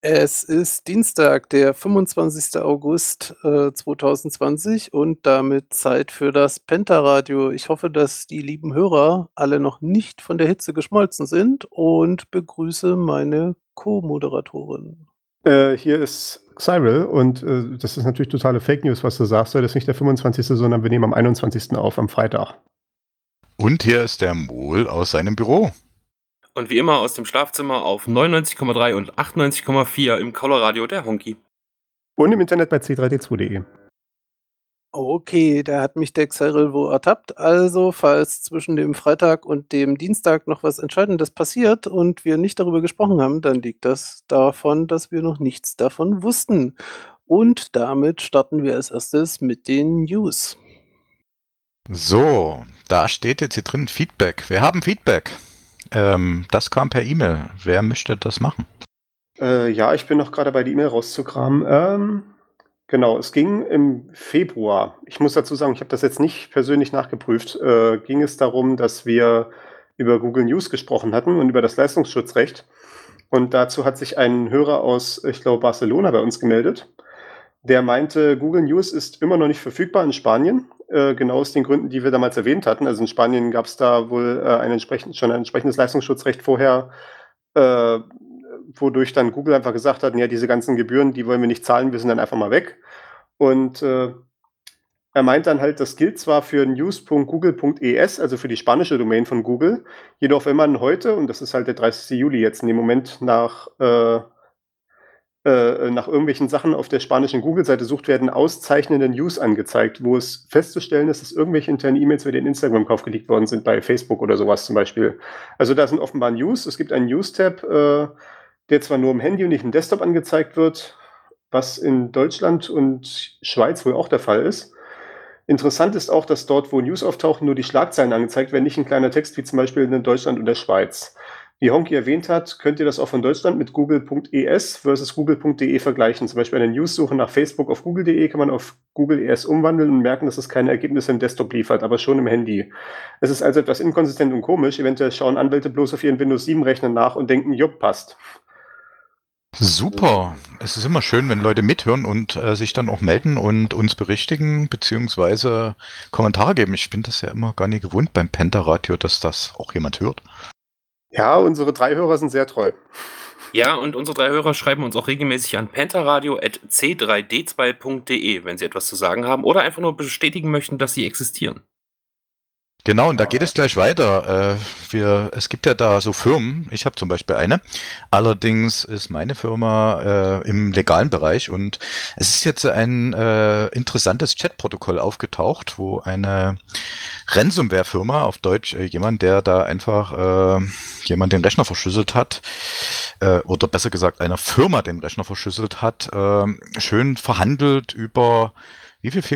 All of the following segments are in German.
Es ist Dienstag, der 25. August 2020 und damit Zeit für das Penta-Radio. Ich hoffe, dass die lieben Hörer alle noch nicht von der Hitze geschmolzen sind und begrüße meine Co-Moderatorin. Hier ist Cyril und das ist natürlich totale Fake News, was du sagst. Das ist nicht der 25., sondern wir nehmen am 21. auf, am Freitag. Und hier ist der Mol aus seinem Büro. Und wie immer aus dem Schlafzimmer auf 99,3 und 98,4 im Colorradio der Honky. Und im Internet bei c3d2.de. Okay, da hat mich der Cyril wohl ertappt. Also, falls zwischen dem Freitag und dem Dienstag noch was Entscheidendes passiert und wir nicht darüber gesprochen haben, dann liegt das davon, dass wir noch nichts davon wussten. Und damit starten wir als erstes mit den News. So, da steht jetzt hier drin Feedback. Wir haben Feedback. Das kam per E-Mail. Wer möchte das machen? Ja, ich bin noch gerade bei, die E-Mail rauszukramen. Genau, es ging im Februar. Ich muss dazu sagen, ich habe das jetzt nicht persönlich nachgeprüft. Ging es darum, dass wir über Google News gesprochen hatten und über das Leistungsschutzrecht. Und dazu hat sich ein Hörer aus, ich glaube, Barcelona bei uns gemeldet. Der meinte, Google News ist immer noch nicht verfügbar in Spanien, genau aus den Gründen, die wir damals erwähnt hatten. Also in Spanien gab es da wohl schon ein entsprechendes Leistungsschutzrecht vorher, wodurch dann Google einfach gesagt hat, ja, diese ganzen Gebühren, die wollen wir nicht zahlen, wir sind dann einfach mal weg. Und er meint dann halt, das gilt zwar für news.google.es, also für die spanische Domain von Google, jedoch wenn man heute, und das ist halt der 30. Juli jetzt in dem Moment nach irgendwelchen Sachen auf der spanischen Google-Seite sucht, werden auszeichnende News angezeigt, wo es festzustellen ist, dass irgendwelche internen E-Mails über den Instagram-Kauf geleakt worden sind, bei Facebook oder sowas zum Beispiel. Also da sind offenbar News. Es gibt einen News-Tab, der zwar nur im Handy und nicht im Desktop angezeigt wird, was in Deutschland und Schweiz wohl auch der Fall ist. Interessant ist auch, dass dort, wo News auftauchen, nur die Schlagzeilen angezeigt werden, nicht ein kleiner Text wie zum Beispiel in Deutschland und der Schweiz. Wie Honky erwähnt hat, könnt ihr das auch von Deutschland mit google.es versus google.de vergleichen. Zum Beispiel eine News-Suche nach Facebook auf google.de kann man auf Google.es umwandeln und merken, dass es keine Ergebnisse im Desktop liefert, aber schon im Handy. Es ist also etwas inkonsistent und komisch. Eventuell schauen Anwälte bloß auf ihren Windows 7-Rechner nach und denken, jupp, passt. Super. Es ist immer schön, wenn Leute mithören und sich dann auch melden und uns berichtigen beziehungsweise Kommentare geben. Ich bin das ja immer gar nicht gewohnt beim Penta-Radio, dass das auch jemand hört. Ja, unsere 3 Hörer sind sehr treu. Ja, und unsere 3 Hörer schreiben uns auch regelmäßig an pentaradio@c3d2.de, wenn sie etwas zu sagen haben oder einfach nur bestätigen möchten, dass sie existieren. Genau, und da geht es gleich weiter. Es gibt ja da so Firmen, ich habe zum Beispiel eine, allerdings ist meine Firma im legalen Bereich und es ist jetzt ein interessantes Chatprotokoll aufgetaucht, wo eine Ransomware-Firma, auf Deutsch jemand, der da einfach jemand den Rechner verschlüsselt hat, oder besser gesagt einer Firma den Rechner verschlüsselt hat, schön verhandelt über wie viel?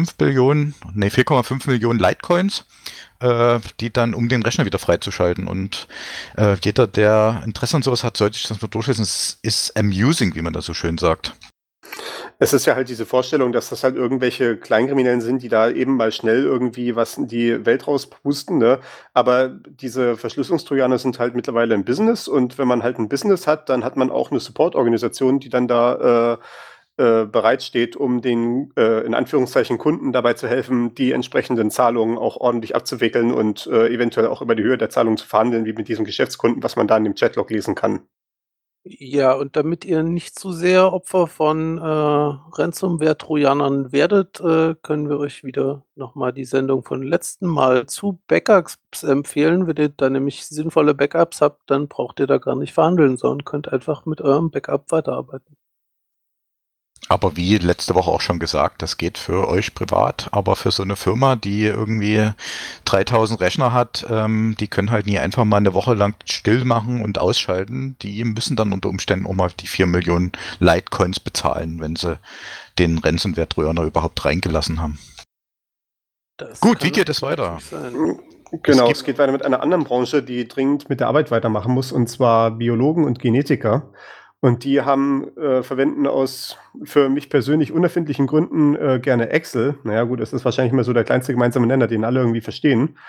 4,5 Millionen Litecoins, die dann, um den Rechner wieder freizuschalten. Und jeder, der Interesse an sowas hat, sollte sich das mal durchlesen. Es ist amusing, wie man das so schön sagt. Es ist ja halt diese Vorstellung, dass das halt irgendwelche Kleinkriminellen sind, die da eben mal schnell irgendwie was in die Welt rauspusten, ne? Aber diese Verschlüsselungstrojaner sind halt mittlerweile ein Business und wenn man halt ein Business hat, dann hat man auch eine Support-Organisation, die dann da bereitsteht, um den in Anführungszeichen Kunden dabei zu helfen, die entsprechenden Zahlungen auch ordentlich abzuwickeln und eventuell auch über die Höhe der Zahlung zu verhandeln, wie mit diesem Geschäftskunden, was man da in dem Chatlog lesen kann. Ja, und damit ihr nicht zu sehr Opfer von Ransomware-Trojanern werdet, können wir euch wieder nochmal die Sendung von letzten Mal zu Backups empfehlen. Wenn ihr da nämlich sinnvolle Backups habt, dann braucht ihr da gar nicht verhandeln, sondern könnt einfach mit eurem Backup weiterarbeiten. Aber wie letzte Woche auch schon gesagt, das geht für euch privat, aber für so eine Firma, die irgendwie 3000 Rechner hat, die können halt nie einfach mal eine Woche lang still machen und ausschalten. Die müssen dann unter Umständen auch mal die 4 Millionen Litecoins bezahlen, wenn sie den Ransomware-Trojaner überhaupt reingelassen haben. Gut, wie geht es weiter? Genau, es geht weiter mit einer anderen Branche, die dringend mit der Arbeit weitermachen muss, und zwar Biologen und Genetiker. Und die verwenden aus für mich persönlich unerfindlichen Gründen gerne Excel. Naja gut, das ist wahrscheinlich mal so der kleinste gemeinsame Nenner, den alle irgendwie verstehen.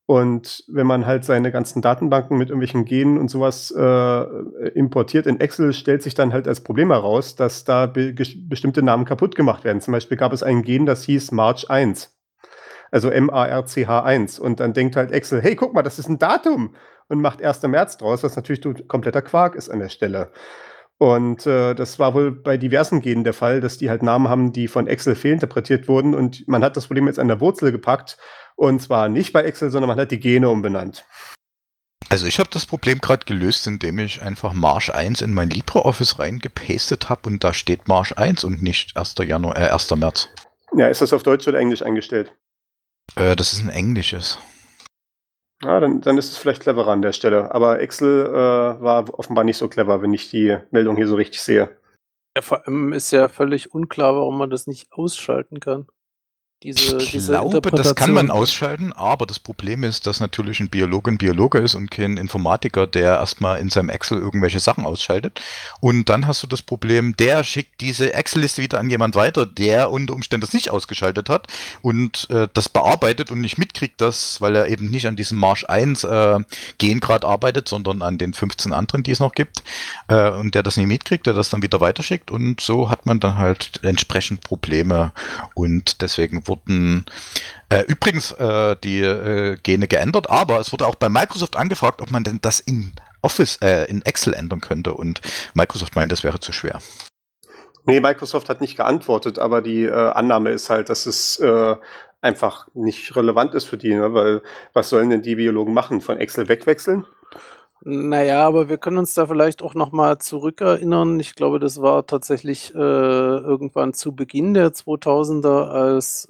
Und wenn man halt seine ganzen Datenbanken mit irgendwelchen Genen und sowas importiert in Excel, stellt sich dann halt als Problem heraus, dass da bestimmte Namen kaputt gemacht werden. Zum Beispiel gab es ein Gen, das hieß March 1, also MARCH1. Und dann denkt halt Excel, hey, guck mal, das ist ein Datum, und macht 1. März draus, was natürlich kompletter Quark ist an der Stelle. Und das war wohl bei diversen Genen der Fall, dass die halt Namen haben, die von Excel fehlinterpretiert wurden. Und man hat das Problem jetzt an der Wurzel gepackt. Und zwar nicht bei Excel, sondern man hat die Gene umbenannt. Also ich habe das Problem gerade gelöst, indem ich einfach March 1 in mein LibreOffice reingepastet habe und da steht March 1 und nicht 1. März. Ja, ist das auf Deutsch oder Englisch eingestellt? Das ist ein englisches. Ja, dann ist es vielleicht cleverer an der Stelle. Aber Excel war offenbar nicht so clever, wenn ich die Meldung hier so richtig sehe. Ja, vor allem ist ja völlig unklar, warum man das nicht ausschalten kann. Ich Diese glaube, das kann man Interpretation. ausschalten, aber das Problem ist, dass natürlich ein Biologe ist und kein Informatiker, der erstmal in seinem Excel irgendwelche Sachen ausschaltet. Und dann hast du das Problem, der schickt diese Excel-Liste wieder an jemand weiter, der unter Umständen das nicht ausgeschaltet hat und das bearbeitet und nicht mitkriegt, weil er eben nicht an diesem March 1 Gen gerade arbeitet, sondern an den 15 anderen, die es noch gibt. Und der das nicht mitkriegt, der das dann wieder weiterschickt. Und so hat man dann halt entsprechend Probleme. Und deswegen wurden übrigens die Gene geändert, aber es wurde auch bei Microsoft angefragt, ob man denn das in Excel ändern könnte. Und Microsoft meint, das wäre zu schwer. Nee, Microsoft hat nicht geantwortet, aber die Annahme ist halt, dass es einfach nicht relevant ist für die, ne? Weil was sollen denn die Biologen machen? Von Excel wegwechseln? Naja, aber wir können uns da vielleicht auch noch mal zurückerinnern. Ich glaube, das war tatsächlich irgendwann zu Beginn der 2000er, als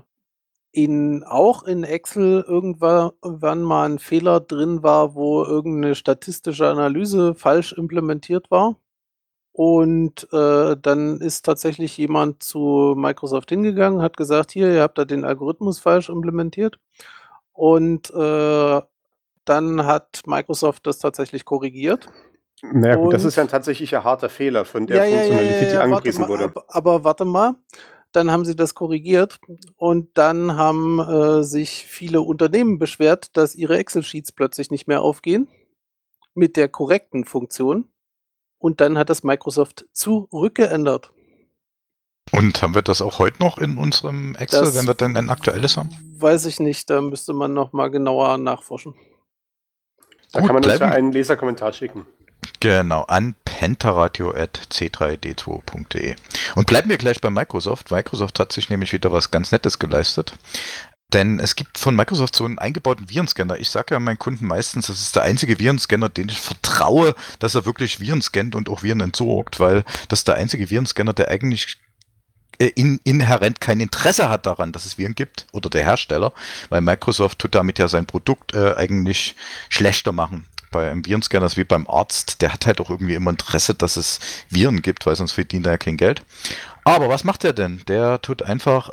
auch in Excel irgendwann mal ein Fehler drin war, wo irgendeine statistische Analyse falsch implementiert war. Und dann ist tatsächlich jemand zu Microsoft hingegangen, hat gesagt: „Hier, ihr habt da den Algorithmus falsch implementiert." Und dann hat Microsoft das tatsächlich korrigiert. Naja gut, das ist ja ein Und tatsächlicher harter Fehler von der ja, ja, ja, ja, Funktionalität, die ja, warte angepriesen mal, wurde. aber warte mal, dann haben sie das korrigiert und dann haben sich viele Unternehmen beschwert, dass ihre Excel-Sheets plötzlich nicht mehr aufgehen mit der korrekten Funktion, und dann hat das Microsoft zurückgeändert. Und haben wir das auch heute noch in unserem Excel, Das wenn wir dann ein aktuelles haben? weiß ich nicht, da müsste man noch mal genauer nachforschen. Da Gut, kann man uns ja bleiben. einen Leserkommentar schicken. Genau, an pentaradio@c3d2.de. Und bleiben wir gleich bei Microsoft. Microsoft hat sich nämlich wieder was ganz Nettes geleistet. Denn es gibt von Microsoft so einen eingebauten Virenscanner. Ich sage ja meinen Kunden meistens, das ist der einzige Virenscanner, den ich vertraue, dass er wirklich Viren scannt und auch Viren entsorgt, weil das ist der einzige Virenscanner, der eigentlich inhärent kein Interesse hat daran, dass es Viren gibt, oder der Hersteller, weil Microsoft tut damit ja sein Produkt eigentlich schlechter machen. Bei einem Virenscanner ist wie beim Arzt, der hat halt auch irgendwie immer Interesse, dass es Viren gibt, weil sonst verdient er ja kein Geld. Aber was macht er denn? Der tut einfach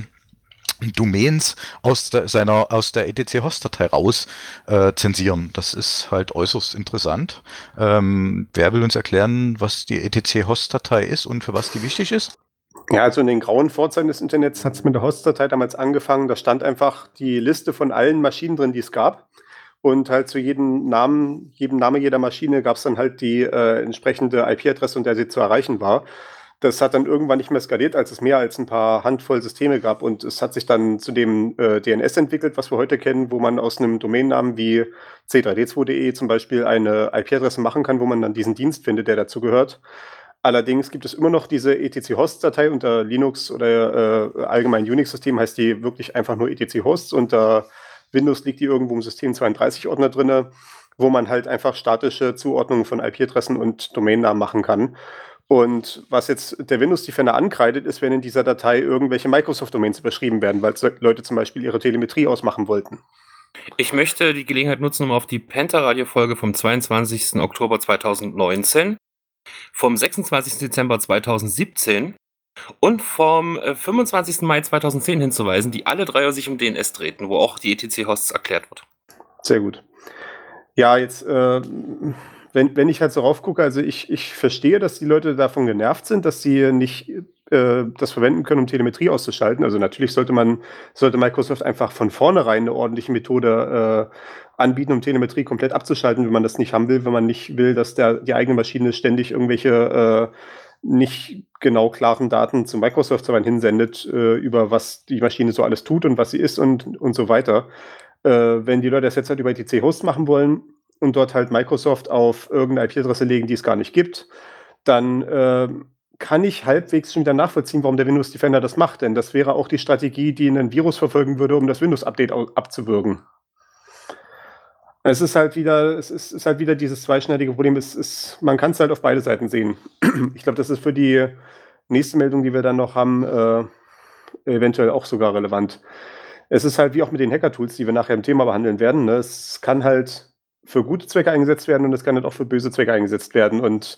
Domains aus der etc-Host-Datei raus zensieren. Das ist halt äußerst interessant. Wer will uns erklären, was die etc-Host-Datei ist und für was die wichtig ist? Ja, also in den grauen Vorzeiten des Internets hat es mit der Host-Datei damals angefangen. Da stand einfach die Liste von allen Maschinen drin, die es gab. Und halt zu jedem Name jeder Maschine gab es dann halt die entsprechende IP-Adresse, unter der sie zu erreichen war. Das hat dann irgendwann nicht mehr skaliert, als es mehr als ein paar Handvoll Systeme gab. Und es hat sich dann zu dem DNS entwickelt, was wir heute kennen, wo man aus einem Domainnamen wie c3d2.de zum Beispiel eine IP-Adresse machen kann, wo man dann diesen Dienst findet, der dazu gehört. Allerdings gibt es immer noch diese etc-Host-Datei. Unter Linux oder allgemein Unix-System heißt die wirklich einfach nur etc-Hosts. Unter Windows liegt die irgendwo im System32-Ordner drin, wo man halt einfach statische Zuordnungen von IP-Adressen und Domainnamen machen kann. Und was jetzt der Windows-Defender ankreidet, ist, wenn in dieser Datei irgendwelche Microsoft-Domains überschrieben werden, weil Leute zum Beispiel ihre Telemetrie ausmachen wollten. Ich möchte die Gelegenheit nutzen, um auf die Penta-Radio-Folge vom 22. Oktober 2019, vom 26. Dezember 2017 und vom 25. Mai 2010 hinzuweisen, die alle drei sich um DNS drehten, wo auch die etc-Hosts erklärt wird. Sehr gut. Ja, jetzt, wenn ich halt so raufgucke, also ich verstehe, dass die Leute davon genervt sind, dass sie nicht das verwenden können, um Telemetrie auszuschalten. Also natürlich sollte Microsoft einfach von vornherein eine ordentliche Methode anbieten, um Telemetrie komplett abzuschalten, wenn man das nicht haben will, wenn man nicht will, dass die eigene Maschine ständig irgendwelche nicht genau klaren Daten zu Microsoft-Servern hinsendet, über was die Maschine so alles tut und was sie ist und so weiter. Wenn die Leute das jetzt halt über ITC-Host machen wollen und dort halt Microsoft auf irgendeine IP-Adresse legen, die es gar nicht gibt, dann kann ich halbwegs schon wieder nachvollziehen, warum der Windows Defender das macht. Denn das wäre auch die Strategie, die ein Virus verfolgen würde, um das Windows-Update abzuwürgen. Es ist halt wieder dieses zweischneidige Problem. Man kann es halt auf beide Seiten sehen. Ich glaube, das ist für die nächste Meldung, die wir dann noch haben, eventuell auch sogar relevant. Es ist halt wie auch mit den Hacker-Tools, die wir nachher im Thema behandeln werden. Ne? Es kann halt für gute Zwecke eingesetzt werden und es kann halt auch für böse Zwecke eingesetzt werden. Und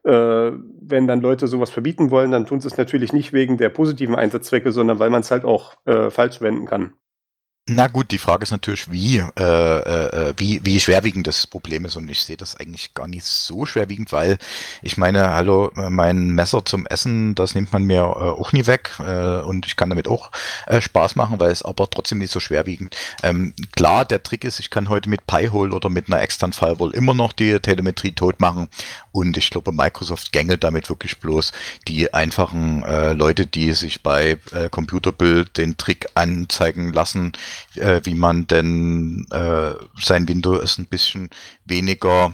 wenn dann Leute sowas verbieten wollen, dann tun sie es natürlich nicht wegen der positiven Einsatzzwecke, sondern weil man es halt auch falsch verwenden kann. Na gut, die Frage ist natürlich, wie schwerwiegend das Problem ist, und ich sehe das eigentlich gar nicht so schwerwiegend, weil ich meine, hallo, mein Messer zum Essen, das nimmt man mir auch nie weg, und ich kann damit auch Spaß machen, weil es aber trotzdem nicht so schwerwiegend. Klar, der Trick ist, ich kann heute mit Pi-hole oder mit einer externen Firewall immer noch die Telemetrie tot machen, und ich glaube, Microsoft gängelt damit wirklich bloß die einfachen Leute, die sich bei Computerbild den Trick anzeigen lassen, wie man denn sein Windows ein bisschen weniger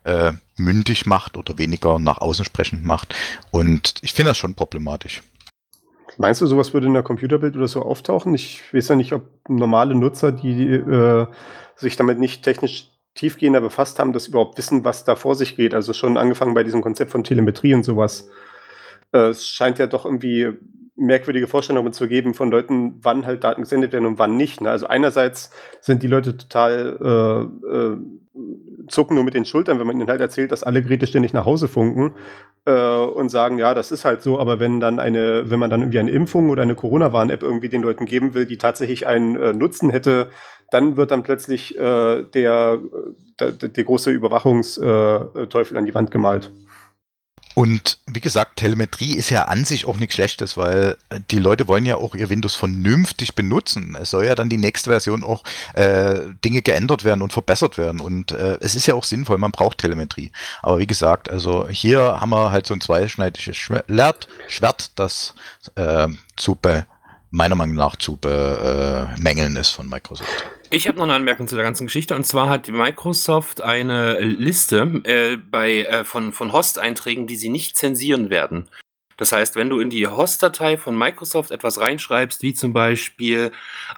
mündig macht oder weniger nach außen sprechend macht. Und ich finde das schon problematisch. Meinst du, sowas würde in der Computerbild oder so auftauchen? Ich weiß ja nicht, ob normale Nutzer, die sich damit nicht technisch tiefgehender befasst haben, das überhaupt wissen, was da vor sich geht. Also schon angefangen bei diesem Konzept von Telemetrie und sowas. Es scheint ja doch irgendwie merkwürdige Vorstellungen zu geben von Leuten, wann halt Daten gesendet werden und wann nicht. Ne? Also einerseits sind die Leute total zucken nur mit den Schultern, wenn man ihnen halt erzählt, dass alle Geräte ständig nach Hause funken und sagen, ja, das ist halt so, aber wenn man dann irgendwie eine Impfung oder eine Corona-Warn-App irgendwie den Leuten geben will, die tatsächlich einen Nutzen dann wird dann plötzlich der große Überwachungsteufel an die Wand gemalt. Und wie gesagt, Telemetrie ist ja an sich auch nichts Schlechtes, weil die Leute wollen ja auch ihr Windows vernünftig benutzen. Es soll ja dann die nächste Version auch Dinge geändert werden und verbessert werden. Und es ist ja auch sinnvoll, man braucht Telemetrie. Aber wie gesagt, also hier haben wir halt so ein zweischneidiges Schwert, das meiner Meinung nach zu bemängeln ist von Microsoft. Ich habe noch eine Anmerkung zu der ganzen Geschichte, und zwar hat Microsoft eine Liste von Host-Einträgen, die sie nicht zensieren werden. Das heißt, wenn du in die Host-Datei von Microsoft etwas reinschreibst, wie zum Beispiel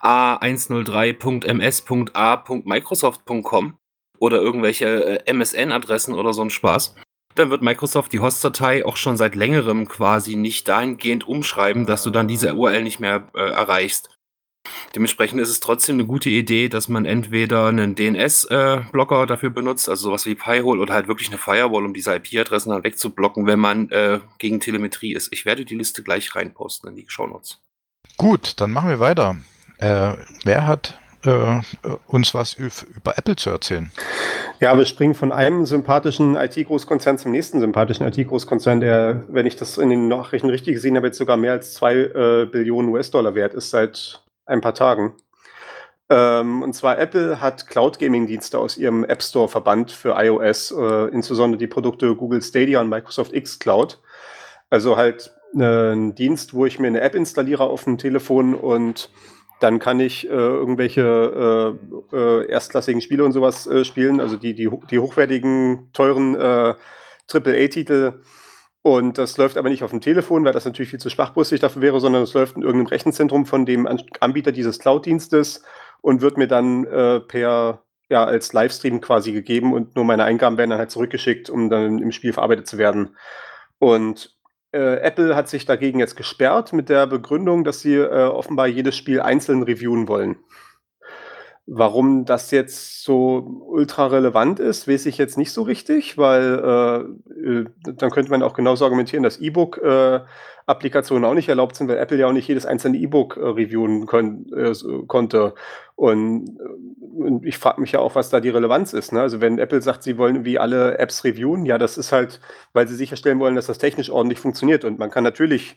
a103.ms.a.microsoft.com oder irgendwelche MSN-Adressen oder so ein Spaß, dann wird Microsoft die Host-Datei auch schon seit längerem quasi nicht dahingehend umschreiben, dass du dann diese URL nicht mehr erreichst. Dementsprechend ist es trotzdem eine gute Idee, dass man entweder einen DNS-Blocker dafür benutzt, also sowas wie Pi-hole, oder halt wirklich eine Firewall, um diese IP-Adressen dann wegzublocken, wenn man gegen Telemetrie ist. Ich werde die Liste gleich reinposten in die Shownotes. Gut, dann machen wir weiter. Wer hat uns was über Apple zu erzählen? Ja, wir springen von einem sympathischen IT-Großkonzern zum nächsten sympathischen IT-Großkonzern, der, wenn ich das in den Nachrichten richtig gesehen habe, jetzt sogar mehr als 2 Billionen US-Dollar wert ist seit ein paar Tagen. Und zwar Apple hat Cloud-Gaming-Dienste aus ihrem App Store verbannt für iOS, insbesondere die Produkte Google Stadia und Microsoft Xcloud. Also halt ein Dienst, wo ich mir eine App installiere auf dem Telefon und dann kann ich irgendwelche erstklassigen Spiele und sowas spielen, also die hochwertigen, teuren AAA-Titel. Und das läuft aber nicht auf dem Telefon, weil das natürlich viel zu schwachbrüstig dafür wäre, sondern es läuft in irgendeinem Rechenzentrum von dem Anbieter dieses Cloud-Dienstes und wird mir dann als Livestream quasi gegeben, und nur meine Eingaben werden dann halt zurückgeschickt, um dann im Spiel verarbeitet zu werden. Und Apple hat sich dagegen jetzt gesperrt mit der Begründung, dass sie offenbar jedes Spiel einzeln reviewen wollen. Warum das jetzt so ultra relevant ist, weiß ich jetzt nicht so richtig, weil dann könnte man auch genauso argumentieren, dass E-Book-Applikationen auch nicht erlaubt sind, weil Apple ja auch nicht jedes einzelne E-Book reviewen konnte. Und ich frage mich ja auch, was da die Relevanz ist. Ne? Also wenn Apple sagt, sie wollen irgendwie alle Apps reviewen, ja, das ist halt, weil sie sicherstellen wollen, dass das technisch ordentlich funktioniert. Und man kann natürlich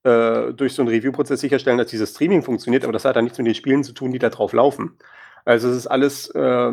durch so einen Review-Prozess sicherstellen, dass dieses Streaming funktioniert, aber das hat dann nichts mit den Spielen zu tun, die da drauf laufen. Also es ist alles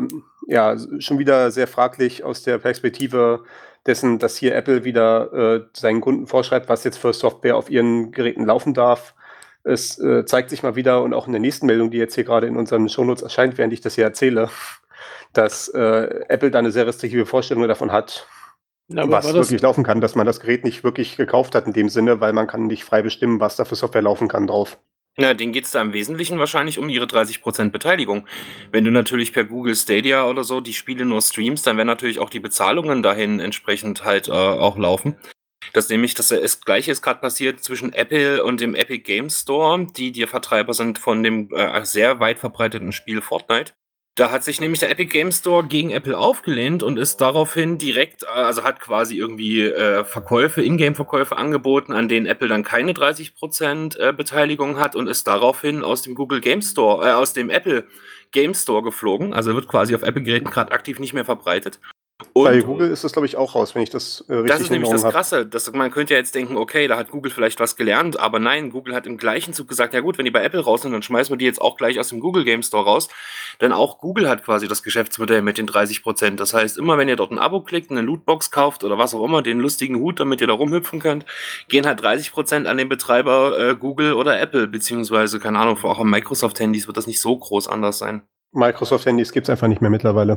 schon wieder sehr fraglich aus der Perspektive dessen, dass hier Apple wieder seinen Kunden vorschreibt, was jetzt für Software auf ihren Geräten laufen darf. Es zeigt sich mal wieder, und auch in der nächsten Meldung, die jetzt hier gerade in unseren Shownotes erscheint, während ich das hier erzähle, dass Apple da eine sehr restriktive Vorstellung davon hat, Ja, aber was war das, wirklich laufen kann, dass man das Gerät nicht wirklich gekauft hat in dem Sinne, weil man kann nicht frei bestimmen, was da für Software laufen kann drauf. Na, denen geht's da im Wesentlichen wahrscheinlich um ihre 30% Beteiligung. Wenn du natürlich per Google Stadia oder so die Spiele nur streamst, dann werden natürlich auch die Bezahlungen dahin entsprechend halt auch laufen. Das Gleiche ist gerade passiert zwischen Apple und dem Epic Games Store, die Vertreiber sind von dem sehr weit verbreiteten Spiel Fortnite. Da hat sich nämlich der Epic Games Store gegen Apple aufgelehnt und ist daraufhin direkt, also hat quasi irgendwie Ingame-Verkäufe angeboten, an denen Apple dann keine 30% Beteiligung hat, und ist daraufhin aus dem aus dem Apple Game Store geflogen. Also wird quasi auf Apple-Geräten gerade aktiv nicht mehr verbreitet. Bei Und Google ist das, glaube ich, auch raus, wenn ich das das richtig ist in nämlich das Erinnerung habe. Krasse. Man könnte ja jetzt denken, okay, da hat Google vielleicht was gelernt, aber nein, Google hat im gleichen Zug gesagt, ja gut, wenn die bei Apple raus sind, dann schmeißen wir die jetzt auch gleich aus dem Google Game Store raus. Denn auch Google hat quasi das Geschäftsmodell mit den 30%. Das heißt, immer wenn ihr dort ein Abo klickt, eine Lootbox kauft oder was auch immer, den lustigen Hut, damit ihr da rumhüpfen könnt, gehen halt 30% an den Betreiber Google oder Apple, beziehungsweise, keine Ahnung, auch an Microsoft-Handys wird das nicht so groß anders sein. Microsoft-Handys gibt es einfach nicht mehr mittlerweile.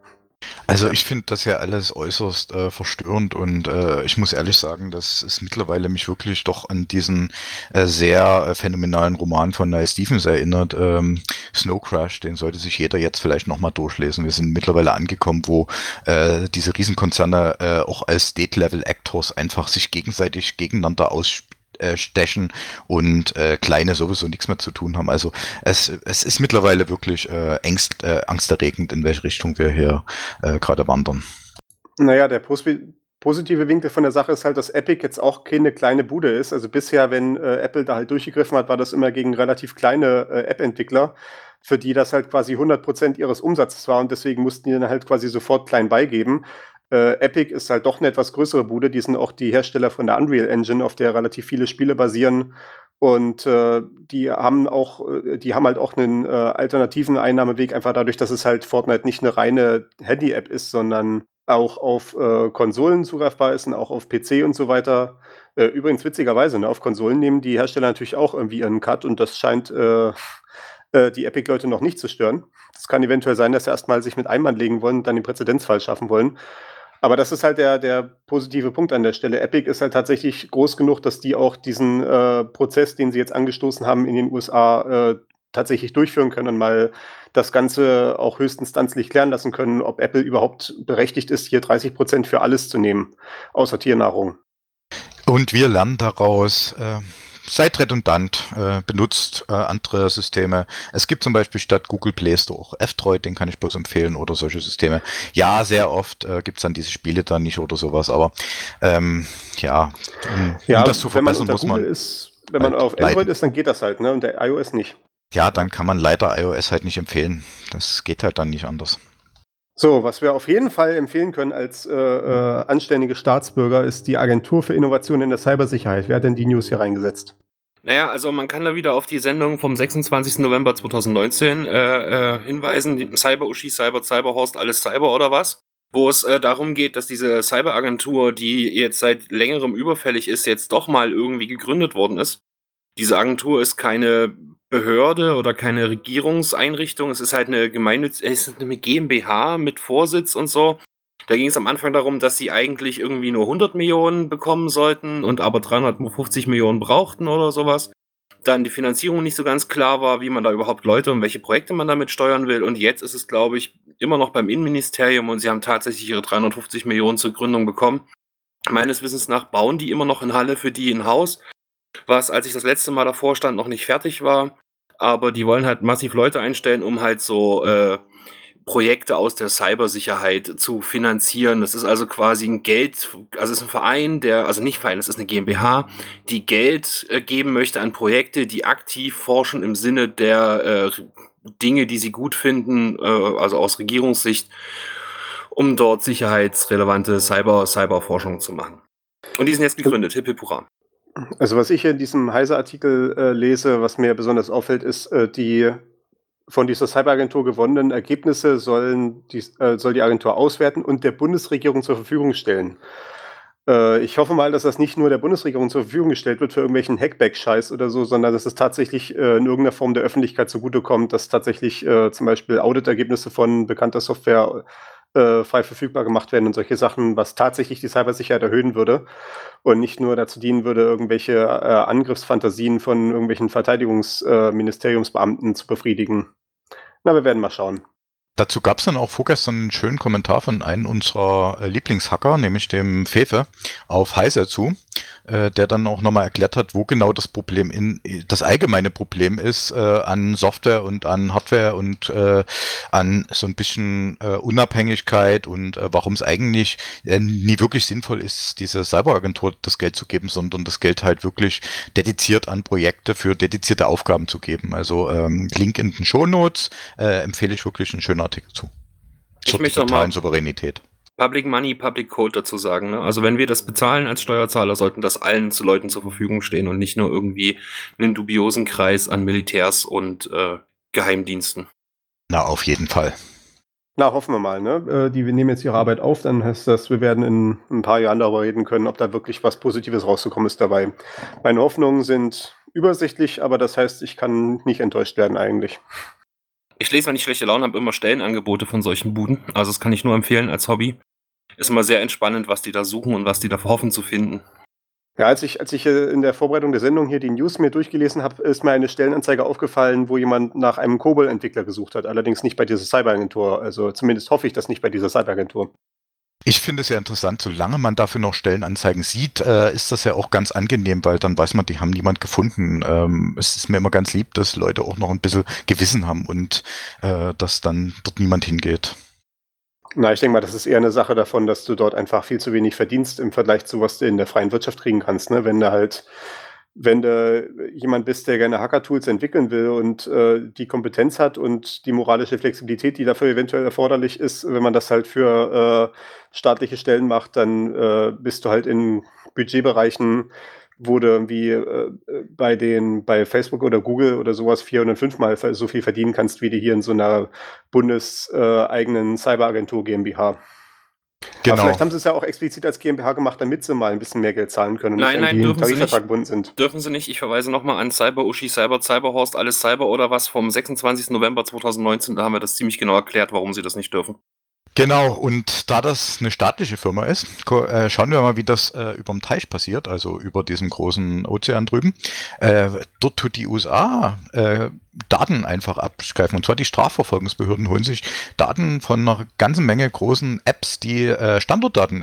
Also ich finde das ja alles äußerst verstörend, und ich muss ehrlich sagen, dass es mittlerweile mich wirklich doch an diesen sehr phänomenalen Roman von Neil Stevens erinnert, Snow Crash. Den sollte sich jeder jetzt vielleicht nochmal durchlesen. Wir sind mittlerweile angekommen, wo diese Riesenkonzerne auch als State-Level-Actors einfach sich gegenseitig gegeneinander ausstechen und Kleine sowieso nichts mehr zu tun haben. Also es ist mittlerweile wirklich angsterregend, in welche Richtung wir hier gerade wandern. Naja, der positive Winkel von der Sache ist halt, dass Epic jetzt auch keine kleine Bude ist. Also bisher, wenn Apple da halt durchgegriffen hat, war das immer gegen relativ kleine App-Entwickler, für die das halt quasi 100% ihres Umsatzes war, und deswegen mussten die dann halt quasi sofort klein beigeben. Epic ist halt doch eine etwas größere Bude. Die sind auch die Hersteller von der Unreal Engine, auf der relativ viele Spiele basieren. Und die haben halt auch einen alternativen Einnahmeweg, einfach dadurch, dass es halt Fortnite nicht eine reine Handy-App ist, sondern auch auf Konsolen zugreifbar ist und auch auf PC und so weiter. Übrigens witzigerweise, ne, auf Konsolen nehmen die Hersteller natürlich auch irgendwie ihren Cut, und das scheint die Epic-Leute noch nicht zu stören. Es kann eventuell sein, dass sie erstmal sich mit einem anlegen wollen und dann den Präzedenzfall schaffen wollen. Aber das ist halt der positive Punkt an der Stelle. Epic ist halt tatsächlich groß genug, dass die auch diesen Prozess, den sie jetzt angestoßen haben in den USA, tatsächlich durchführen können und mal das Ganze auch höchstinstanzlich klären lassen können, ob Apple überhaupt berechtigt ist, hier 30% für alles zu nehmen, außer Tiernahrung. Und wir lernen daraus, seid redundant, benutzt andere Systeme. Es gibt zum Beispiel statt Google Play Store auch F-Droid, den kann ich bloß empfehlen, oder solche Systeme. Ja, sehr oft gibt's dann diese Spiele dann nicht oder sowas, aber um das zu verbessern, muss man... Wenn man auf Android ist, dann geht das halt, ne? Und der iOS nicht. Ja, dann kann man leider iOS halt nicht empfehlen. Das geht halt dann nicht anders. So, was wir auf jeden Fall empfehlen können als anständige Staatsbürger, ist die Agentur für Innovation in der Cybersicherheit. Wer hat denn die News hier reingesetzt? Naja, also man kann da wieder auf die Sendung vom 26. November 2019 hinweisen. Cyber-Uschi, Cyberhorst, alles Cyber oder was? Wo es darum geht, dass diese Cyberagentur, die jetzt seit längerem überfällig ist, jetzt doch mal irgendwie gegründet worden ist. Diese Agentur ist keine Behörde oder keine Regierungseinrichtung. Es ist halt eine eine GmbH mit Vorsitz und so. Da ging es am Anfang darum, dass sie eigentlich irgendwie nur 100 Millionen bekommen sollten und aber 350 Millionen brauchten oder sowas. Dann die Finanzierung nicht so ganz klar war, wie man da überhaupt Leute und welche Projekte man damit steuern will. Und jetzt ist es, glaube ich, immer noch beim Innenministerium, und sie haben tatsächlich ihre 350 Millionen zur Gründung bekommen. Meines Wissens nach bauen die immer noch in Halle für die ein Haus, was, als ich das letzte Mal davor stand, noch nicht fertig war. Aber die wollen halt massiv Leute einstellen, um halt so Projekte aus der Cybersicherheit zu finanzieren. Das ist also quasi es ist ein Verein, nicht Verein, es ist eine GmbH, die Geld geben möchte an Projekte, die aktiv forschen im Sinne der Dinge, die sie gut finden, also aus Regierungssicht, um dort sicherheitsrelevante Cyberforschung zu machen. Und die sind jetzt gegründet, hip hip hurra. Also was ich in diesem Heise-Artikel lese, was mir besonders auffällt, ist, die von dieser Cyberagentur gewonnenen Ergebnisse soll die Agentur auswerten und der Bundesregierung zur Verfügung stellen. Ich hoffe mal, dass das nicht nur der Bundesregierung zur Verfügung gestellt wird für irgendwelchen Hackback-Scheiß oder so, sondern dass es tatsächlich in irgendeiner Form der Öffentlichkeit zugutekommt, dass tatsächlich zum Beispiel Auditergebnisse von bekannter Software frei verfügbar gemacht werden und solche Sachen, was tatsächlich die Cybersicherheit erhöhen würde und nicht nur dazu dienen würde, irgendwelche Angriffsfantasien von irgendwelchen Verteidigungsministeriumsbeamten zu befriedigen. Na, wir werden mal schauen. Dazu gab es dann auch vorgestern einen schönen Kommentar von einem unserer Lieblingshacker, nämlich dem Fefe, auf Heise zu, der dann auch nochmal erklärt hat, wo genau das Problem das allgemeine Problem ist an Software und an Hardware und an so ein bisschen Unabhängigkeit und warum es eigentlich nie wirklich sinnvoll ist, diese Cyberagentur das Geld zu geben, sondern das Geld halt wirklich dediziert an Projekte für dedizierte Aufgaben zu geben. Also Link in den Shownotes, empfehle ich wirklich einen schönen Artikel zu. Ich möchte noch mal Souveränität. Public Money, Public Code dazu sagen. Ne? Also wenn wir das bezahlen als Steuerzahler, sollten das allen Leuten zur Verfügung stehen und nicht nur irgendwie einen dubiosen Kreis an Militärs und Geheimdiensten. Na, auf jeden Fall. Na, hoffen wir mal, ne? Wir nehmen jetzt ihre Arbeit auf, dann heißt das, wir werden in ein paar Jahren darüber reden können, ob da wirklich was Positives rausgekommen ist dabei. Meine Hoffnungen sind übersichtlich, aber das heißt, ich kann nicht enttäuscht werden eigentlich. Ich lese, wenn ich schlechte Laune habe, immer Stellenangebote von solchen Buden. Also das kann ich nur empfehlen als Hobby. Ist immer sehr entspannend, was die da suchen und was die da hoffen zu finden. Ja, als ich in der Vorbereitung der Sendung hier die News mir durchgelesen habe, ist mir eine Stellenanzeige aufgefallen, wo jemand nach einem COBOL-Entwickler gesucht hat. Allerdings nicht bei dieser Cyberagentur. Also zumindest hoffe ich das nicht bei dieser Cyberagentur. Ich finde es ja interessant, solange man dafür noch Stellenanzeigen sieht, ist das ja auch ganz angenehm, weil dann weiß man, die haben niemand gefunden. Es ist mir immer ganz lieb, dass Leute auch noch ein bisschen Gewissen haben und dass dann dort niemand hingeht. Na, ich denke mal, das ist eher eine Sache davon, dass du dort einfach viel zu wenig verdienst im Vergleich zu was du in der freien Wirtschaft kriegen kannst. Ne? Wenn du jemand bist, der gerne Hacker-Tools entwickeln will und die Kompetenz hat und die moralische Flexibilität, die dafür eventuell erforderlich ist, wenn man das halt für staatliche Stellen macht, dann bist du halt in Budgetbereichen, wo du irgendwie bei Facebook oder Google oder sowas 4 oder 5-mal so viel verdienen kannst, wie du hier in so einer bundeseigenen Cyberagentur GmbH. Genau. Aber vielleicht haben sie es ja auch explizit als GmbH gemacht, damit sie mal ein bisschen mehr Geld zahlen können und Nein, nicht an dürfen den sie Tarifvertrag nicht. gebunden sind. Dürfen sie nicht. Ich verweise nochmal an Cyber-Uschi, Cyberhorst, alles Cyber oder was vom 26. November 2019. Da haben wir das ziemlich genau erklärt, warum sie das nicht dürfen. Genau, und da das eine staatliche Firma ist, schauen wir mal, wie das überm Teich passiert, also über diesem großen Ozean drüben. Dort tut die USA Daten einfach abgreifen. Und zwar die Strafverfolgungsbehörden holen sich Daten von einer ganzen Menge großen Apps, die Standortdaten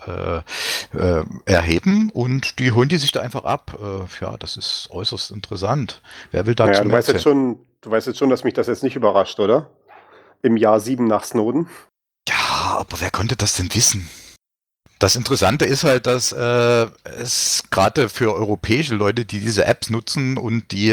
erheben und die holen die sich da einfach ab. Ja, das ist äußerst interessant. Wer will dazu du weißt jetzt schon, dass mich das jetzt nicht überrascht, oder? Im Jahr 7 nach Snowden. Ja, aber wer konnte das denn wissen? Das Interessante ist halt, dass es gerade für europäische Leute, die diese Apps nutzen und die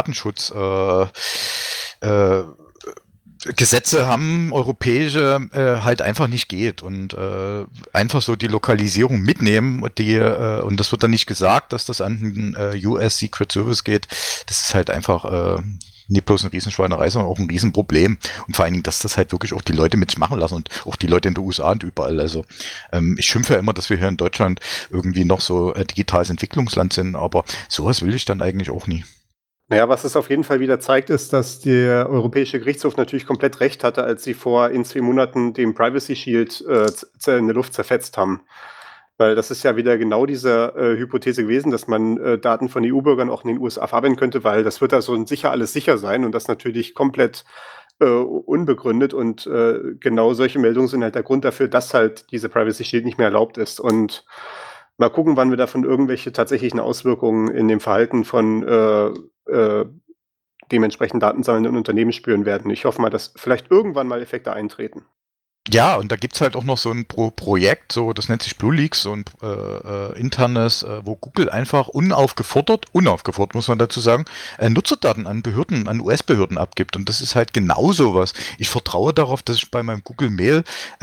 Gesetze haben, europäische, halt einfach nicht geht und einfach so die Lokalisierung mitnehmen und das wird dann nicht gesagt, dass das an den US Secret Service geht. Das ist halt einfach nicht bloß eine Riesenschweinerei, sondern auch ein Riesenproblem. Und vor allen Dingen, dass das halt wirklich auch die Leute mit sich machen lassen und auch die Leute in den USA und überall. Also ich schimpfe ja immer, dass wir hier in Deutschland irgendwie noch so digitales Entwicklungsland sind, aber sowas will ich dann eigentlich auch nie. Naja, was es auf jeden Fall wieder zeigt, ist, dass der Europäische Gerichtshof natürlich komplett recht hatte, als sie vor 2 Monaten den Privacy Shield in der Luft zerfetzt haben. Weil das ist ja wieder genau diese Hypothese gewesen, dass man Daten von EU-Bürgern auch in den USA verarbeiten könnte, weil das wird da so sicher alles sicher sein und das natürlich komplett unbegründet und genau solche Meldungen sind halt der Grund dafür, dass halt diese Privacy Shield nicht mehr erlaubt ist und mal gucken, wann wir davon irgendwelche tatsächlichen Auswirkungen in dem Verhalten von dementsprechend datensammelnden Unternehmen spüren werden. Ich hoffe mal, dass vielleicht irgendwann mal Effekte eintreten. Ja, und da gibt's halt auch noch so ein Projekt, so das nennt sich BlueLeaks, so ein internes, wo Google einfach unaufgefordert muss man dazu sagen, Nutzerdaten an Behörden, an US-Behörden abgibt. Und das ist halt genau sowas. Ich vertraue darauf, dass ich bei meinem Google Mail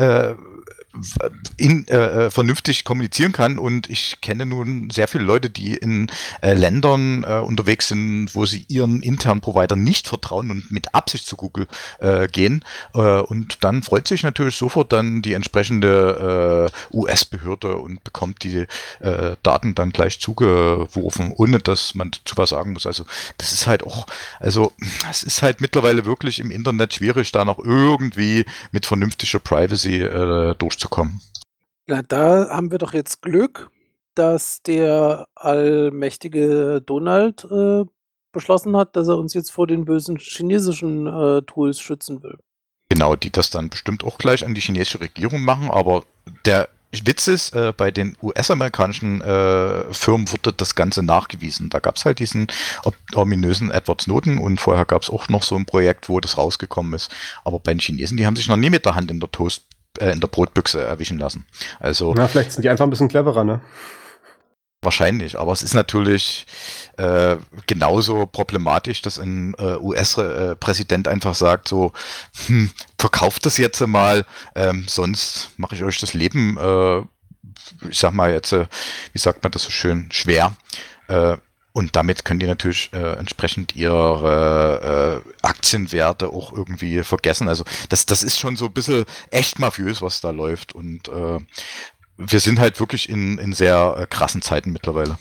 vernünftig kommunizieren kann, und ich kenne nun sehr viele Leute, die in Ländern unterwegs sind, wo sie ihren internen Provider nicht vertrauen und mit Absicht zu Google gehen, und dann freut sich natürlich sofort dann die entsprechende US-Behörde und bekommt die Daten dann gleich zugeworfen, ohne dass man dazu was sagen muss. Also das ist halt auch, also es ist halt mittlerweile wirklich im Internet schwierig, da noch irgendwie mit vernünftiger Privacy durchzukommen. Na, da haben wir doch jetzt Glück, dass der allmächtige Donald beschlossen hat, dass er uns jetzt vor den bösen chinesischen Tools schützen will. Genau, die das dann bestimmt auch gleich an die chinesische Regierung machen, aber der Witz ist, bei den US-amerikanischen Firmen wurde das Ganze nachgewiesen. Da gab es halt diesen ominösen Edward Snowden, und vorher gab es auch noch so ein Projekt, wo das rausgekommen ist. Aber bei den Chinesen, die haben sich noch nie mit der Hand in der Brotbüchse erwischen lassen. Also Na, vielleicht sind die einfach ein bisschen cleverer, ne? wahrscheinlich, aber es ist natürlich genauso problematisch, dass ein US-Präsident einfach sagt, so, verkauft das jetzt mal, sonst mache ich euch das Leben, ich sag mal jetzt, wie sagt man das so schön, schwer. Und damit können die natürlich entsprechend ihre Aktienwerte auch irgendwie vergessen. Also das ist schon so ein bisschen echt mafiös, was da läuft. Und wir sind halt wirklich in sehr krassen Zeiten mittlerweile.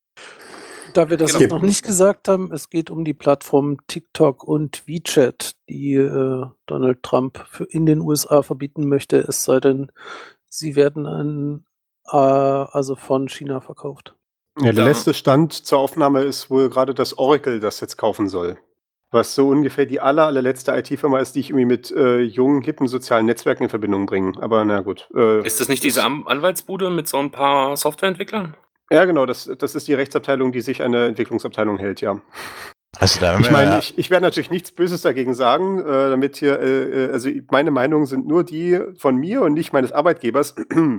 Da wir das Genau. noch nicht gesagt haben, es geht um die Plattform TikTok und WeChat, die Donald Trump in den USA verbieten möchte, es sei denn, sie werden also von China verkauft. Ja, der Ja. letzte Stand zur Aufnahme ist wohl gerade, dass Oracle das jetzt kaufen soll. Was so ungefähr die allerletzte IT-Firma ist, die ich irgendwie mit jungen, hippen sozialen Netzwerken in Verbindung bringe. Aber na gut. Ist das nicht diese Anwaltsbude mit so ein paar Softwareentwicklern? Ja, genau, das ist die Rechtsabteilung, die sich eine Entwicklungsabteilung hält, ja. Also da Ich meine, ich werde natürlich nichts Böses dagegen sagen, damit hier, also meine Meinungen sind nur die von mir und nicht meines Arbeitgebers.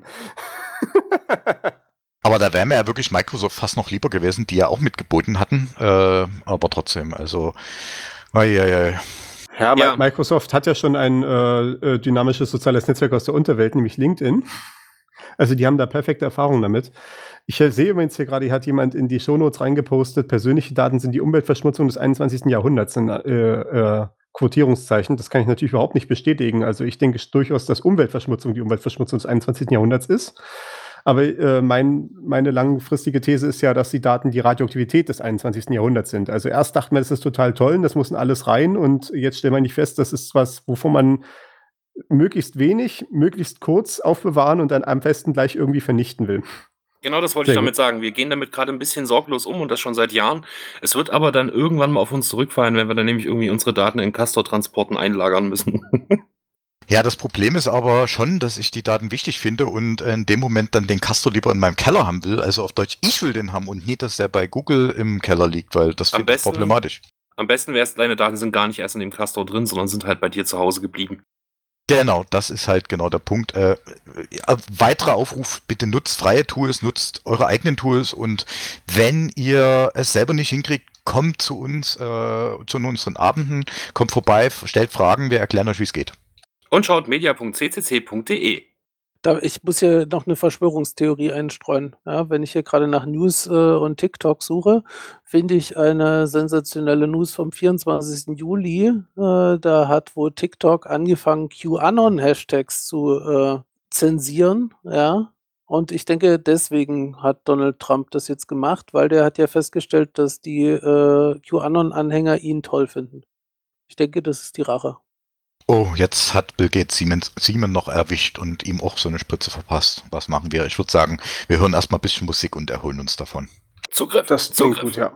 aber da wäre mir ja wirklich Microsoft fast noch lieber gewesen, die ja auch mitgeboten hatten. Aber trotzdem, also Ja, Ja. Microsoft hat ja schon ein dynamisches soziales Netzwerk aus der Unterwelt, nämlich LinkedIn. Also die haben da perfekte Erfahrungen damit. Ich sehe übrigens hier gerade, hier hat jemand in die Shownotes reingepostet, persönliche Daten sind die Umweltverschmutzung des 21. Jahrhunderts, ein Quotierungszeichen. Das kann ich natürlich überhaupt nicht bestätigen. Also ich denke durchaus, dass Umweltverschmutzung die Umweltverschmutzung des 21. Jahrhunderts ist. Aber meine langfristige These ist ja, dass die Daten die Radioaktivität des 21. Jahrhunderts sind. Also erst dachten wir, das ist total toll, das muss in alles rein, und jetzt stellen wir nicht fest, das ist was, wovon man möglichst wenig, möglichst kurz aufbewahren und dann am besten gleich irgendwie vernichten will. Genau, das wollte ich Sehr damit sagen. Wir gehen damit gerade ein bisschen sorglos um, und das schon seit Jahren. Es wird aber dann irgendwann mal auf uns zurückfallen, wenn wir dann nämlich irgendwie unsere Daten in Castor-Transporten einlagern müssen. ja, das Problem ist aber schon, dass ich die Daten wichtig finde und in dem Moment dann den Castor lieber in meinem Keller haben will. Also auf Deutsch, ich will den haben und nicht, dass der bei Google im Keller liegt, weil das Am finde ich besten- problematisch. Am besten wäre es, deine Daten sind gar nicht erst in dem Castor drin, sondern sind halt bei dir zu Hause geblieben. Genau, das ist halt genau der Punkt. Weiterer Aufruf, bitte nutzt freie Tools, nutzt eure eigenen Tools, und wenn ihr es selber nicht hinkriegt, kommt zu uns, zu unseren Abenden, kommt vorbei, stellt Fragen, wir erklären euch, wie es geht. Und schaut media.ccc.de. Ich muss hier noch eine Verschwörungstheorie einstreuen. Ja, wenn ich hier gerade nach News und TikTok suche, finde ich eine sensationelle News vom 24. Juli. Da hat wohl TikTok angefangen, QAnon-Hashtags zu zensieren. Ja. Und ich denke, deswegen hat Donald Trump das jetzt gemacht, weil der hat ja festgestellt, dass die QAnon-Anhänger ihn toll finden. Ich denke, das ist die Rache. Oh, jetzt hat Bill Gates Simon noch erwischt und ihm auch so eine Spritze verpasst. Was machen wir? Ich würde sagen, wir hören erstmal ein bisschen Musik und erholen uns davon. Zugriff. Das klingt gut, ja.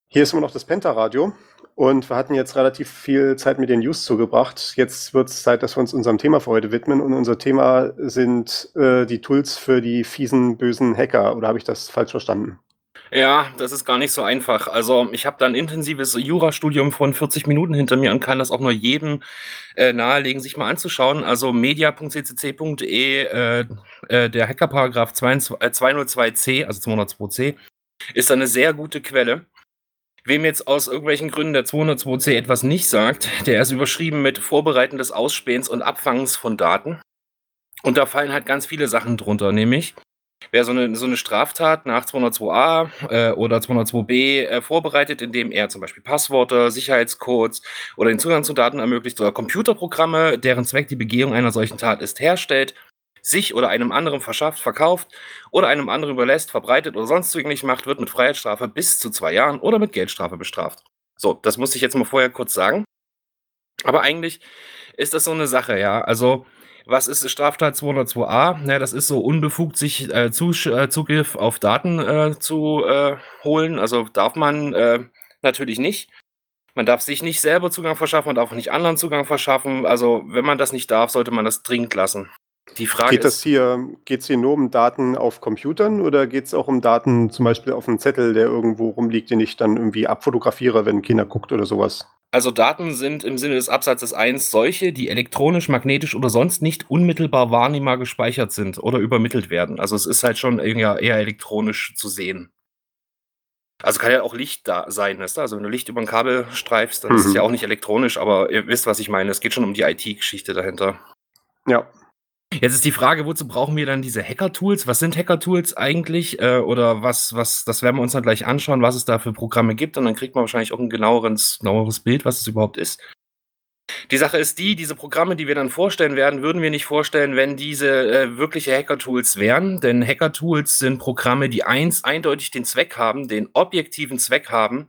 Hier ist immer noch das Penta-Radio und wir hatten jetzt relativ viel Zeit mit den News zugebracht. Jetzt wird es Zeit, dass wir uns unserem Thema für heute widmen und unser Thema sind die Tools für die fiesen, bösen Hacker. Oder habe ich das falsch verstanden? Ja, das ist gar nicht so einfach. Also ich habe da ein intensives Jurastudium von 40 Minuten hinter mir und kann das auch nur jedem nahelegen, sich mal anzuschauen. Also media.ccc.de, der Hackerparagraph 202c, also 202c, ist eine sehr gute Quelle. Wem jetzt aus irgendwelchen Gründen der 202c etwas nicht sagt, der ist überschrieben mit Vorbereiten des Ausspähens und Abfangens von Daten. Und da fallen halt ganz viele Sachen drunter, nämlich wer so eine Straftat nach 202a oder 202b vorbereitet, indem er zum Beispiel Passworte, Sicherheitscodes oder den Zugang zu Daten ermöglicht oder Computerprogramme, deren Zweck die Begehung einer solchen Tat ist, herstellt, sich oder einem anderen verschafft, verkauft oder einem anderen überlässt, verbreitet oder sonst zugänglich macht, wird mit Freiheitsstrafe bis zu 2 Jahren oder mit Geldstrafe bestraft. So, das musste ich jetzt mal vorher kurz sagen. Aber eigentlich ist das so eine Sache, ja. Also, was ist Straftat 202a? Na, das ist so unbefugt, sich Zugriff auf Daten zu holen. Also darf man natürlich nicht. Man darf sich nicht selber Zugang verschaffen, man darf auch nicht anderen Zugang verschaffen. Also, wenn man das nicht darf, sollte man das dringend lassen. Die Frage Geht es hier nur um Daten auf Computern oder geht es auch um Daten zum Beispiel auf einem Zettel, der irgendwo rumliegt, den ich dann irgendwie abfotografiere, wenn Kinder guckt oder sowas? Also Daten sind im Sinne des Absatzes 1 solche, die elektronisch, magnetisch oder sonst nicht unmittelbar wahrnehmbar gespeichert sind oder übermittelt werden. Also es ist halt schon eher elektronisch zu sehen. Also kann ja auch Licht da sein, weißt du? Also wenn du Licht über ein Kabel streifst, dann ist es ja auch nicht elektronisch, aber ihr wisst, was ich meine. Es geht schon um die IT-Geschichte dahinter. Ja. Jetzt ist die Frage, wozu brauchen wir dann diese Hacker-Tools? Was sind Hacker-Tools eigentlich? Oder das werden wir uns dann gleich anschauen, was es da für Programme gibt. Und dann kriegt man wahrscheinlich auch ein genaueres Bild, was es überhaupt ist. Die Sache ist diese Programme, die wir dann vorstellen werden, würden wir nicht vorstellen, wenn diese wirkliche Hacker-Tools wären. Denn Hacker-Tools sind Programme, die eindeutig den Zweck haben, den objektiven Zweck haben,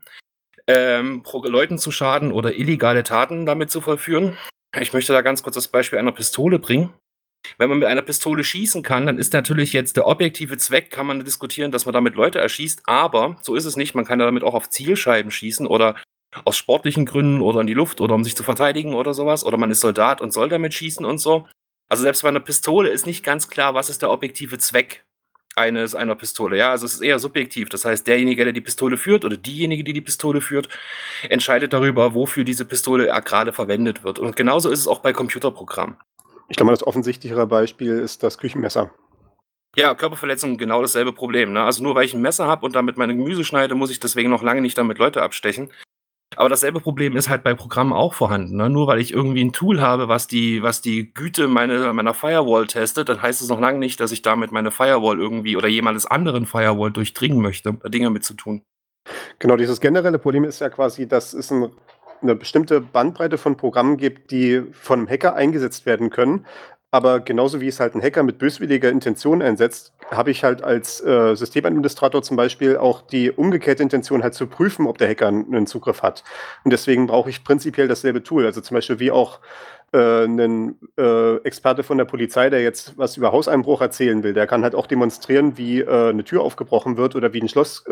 Leuten zu schaden oder illegale Taten damit zu vollführen. Ich möchte da ganz kurz das Beispiel einer Pistole bringen. Wenn man mit einer Pistole schießen kann, dann ist natürlich jetzt der objektive Zweck, kann man diskutieren, dass man damit Leute erschießt, aber so ist es nicht. Man kann damit auch auf Zielscheiben schießen oder aus sportlichen Gründen oder in die Luft oder um sich zu verteidigen oder sowas. Oder man ist Soldat und soll damit schießen und so. Also selbst bei einer Pistole ist nicht ganz klar, was ist der objektive Zweck einer Pistole. Ja, also es ist eher subjektiv. Das heißt, derjenige, der die Pistole führt oder diejenige, die die Pistole führt, entscheidet darüber, wofür diese Pistole gerade verwendet wird. Und genauso ist es auch bei Computerprogrammen. Ich glaube, das offensichtlichere Beispiel ist das Küchenmesser. Ja, Körperverletzung, genau dasselbe Problem. Ne? Also nur weil ich ein Messer habe und damit meine Gemüse schneide, muss ich deswegen noch lange nicht damit Leute abstechen. Aber dasselbe Problem ist halt bei Programmen auch vorhanden. Ne? Nur weil ich irgendwie ein Tool habe, was die Güte meiner Firewall testet, dann heißt es noch lange nicht, dass ich damit meine Firewall irgendwie oder jemandes anderen Firewall durchdringen möchte, da Dinge mit zu tun. Genau, dieses generelle Problem ist ja quasi, dass es eine bestimmte Bandbreite von Programmen gibt, die von einem Hacker eingesetzt werden können. Aber genauso wie es halt ein Hacker mit böswilliger Intention einsetzt, habe ich halt als Systemadministrator zum Beispiel auch die umgekehrte Intention halt zu prüfen, ob der Hacker einen Zugriff hat. Und deswegen brauche ich prinzipiell dasselbe Tool. Also zum Beispiel wie auch ein Experte von der Polizei, der jetzt was über Hauseinbruch erzählen will, der kann halt auch demonstrieren, wie eine Tür aufgebrochen wird oder wie ein Schloss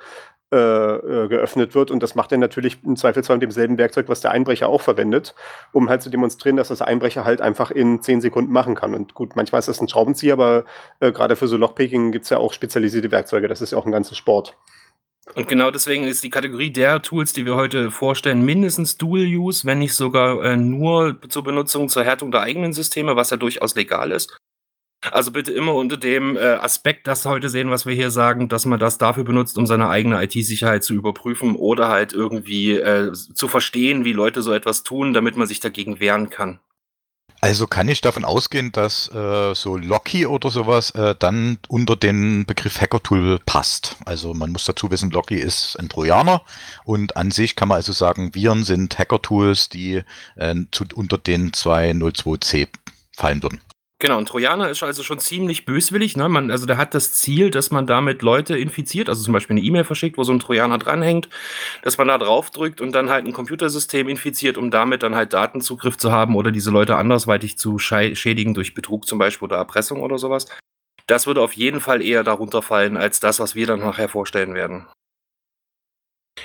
geöffnet wird. Und das macht er natürlich im Zweifelsfall mit demselben Werkzeug, was der Einbrecher auch verwendet, um halt zu demonstrieren, dass das Einbrecher halt einfach in 10 Sekunden machen kann. Und gut, manchmal ist das ein Schraubenzieher, aber gerade für so Lockpicking gibt es ja auch spezialisierte Werkzeuge. Das ist ja auch ein ganzer Sport. Und genau deswegen ist die Kategorie der Tools, die wir heute vorstellen, mindestens Dual-Use, wenn nicht sogar nur zur Benutzung, zur Härtung der eigenen Systeme, was ja durchaus legal ist. Also bitte immer unter dem Aspekt, das heute sehen, was wir hier sagen, dass man das dafür benutzt, um seine eigene IT-Sicherheit zu überprüfen oder halt irgendwie zu verstehen, wie Leute so etwas tun, damit man sich dagegen wehren kann. Also kann ich davon ausgehen, dass so Locky oder sowas dann unter den Begriff Hacker-Tool passt. Also man muss dazu wissen, Locky ist ein Trojaner und an sich kann man also sagen, Viren sind Hacker-Tools, die unter den 202c fallen würden. Genau, ein Trojaner ist also schon ziemlich böswillig. Ne? Also der hat das Ziel, dass man damit Leute infiziert, also zum Beispiel eine E-Mail verschickt, wo so ein Trojaner dranhängt, dass man da drauf drückt und dann halt ein Computersystem infiziert, um damit dann halt Datenzugriff zu haben oder diese Leute andersweitig zu schädigen durch Betrug zum Beispiel oder Erpressung oder sowas. Das würde auf jeden Fall eher darunter fallen, als das, was wir dann nachher vorstellen werden.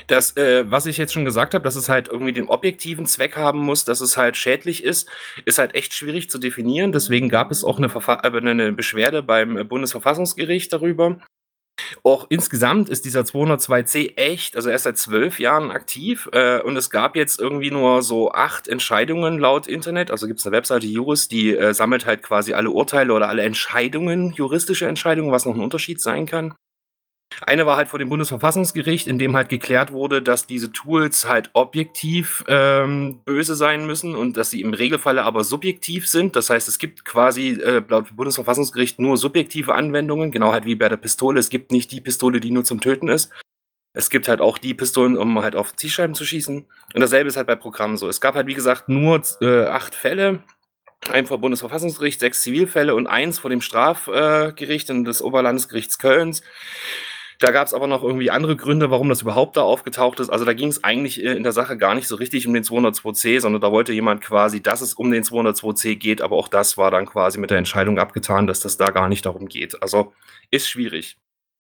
Das, was ich jetzt schon gesagt habe, dass es halt irgendwie den objektiven Zweck haben muss, dass es halt schädlich ist halt echt schwierig zu definieren. Deswegen gab es auch eine Beschwerde beim Bundesverfassungsgericht darüber. Auch insgesamt ist dieser 202c echt, also er ist seit 12 Jahren aktiv, und es gab jetzt irgendwie nur so 8 Entscheidungen laut Internet. Also gibt es eine Webseite Jurist, die sammelt halt quasi alle Urteile oder alle Entscheidungen, juristische Entscheidungen, was noch ein Unterschied sein kann. Eine war halt vor dem Bundesverfassungsgericht, in dem halt geklärt wurde, dass diese Tools halt objektiv böse sein müssen und dass sie im Regelfalle aber subjektiv sind. Das heißt, es gibt quasi laut Bundesverfassungsgericht nur subjektive Anwendungen, genau halt wie bei der Pistole. Es gibt nicht die Pistole, die nur zum Töten ist. Es gibt halt auch die Pistolen, um halt auf Zielscheiben zu schießen. Und dasselbe ist halt bei Programmen so. Es gab halt, wie gesagt, nur 8 Fälle. Einen vor Bundesverfassungsgericht, 6 Zivilfälle und 1 vor dem Strafgericht und des Oberlandesgerichts Kölns. Da gab es aber noch irgendwie andere Gründe, warum das überhaupt da aufgetaucht ist. Also da ging es eigentlich in der Sache gar nicht so richtig um den 202c, sondern da wollte jemand quasi, dass es um den 202c geht, aber auch das war dann quasi mit der Entscheidung abgetan, dass das da gar nicht darum geht. Also ist schwierig.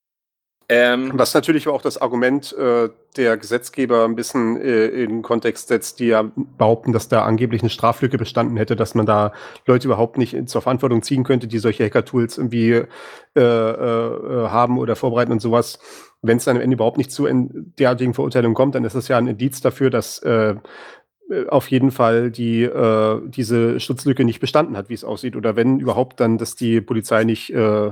Was natürlich auch das Argument der Gesetzgeber ein bisschen in den Kontext setzt, die ja behaupten, dass da angeblich eine Straflücke bestanden hätte, dass man da Leute überhaupt nicht zur Verantwortung ziehen könnte, die solche Hacker-Tools irgendwie haben oder vorbereiten und sowas. Wenn es dann am Ende überhaupt nicht zu derartigen Verurteilungen kommt, dann ist das ja ein Indiz dafür, dass auf jeden Fall diese Schutzlücke nicht bestanden hat, wie es aussieht. Oder wenn überhaupt, dann, dass die Polizei nicht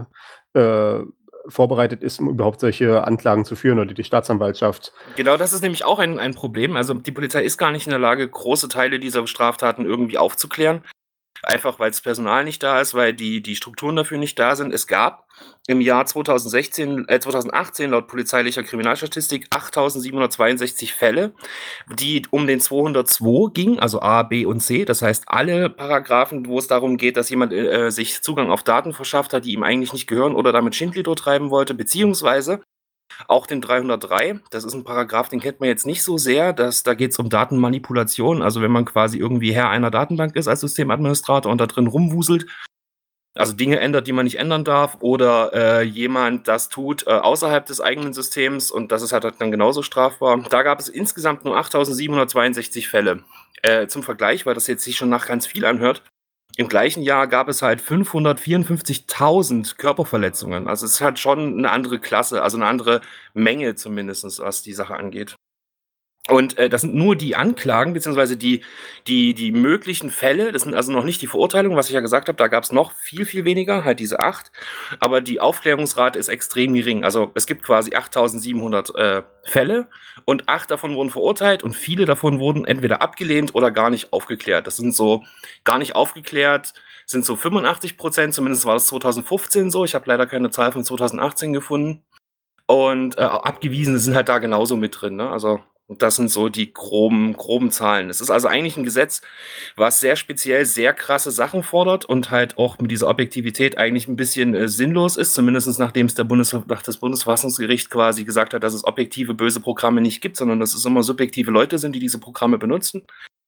vorbereitet ist, um überhaupt solche Anklagen zu führen oder die Staatsanwaltschaft. Genau, das ist nämlich auch ein Problem. Also die Polizei ist gar nicht in der Lage, große Teile dieser Straftaten irgendwie aufzuklären. Einfach weil das Personal nicht da ist, weil die Strukturen dafür nicht da sind. Es gab im Jahr 2018 laut polizeilicher Kriminalstatistik 8.762 Fälle, die um den 202 gingen, also A, B und C. Das heißt, alle Paragraphen, wo es darum geht, dass jemand sich Zugang auf Daten verschafft hat, die ihm eigentlich nicht gehören oder damit Schindluder treiben wollte, beziehungsweise auch den 303, das ist ein Paragraph, den kennt man jetzt nicht so sehr. Da geht es um Datenmanipulation. Also wenn man quasi irgendwie Herr einer Datenbank ist als Systemadministrator und da drin rumwuselt, also Dinge ändert, die man nicht ändern darf, oder jemand das tut außerhalb des eigenen Systems, und das ist halt dann genauso strafbar. Da gab es insgesamt nur 8.762 Fälle. Zum Vergleich, weil das jetzt sich schon nach ganz viel anhört, im gleichen Jahr gab es halt 554.000 Körperverletzungen. Also es ist halt schon eine andere Klasse, also eine andere Menge zumindest, was die Sache angeht. Und das sind nur die Anklagen, beziehungsweise die möglichen Fälle. Das sind also noch nicht die Verurteilungen, was ich ja gesagt habe. Da gab es noch viel, viel weniger, halt diese 8. Aber die Aufklärungsrate ist extrem gering. Also es gibt quasi 8.700 Fälle und 8 davon wurden verurteilt und viele davon wurden entweder abgelehnt oder gar nicht aufgeklärt. Das sind so gar nicht aufgeklärt, sind so 85%, zumindest war das 2015 so. Ich habe leider keine Zahl von 2018 gefunden. Und abgewiesene sind halt da genauso mit drin, ne? Also das sind so die groben Zahlen. Es ist also eigentlich ein Gesetz, was sehr speziell sehr krasse Sachen fordert und halt auch mit dieser Objektivität eigentlich ein bisschen sinnlos ist, zumindest nachdem es das Bundesverfassungsgericht quasi gesagt hat, dass es objektive böse Programme nicht gibt, sondern dass es immer subjektive Leute sind, die diese Programme benutzen.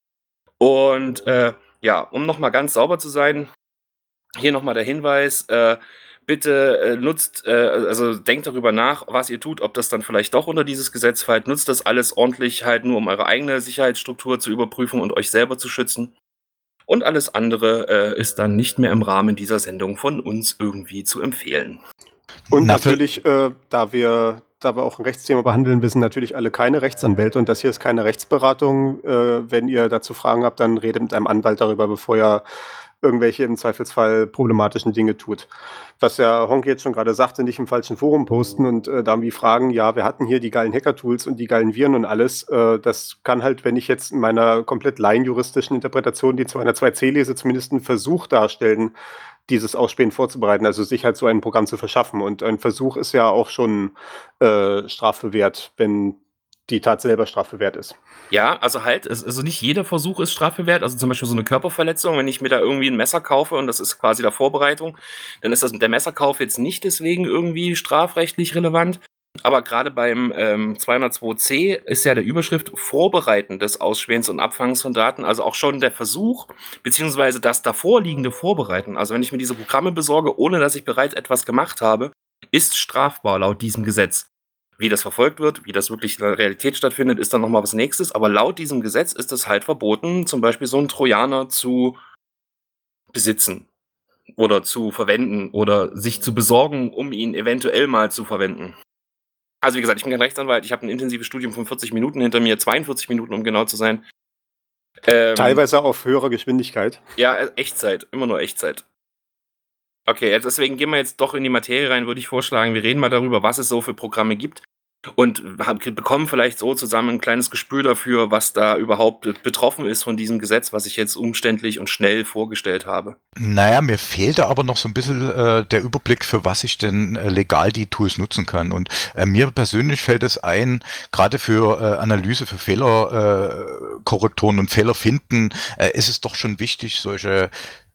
Und ja, um nochmal ganz sauber zu sein, hier nochmal der Hinweis, bitte nutzt, also denkt darüber nach, was ihr tut, ob das dann vielleicht doch unter dieses Gesetz fällt. Nutzt das alles ordentlich halt nur, um eure eigene Sicherheitsstruktur zu überprüfen und euch selber zu schützen. Und alles andere ist dann nicht mehr im Rahmen dieser Sendung von uns irgendwie zu empfehlen. Und natürlich, da wir auch ein Rechtsthema behandeln, wissen natürlich alle keine Rechtsanwälte und das hier ist keine Rechtsberatung. Wenn ihr dazu Fragen habt, dann redet mit einem Anwalt darüber, bevor ihr irgendwelche im Zweifelsfall problematischen Dinge tut. Was ja Honk jetzt schon gerade sagte, nicht im falschen Forum posten und da irgendwie fragen, ja, wir hatten hier die geilen Hacker-Tools und die geilen Viren und alles. Das kann halt, wenn ich jetzt in meiner komplett laienjuristischen Interpretation die 202c lese, zumindest einen Versuch darstellen, dieses Ausspähen vorzubereiten, also sich halt so ein Programm zu verschaffen. Und ein Versuch ist ja auch schon strafbewehrt, wenn die Tat selber strafbewehrt ist. Ja, also halt, also nicht jeder Versuch ist strafbewehrt. Also zum Beispiel so eine Körperverletzung, wenn ich mir da irgendwie ein Messer kaufe und das ist quasi der Vorbereitung, dann ist das der Messerkauf jetzt nicht deswegen irgendwie strafrechtlich relevant. Aber gerade beim 202c ist ja der Überschrift Vorbereiten des Ausspähens und Abfangs von Daten, also auch schon der Versuch, beziehungsweise das davorliegende Vorbereiten. Also wenn ich mir diese Programme besorge, ohne dass ich bereits etwas gemacht habe, ist strafbar laut diesem Gesetz. Wie das verfolgt wird, wie das wirklich in der Realität stattfindet, ist dann nochmal was Nächstes. Aber laut diesem Gesetz ist es halt verboten, zum Beispiel so einen Trojaner zu besitzen oder zu verwenden oder sich zu besorgen, um ihn eventuell mal zu verwenden. Also wie gesagt, ich bin kein Rechtsanwalt, ich habe ein intensives Studium von 40 Minuten hinter mir, 42 Minuten, um genau zu sein. Teilweise auf höherer Geschwindigkeit. Ja, Echtzeit, immer nur Echtzeit. Okay, deswegen gehen wir jetzt doch in die Materie rein, würde ich vorschlagen. Wir reden mal darüber, was es so für Programme gibt und bekommen vielleicht so zusammen ein kleines Gespür dafür, was da überhaupt betroffen ist von diesem Gesetz, was ich jetzt umständlich und schnell vorgestellt habe. Naja, mir fehlt da aber noch so ein bisschen der Überblick, für was ich denn legal die Tools nutzen kann. Und mir persönlich fällt es ein, gerade für Analyse, für Fehlerkorrekturen und Fehler finden, ist es doch schon wichtig, solche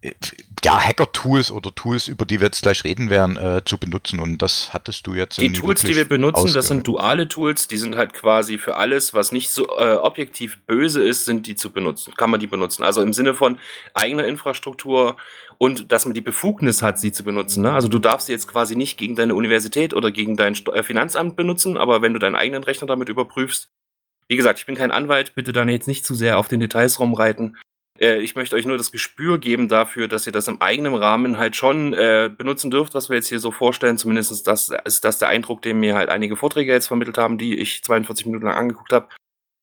Hacker-Tools oder Tools, über die wir jetzt gleich reden werden, zu benutzen. Und das hattest du jetzt Die Tools, die wir benutzen, das sind duale Tools, die sind halt quasi für alles, was nicht so objektiv böse ist, sind die zu benutzen, kann man die benutzen. Also im Sinne von eigener Infrastruktur und dass man die Befugnis hat, sie zu benutzen. Ne? Also du darfst sie jetzt quasi nicht gegen deine Universität oder gegen dein Finanzamt benutzen, aber wenn du deinen eigenen Rechner damit überprüfst, wie gesagt, ich bin kein Anwalt, bitte dann jetzt nicht zu sehr auf den Details rumreiten. Ich möchte euch nur das Gespür geben dafür, dass ihr das im eigenen Rahmen halt schon benutzen dürft, was wir jetzt hier so vorstellen. Zumindest ist das der Eindruck, den mir halt einige Vorträge jetzt vermittelt haben, die ich 42 Minuten lang angeguckt habe.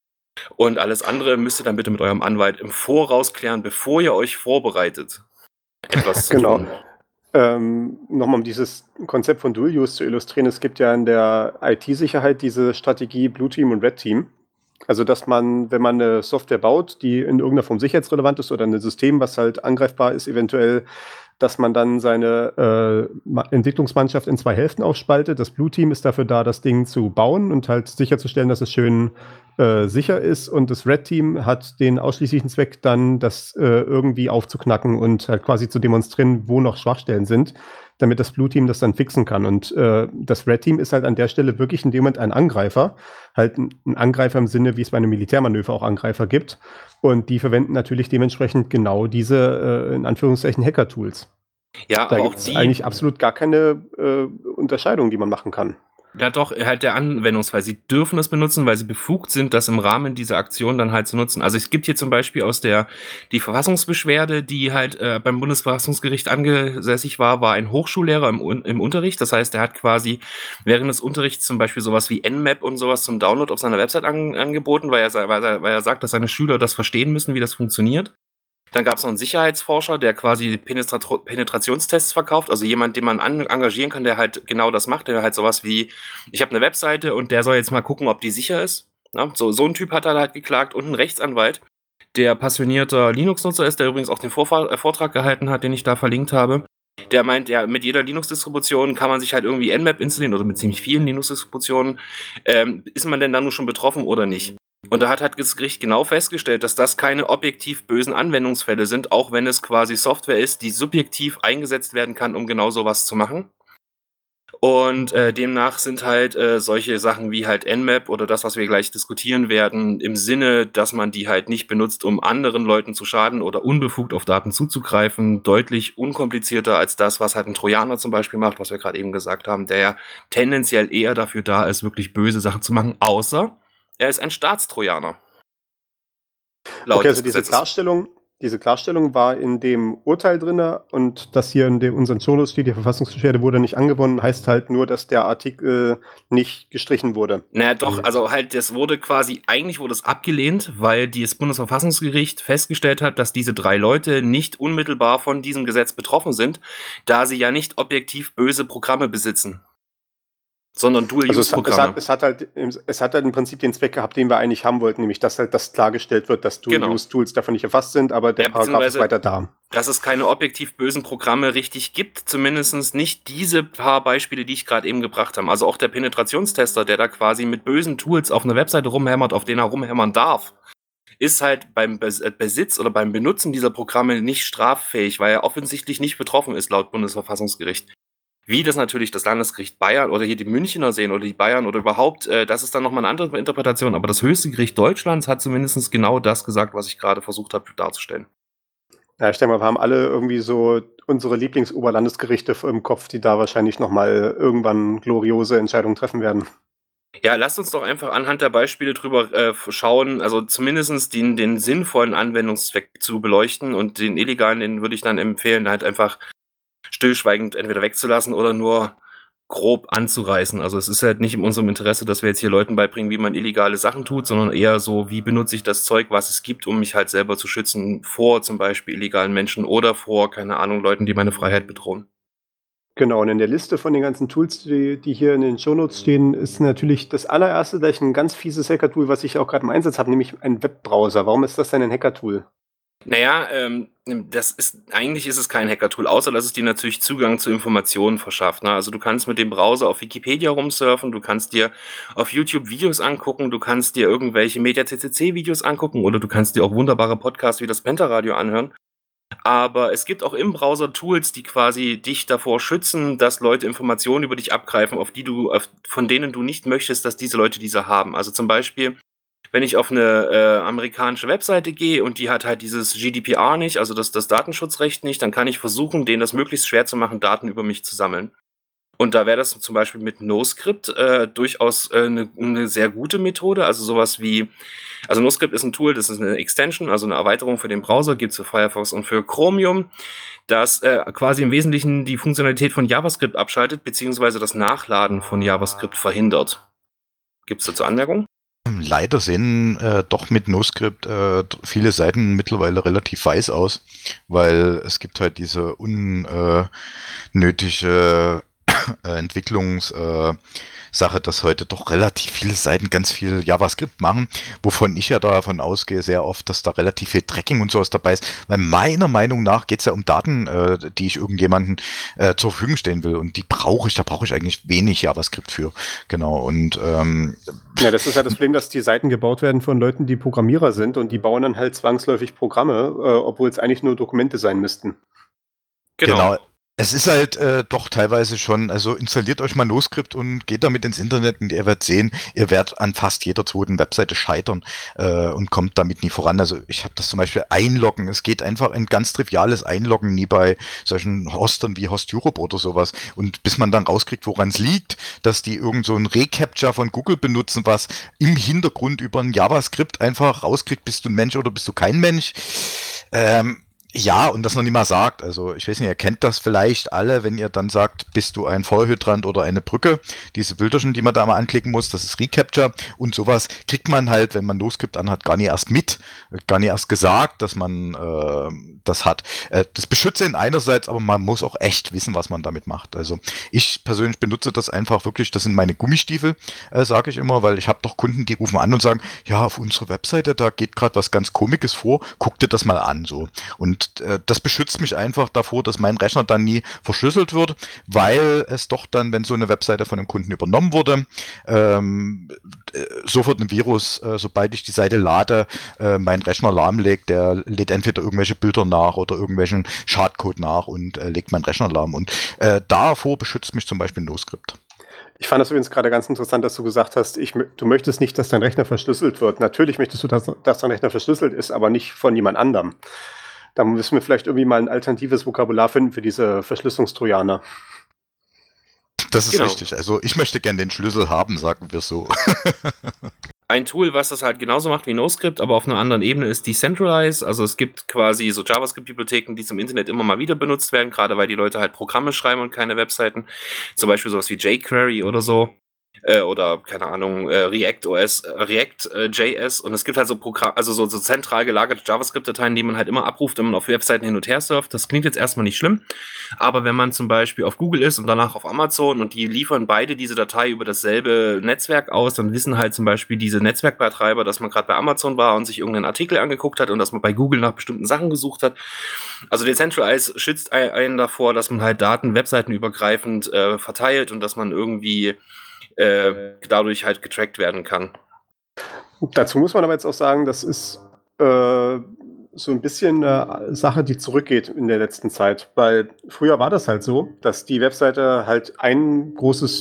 Und alles andere müsst ihr dann bitte mit eurem Anwalt im Voraus klären, bevor ihr euch vorbereitet, etwas zu tun. Nochmal um dieses Konzept von Dual Use zu illustrieren, es gibt ja in der IT-Sicherheit diese Strategie Blue Team und Red Team. Also dass man, wenn man eine Software baut, die in irgendeiner Form sicherheitsrelevant ist oder ein System, was halt angreifbar ist, eventuell, dass man dann seine Entwicklungsmannschaft in 2 Hälften aufspaltet. Das Blue Team ist dafür da, das Ding zu bauen und halt sicherzustellen, dass es schön sicher ist. Und das Red Team hat den ausschließlichen Zweck, dann das irgendwie aufzuknacken und halt quasi zu demonstrieren, wo noch Schwachstellen sind, damit das Blue Team das dann fixen kann. Und das Red Team ist halt an der Stelle wirklich in dem Moment ein Angreifer. Halt ein Angreifer im Sinne, wie es bei einem Militärmanöver auch Angreifer gibt. Und die verwenden natürlich dementsprechend genau diese, in Anführungszeichen, Hacker-Tools. Ja, Da aber gibt es eigentlich absolut gar keine Unterscheidung, die man machen kann. Ja, doch, halt der Anwendungsfall. Sie dürfen es benutzen, weil sie befugt sind, das im Rahmen dieser Aktion dann halt zu nutzen. Also es gibt hier zum Beispiel die Verfassungsbeschwerde, die halt beim Bundesverfassungsgericht angesässig war ein Hochschullehrer im Unterricht. Das heißt, er hat quasi während des Unterrichts zum Beispiel sowas wie Nmap und sowas zum Download auf seiner Website angeboten, weil er sagt, dass seine Schüler das verstehen müssen, wie das funktioniert. Dann gab es noch einen Sicherheitsforscher, der quasi Penetrationstests verkauft, also jemand, den man engagieren kann, der halt genau das macht, der halt sowas wie, ich habe eine Webseite und der soll jetzt mal gucken, ob die sicher ist. Ja, so ein Typ hat er halt geklagt und ein Rechtsanwalt, der passionierter Linux-Nutzer ist, der übrigens auch den Vortrag gehalten hat, den ich da verlinkt habe. Der meint, ja, mit jeder Linux-Distribution kann man sich halt irgendwie Nmap installieren oder mit ziemlich vielen Linux-Distributionen. Ist man denn dann nur schon betroffen oder nicht? Und da hat halt das Gericht genau festgestellt, dass das keine objektiv bösen Anwendungsfälle sind, auch wenn es quasi Software ist, die subjektiv eingesetzt werden kann, um genau sowas zu machen. Und demnach sind halt solche Sachen wie halt Nmap oder das, was wir gleich diskutieren werden, im Sinne, dass man die halt nicht benutzt, um anderen Leuten zu schaden oder unbefugt auf Daten zuzugreifen, deutlich unkomplizierter als das, was halt ein Trojaner zum Beispiel macht, was wir gerade eben gesagt haben, der ja tendenziell eher dafür da ist, wirklich böse Sachen zu machen, außer er ist ein Staatstrojaner. Okay, also diese Klarstellung war in dem Urteil drin und das hier in unseren Shownotes steht, die Verfassungsbeschwerde wurde nicht angewonnen, heißt halt nur, dass der Artikel nicht gestrichen wurde. Naja, doch, also halt, eigentlich wurde es abgelehnt, weil das Bundesverfassungsgericht festgestellt hat, dass diese 3 Leute nicht unmittelbar von diesem Gesetz betroffen sind, da sie ja nicht objektiv böse Programme besitzen, sondern Dual-Use-Programme. Es hat halt im Prinzip den Zweck gehabt, den wir eigentlich haben wollten, nämlich dass halt das klargestellt wird, dass Dual-Use-Tools davon nicht erfasst sind, aber der Paragraph ist weiter da. Dass es keine objektiv bösen Programme richtig gibt, zumindest nicht diese paar Beispiele, die ich gerade eben gebracht habe. Also auch der Penetrationstester, der da quasi mit bösen Tools auf einer Webseite rumhämmert, auf denen er rumhämmern darf, ist halt beim Besitz oder beim Benutzen dieser Programme nicht straffähig, weil er offensichtlich nicht betroffen ist, laut Bundesverfassungsgericht. Wie das natürlich das Landesgericht Bayern oder hier die Münchner sehen oder die Bayern oder überhaupt, das ist dann nochmal eine andere Interpretation. Aber das höchste Gericht Deutschlands hat zumindest genau das gesagt, was ich gerade versucht habe darzustellen. Ja, ich denke mal, wir haben alle irgendwie so unsere Lieblingsoberlandesgerichte im Kopf, die da wahrscheinlich nochmal irgendwann gloriose Entscheidungen treffen werden. Ja, lasst uns doch einfach anhand der Beispiele drüber schauen, also zumindest den sinnvollen Anwendungszweck zu beleuchten, und den illegalen, den würde ich dann empfehlen, halt einfach stillschweigend entweder wegzulassen oder nur grob anzureißen. Also es ist halt nicht in unserem Interesse, dass wir jetzt hier Leuten beibringen, wie man illegale Sachen tut, sondern eher so, wie benutze ich das Zeug, was es gibt, um mich halt selber zu schützen vor zum Beispiel illegalen Menschen oder vor, keine Ahnung, Leuten, die meine Freiheit bedrohen. Genau, und in der Liste von den ganzen Tools, die hier in den Shownotes stehen, ist natürlich das allererste gleich ein ganz fieses Hacker-Tool, was ich auch gerade im Einsatz habe, nämlich ein Webbrowser. Warum ist das denn ein Hacker-Tool? Naja, eigentlich ist es kein Hacker-Tool, außer dass es dir natürlich Zugang zu Informationen verschafft. Ne? Also du kannst mit dem Browser auf Wikipedia rumsurfen, du kannst dir auf YouTube Videos angucken, du kannst dir irgendwelche Media-CCC-Videos angucken oder du kannst dir auch wunderbare Podcasts wie das Pentaradio anhören. Aber es gibt auch im Browser Tools, die quasi dich davor schützen, dass Leute Informationen über dich abgreifen, von denen du nicht möchtest, dass diese Leute diese haben. Also zum Beispiel, wenn ich auf eine amerikanische Webseite gehe und die hat halt dieses GDPR nicht, also das Datenschutzrecht nicht, dann kann ich versuchen, denen das möglichst schwer zu machen, Daten über mich zu sammeln. Und da wäre das zum Beispiel mit NoScript durchaus eine sehr gute Methode. Also NoScript ist ein Tool, das ist eine Extension, also eine Erweiterung für den Browser, gibt es für Firefox und für Chromium, das quasi im Wesentlichen die Funktionalität von JavaScript abschaltet, beziehungsweise das Nachladen von JavaScript verhindert. Gibt es dazu Anmerkungen? Leider sehen doch mit NoScript viele Seiten mittlerweile relativ weiß aus, weil es gibt halt diese unnötige Entwicklungssache, dass heute doch relativ viele Seiten ganz viel JavaScript machen, wovon ich ja davon ausgehe sehr oft, dass da relativ viel Tracking und sowas dabei ist, weil meiner Meinung nach geht es ja um Daten, die ich irgendjemanden zur Verfügung stellen will, und da brauche ich eigentlich wenig JavaScript für, genau, und Ja, das ist ja das Problem, dass die Seiten gebaut werden von Leuten, die Programmierer sind, und die bauen dann halt zwangsläufig Programme, obwohl es eigentlich nur Dokumente sein müssten. Genau. Es ist halt doch teilweise schon, also installiert euch mal NoScript und geht damit ins Internet und ihr werdet sehen, ihr werdet an fast jeder zweiten Webseite scheitern und kommt damit nie voran. Also ich habe das zum Beispiel Einloggen. Es geht einfach ein ganz triviales Einloggen nie bei solchen Hostern wie Host Europe oder sowas. Und bis man dann rauskriegt, woran es liegt, dass die irgend so ein Recaptcha von Google benutzen, was im Hintergrund über ein JavaScript einfach rauskriegt, bist du ein Mensch oder bist du kein Mensch. Ja, und das noch nicht mal sagt. Also ich weiß nicht, ihr kennt das vielleicht alle, wenn ihr dann sagt, bist du ein Feuerhydrant oder eine Brücke. Diese Bilderchen, die man da mal anklicken muss, das ist Recaptcha, und sowas kriegt man halt, wenn man NoScript anhat, gar nicht erst mit, gar nicht erst gesagt, dass man das hat. Das beschützt ihn einerseits, aber man muss auch echt wissen, was man damit macht. Also ich persönlich benutze das einfach wirklich, das sind meine Gummistiefel, sage ich immer, weil ich habe doch Kunden, die rufen an und sagen, ja, auf unserer Webseite, da geht gerade was ganz Komisches vor, guck dir das mal an, so. Und das beschützt mich einfach davor, dass mein Rechner dann nie verschlüsselt wird, weil es doch dann, wenn so eine Webseite von einem Kunden übernommen wurde, sofort ein Virus, sobald ich die Seite lade, meinen Rechner lahmlegt. Der lädt entweder irgendwelche Bilder nach oder irgendwelchen Schadcode nach und legt meinen Rechner lahm. Und davor beschützt mich zum Beispiel NoScript. Ich fand das übrigens gerade ganz interessant, dass du gesagt hast, du möchtest nicht, dass dein Rechner verschlüsselt wird. Natürlich möchtest du, dass dein Rechner verschlüsselt ist, aber nicht von jemand anderem. Da müssen wir vielleicht irgendwie mal ein alternatives Vokabular finden für diese Verschlüsselungstrojaner. Das ist richtig. Also ich möchte gern den Schlüssel haben, sagen wir so. Ein Tool, was das halt genauso macht wie NoScript, aber auf einer anderen Ebene, ist Decentralize. Also es gibt quasi so JavaScript-Bibliotheken, die zum Internet immer mal wieder benutzt werden, gerade weil die Leute halt Programme schreiben und keine Webseiten. Zum Beispiel sowas wie jQuery oder so. Oder, keine Ahnung, React.js. Und es gibt halt so so zentral gelagerte JavaScript-Dateien, die man halt immer abruft, wenn man auf Webseiten hin und her surft. Das klingt jetzt erstmal nicht schlimm. Aber wenn man zum Beispiel auf Google ist und danach auf Amazon und die liefern beide diese Datei über dasselbe Netzwerk aus, dann wissen halt zum Beispiel diese Netzwerkbetreiber, dass man gerade bei Amazon war und sich irgendeinen Artikel angeguckt hat und dass man bei Google nach bestimmten Sachen gesucht hat. Also Decentralize schützt einen davor, dass man halt Daten webseitenübergreifend verteilt und dass man irgendwie dadurch halt getrackt werden kann. Dazu muss man aber jetzt auch sagen, das ist so ein bisschen eine Sache, die zurückgeht in der letzten Zeit, weil früher war das halt so, dass die Webseite halt ein großes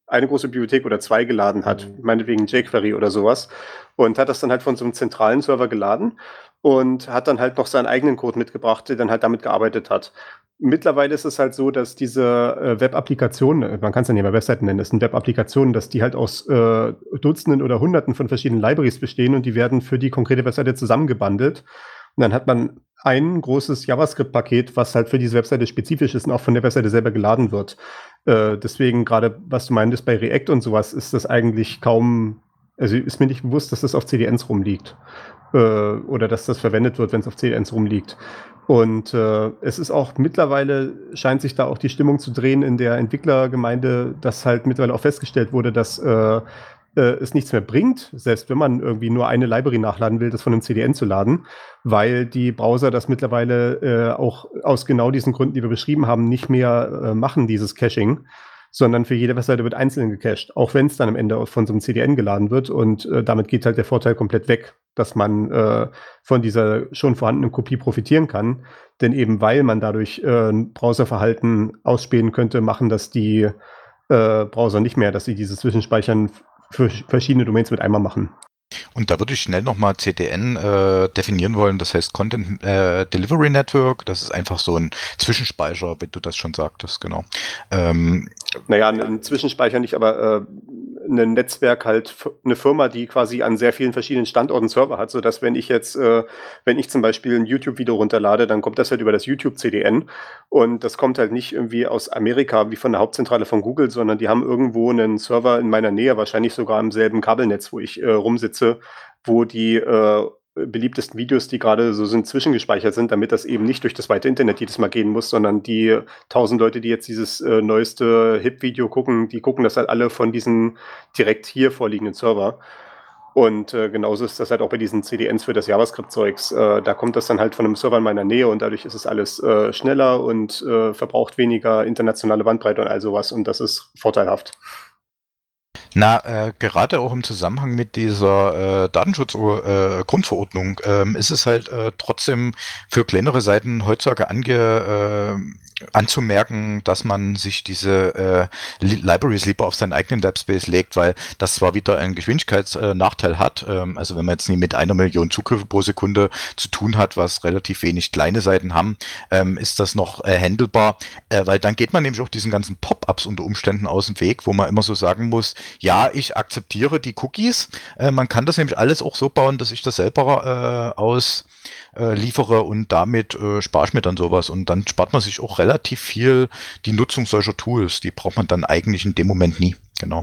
eine große Bibliothek oder 2 geladen hat, meinetwegen jQuery oder sowas, und hat das dann halt von so einem zentralen Server geladen und hat dann halt noch seinen eigenen Code mitgebracht, der dann halt damit gearbeitet hat. Mittlerweile ist es halt so, dass diese Web-Applikationen, man kann es ja nicht mehr Webseiten nennen, das sind Web-Applikationen, dass die halt aus Dutzenden oder Hunderten von verschiedenen Libraries bestehen und die werden für die konkrete Webseite zusammengebundelt. Und dann hat man ein großes JavaScript-Paket, was halt für diese Webseite spezifisch ist und auch von der Webseite selber geladen wird. Deswegen gerade, was du meintest bei React und sowas, ist das eigentlich kaum, also ist mir nicht bewusst, dass das auf CDNs rumliegt. Oder dass das verwendet wird, wenn es auf CDNs rumliegt. Und es ist auch mittlerweile, scheint sich da auch die Stimmung zu drehen in der Entwicklergemeinde, dass halt mittlerweile auch festgestellt wurde, dass es nichts mehr bringt, selbst wenn man irgendwie nur eine Library nachladen will, das von einem CDN zu laden, weil die Browser das mittlerweile auch aus genau diesen Gründen, die wir beschrieben haben, nicht mehr machen, dieses Caching, sondern für jede Webseite wird einzeln gecached, auch wenn es dann am Ende von so einem CDN geladen wird und damit geht halt der Vorteil komplett weg, dass man von dieser schon vorhandenen Kopie profitieren kann, denn eben weil man dadurch Browserverhalten ausspähen könnte, machen das die Browser nicht mehr, dass sie dieses Zwischenspeichern für verschiedene Domains mit einmal machen. Und da würde ich schnell nochmal CDN definieren wollen, das heißt Content Delivery Network, das ist einfach so ein Zwischenspeicher, wie du das schon sagtest, genau. Naja, ein Zwischenspeicher nicht, aber ein Netzwerk halt, eine Firma, die quasi an sehr vielen verschiedenen Standorten Server hat, sodass wenn ich jetzt, wenn ich zum Beispiel ein YouTube-Video runterlade, dann kommt das halt über das YouTube-CDN und das kommt halt nicht irgendwie aus Amerika wie von der Hauptzentrale von Google, sondern die haben irgendwo einen Server in meiner Nähe, wahrscheinlich sogar im selben Kabelnetz, wo ich rumsitze, wo die beliebtesten Videos, die gerade so sind, zwischengespeichert sind, damit das eben nicht durch das weite Internet jedes Mal gehen muss, sondern die 1000 Leute, die jetzt dieses neueste Hip-Video gucken, die gucken das halt alle von diesen direkt hier vorliegenden Server. Und genauso ist das halt auch bei diesen CDNs für das JavaScript-Zeugs. Da kommt das dann halt von einem Server in meiner Nähe und dadurch ist es alles schneller und verbraucht weniger internationale Bandbreite und all sowas und das ist vorteilhaft. Na, gerade auch im Zusammenhang mit dieser Datenschutz-Grundverordnung ist es halt trotzdem für kleinere Seiten heutzutage anzumerken, dass man sich diese Libraries lieber auf seinen eigenen Webspace legt, weil das zwar wieder einen Geschwindigkeitsnachteil hat, also wenn man jetzt nie mit 1 Million Zugriffe pro Sekunde zu tun hat, was relativ wenig kleine Seiten haben, ist das noch handelbar, weil dann geht man nämlich auch diesen ganzen Pop-ups unter Umständen aus dem Weg, wo man immer so sagen muss, ja, ich akzeptiere die Cookies. Man kann das nämlich alles auch so bauen, dass ich das selber ausliefere und damit spare ich mir dann sowas. Und dann spart man sich auch relativ viel die Nutzung solcher Tools. Die braucht man dann eigentlich in dem Moment nie. Genau.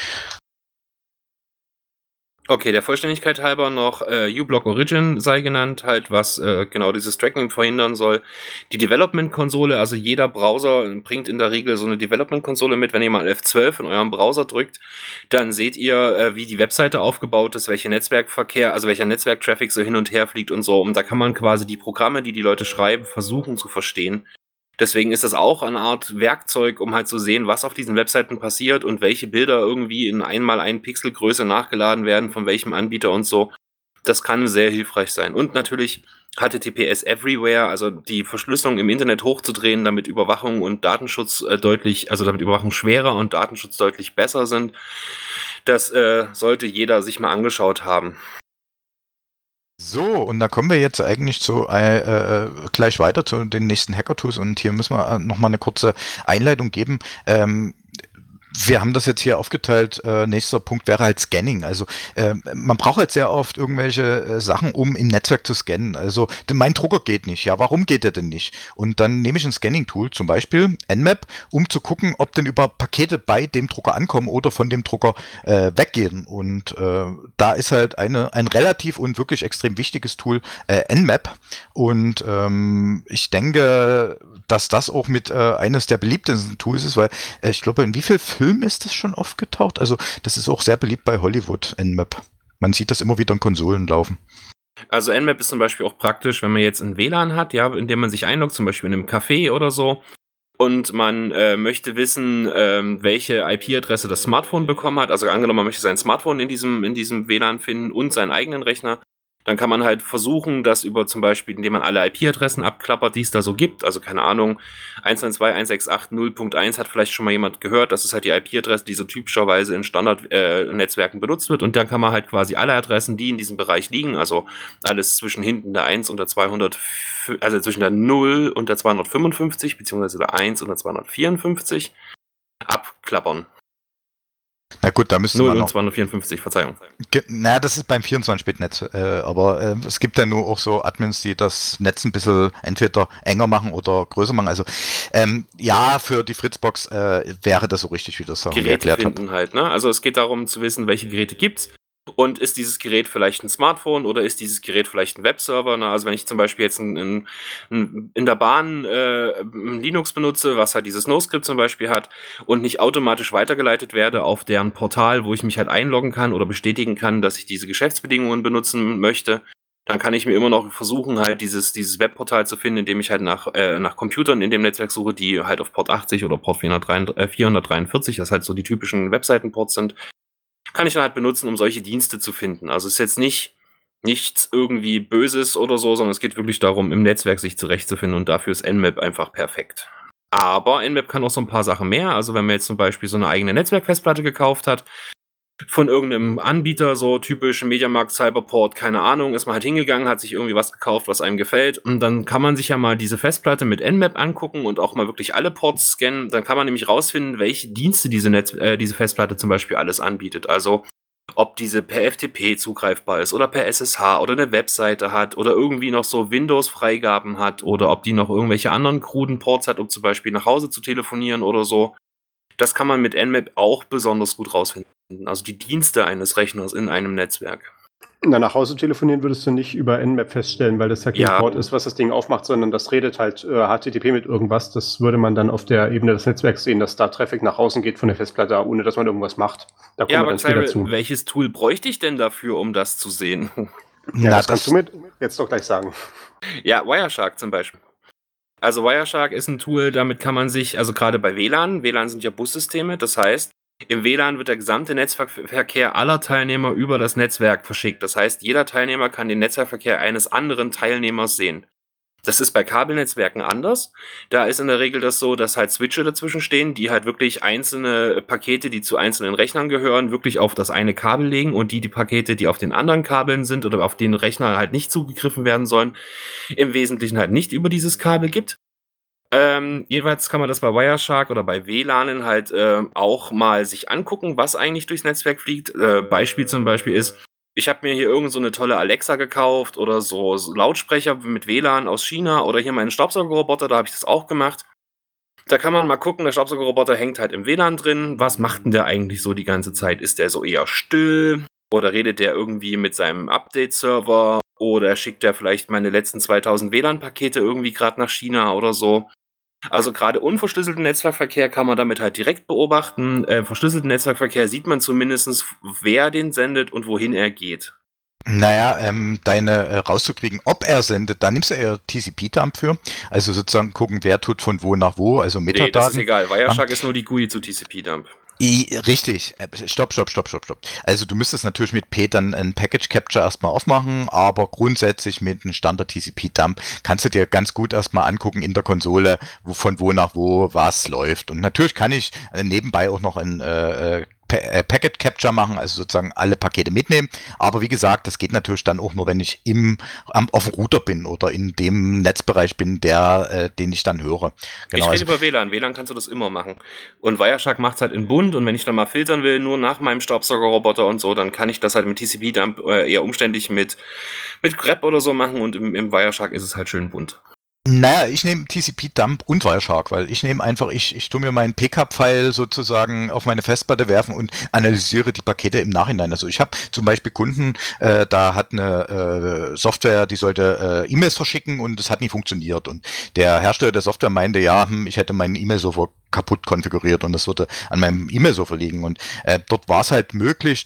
Okay, der Vollständigkeit halber noch uBlock Origin sei genannt, halt was genau dieses Tracking verhindern soll. Die Development-Konsole, also jeder Browser bringt in der Regel so eine Development-Konsole mit. Wenn ihr mal F12 in eurem Browser drückt, dann seht ihr, wie die Webseite aufgebaut ist, welcher Netzwerktraffic so hin und her fliegt und so. Und da kann man quasi die Programme, die Leute schreiben, versuchen zu verstehen. Deswegen ist das auch eine Art Werkzeug, um halt zu sehen, was auf diesen Webseiten passiert und welche Bilder irgendwie in 1x1 Pixel Größe nachgeladen werden, von welchem Anbieter und so. Das kann sehr hilfreich sein. Und natürlich HTTPS Everywhere, also die Verschlüsselung im Internet hochzudrehen, damit Überwachung und Datenschutz damit Überwachung schwerer und Datenschutz deutlich besser sind. Das sollte jeder sich mal angeschaut haben. So, und da kommen wir jetzt eigentlich gleich weiter zu den nächsten Hacker-Tools und hier müssen wir nochmal eine kurze Einleitung geben. Wir haben das jetzt hier aufgeteilt. Nächster Punkt wäre halt Scanning. Also man braucht halt sehr oft irgendwelche Sachen, um im Netzwerk zu scannen. Also mein Drucker geht nicht. Ja, warum geht der denn nicht? Und dann nehme ich ein Scanning-Tool, zum Beispiel Nmap, um zu gucken, ob denn über Pakete bei dem Drucker ankommen oder von dem Drucker weggehen. Und da ist halt ein relativ und wirklich extrem wichtiges Tool Nmap. Und ich denke, dass das auch mit eines der beliebtesten Tools ist, weil ich glaube, in wie viel Film ist das schon aufgetaucht? Also das ist auch sehr beliebt bei Hollywood, Nmap. Man sieht das immer wieder in Konsolen laufen. Also Nmap ist zum Beispiel auch praktisch, wenn man jetzt ein WLAN hat, ja, in dem man sich einloggt, zum Beispiel in einem Café oder so, und man möchte wissen, welche IP-Adresse das Smartphone bekommen hat. Also angenommen, man möchte sein Smartphone in diesem WLAN finden und seinen eigenen Rechner. Dann kann man halt versuchen, das über zum Beispiel, indem man alle IP-Adressen abklappert, die es da so gibt. Also keine Ahnung, 192.168.0.1 hat vielleicht schon mal jemand gehört. Das ist halt die IP-Adresse, die so typischerweise in Standardnetzwerken benutzt wird. Und dann kann man halt quasi alle Adressen, die in diesem Bereich liegen, also alles zwischen hinten der 1 und der 200, also zwischen der 0 und der 255, beziehungsweise der 1 und der 254, abklappern. Na gut, da müsste 0 man und noch. 254, Verzeihung. Na, das ist beim 24-Bit-Netz, aber es gibt ja nur auch so Admins, die das Netz ein bisschen entweder enger machen oder größer machen. Also ja, für die Fritzbox wäre das so richtig, wie das Sachen Geräte erklärt hat. finden halt, ne? Also es geht darum zu wissen, welche Geräte gibt's und ist dieses Gerät vielleicht ein Smartphone oder ist dieses Gerät vielleicht ein Webserver? Ne? Also wenn ich zum Beispiel jetzt in der Bahn ein Linux benutze, was halt dieses NoScript zum Beispiel hat und nicht automatisch weitergeleitet werde auf deren Portal, wo ich mich halt einloggen kann oder bestätigen kann, dass ich diese Geschäftsbedingungen benutzen möchte, dann kann ich mir immer noch versuchen, halt dieses Webportal zu finden, indem ich halt nach Computern in dem Netzwerk suche, die halt auf Port 80 oder Port 443, das halt so die typischen Webseitenports sind, kann ich dann halt benutzen, um solche Dienste zu finden. Also es ist jetzt nichts irgendwie Böses oder so, sondern es geht wirklich darum, im Netzwerk sich zurechtzufinden und dafür ist Nmap einfach perfekt. Aber Nmap kann auch so ein paar Sachen mehr. Also wenn man jetzt zum Beispiel so eine eigene Netzwerkfestplatte gekauft hat, von irgendeinem Anbieter, so typisch Mediamarkt, Cyberport, keine Ahnung, ist man halt hingegangen, hat sich irgendwie was gekauft, was einem gefällt und dann kann man sich ja mal diese Festplatte mit Nmap angucken und auch mal wirklich alle Ports scannen. Dann kann man nämlich rausfinden, welche Dienste diese Festplatte zum Beispiel alles anbietet. Also ob diese per FTP zugreifbar ist oder per SSH oder eine Webseite hat oder irgendwie noch so Windows-Freigaben hat oder ob die noch irgendwelche anderen kruden Ports hat, um zum Beispiel nach Hause zu telefonieren oder so. Das kann man mit Nmap auch besonders gut rausfinden. Also die Dienste eines Rechners in einem Netzwerk. Na, nach Hause telefonieren würdest du nicht über Nmap feststellen, weil das ja kein Ja. Port ist, was das Ding aufmacht, sondern das redet halt HTTP mit irgendwas. Das würde man dann auf der Ebene des Netzwerks sehen, dass da Traffic nach außen geht von der Festplatte, ohne dass man irgendwas macht. Da kommen Ja, wir aber dann später Cyril, zu. welches Tool bräuchte ich denn dafür, um das zu sehen? Ja, Na, das kannst du mir jetzt doch gleich sagen. Ja, Wireshark zum Beispiel. Also Wireshark ist ein Tool, damit kann man sich, also gerade bei WLAN sind ja Bussysteme, das heißt, im WLAN wird der gesamte Netzwerkverkehr aller Teilnehmer über das Netzwerk verschickt. Das heißt, jeder Teilnehmer kann den Netzwerkverkehr eines anderen Teilnehmers sehen. Das ist bei Kabelnetzwerken anders. Da ist in der Regel das so, dass halt Switche dazwischen stehen, die halt wirklich einzelne Pakete, die zu einzelnen Rechnern gehören, wirklich auf das eine Kabel legen und die Pakete, die auf den anderen Kabeln sind oder auf den Rechner halt nicht zugegriffen werden sollen, im Wesentlichen halt nicht über dieses Kabel gibt. Jedenfalls kann man das bei Wireshark oder bei WLAN halt auch mal sich angucken, was eigentlich durchs Netzwerk fliegt. Beispiel zum Beispiel ist, ich habe mir hier irgend so eine tolle Alexa gekauft oder so Lautsprecher mit WLAN aus China oder hier meinen Staubsaugerroboter, da habe ich das auch gemacht. Da kann man mal gucken, der Staubsaugerroboter hängt halt im WLAN drin. Was macht denn der eigentlich so die ganze Zeit? Ist der so eher still? Oder redet der irgendwie mit seinem Update-Server? Oder schickt der vielleicht meine letzten 2000 WLAN-Pakete irgendwie gerade nach China oder so? Also gerade unverschlüsselten Netzwerkverkehr kann man damit halt direkt beobachten. Verschlüsselten Netzwerkverkehr sieht man zumindest, wer den sendet und wohin er geht. Naja, rauszukriegen, ob er sendet, da nimmst du eher TCP-Dump für. Also sozusagen gucken, wer tut von wo nach wo, also Nee, das ist Metadaten. egal. Wireshark ist nur die GUI zu TCP-Dump. Richtig. Stopp. Also du müsstest natürlich mit P dann ein Package Capture erstmal aufmachen, aber grundsätzlich mit einem Standard TCP-Dump kannst du dir ganz gut erstmal angucken in der Konsole, von wo nach wo was läuft. Und natürlich kann ich nebenbei auch noch ein Packet Capture machen, also sozusagen alle Pakete mitnehmen. Aber wie gesagt, das geht natürlich dann auch nur, wenn ich auf dem Router bin oder in dem Netzbereich bin, den ich dann höre. Genau, ich rede über WLAN. WLAN kannst du das immer machen. Und Wireshark macht es halt in bunt. Und wenn ich dann mal filtern will, nur nach meinem Staubsaugerroboter und so, dann kann ich das halt mit TCP-Dump eher umständlich mit grep oder so machen. Und im Wireshark ist es halt schön bunt. Naja, ich nehme TCP-Dump und Wireshark, weil ich nehme einfach, ich tue mir meinen PCAP-File sozusagen auf meine Festplatte werfen und analysiere die Pakete im Nachhinein. Also ich habe zum Beispiel Kunden, da hat eine Software, die sollte E-Mails verschicken und es hat nie funktioniert. Und der Hersteller der Software meinte, ja, ich hätte meinen E-Mail-Server kaputt konfiguriert und das würde an meinem E-Mail-Server liegen. Und dort war es halt möglich, dank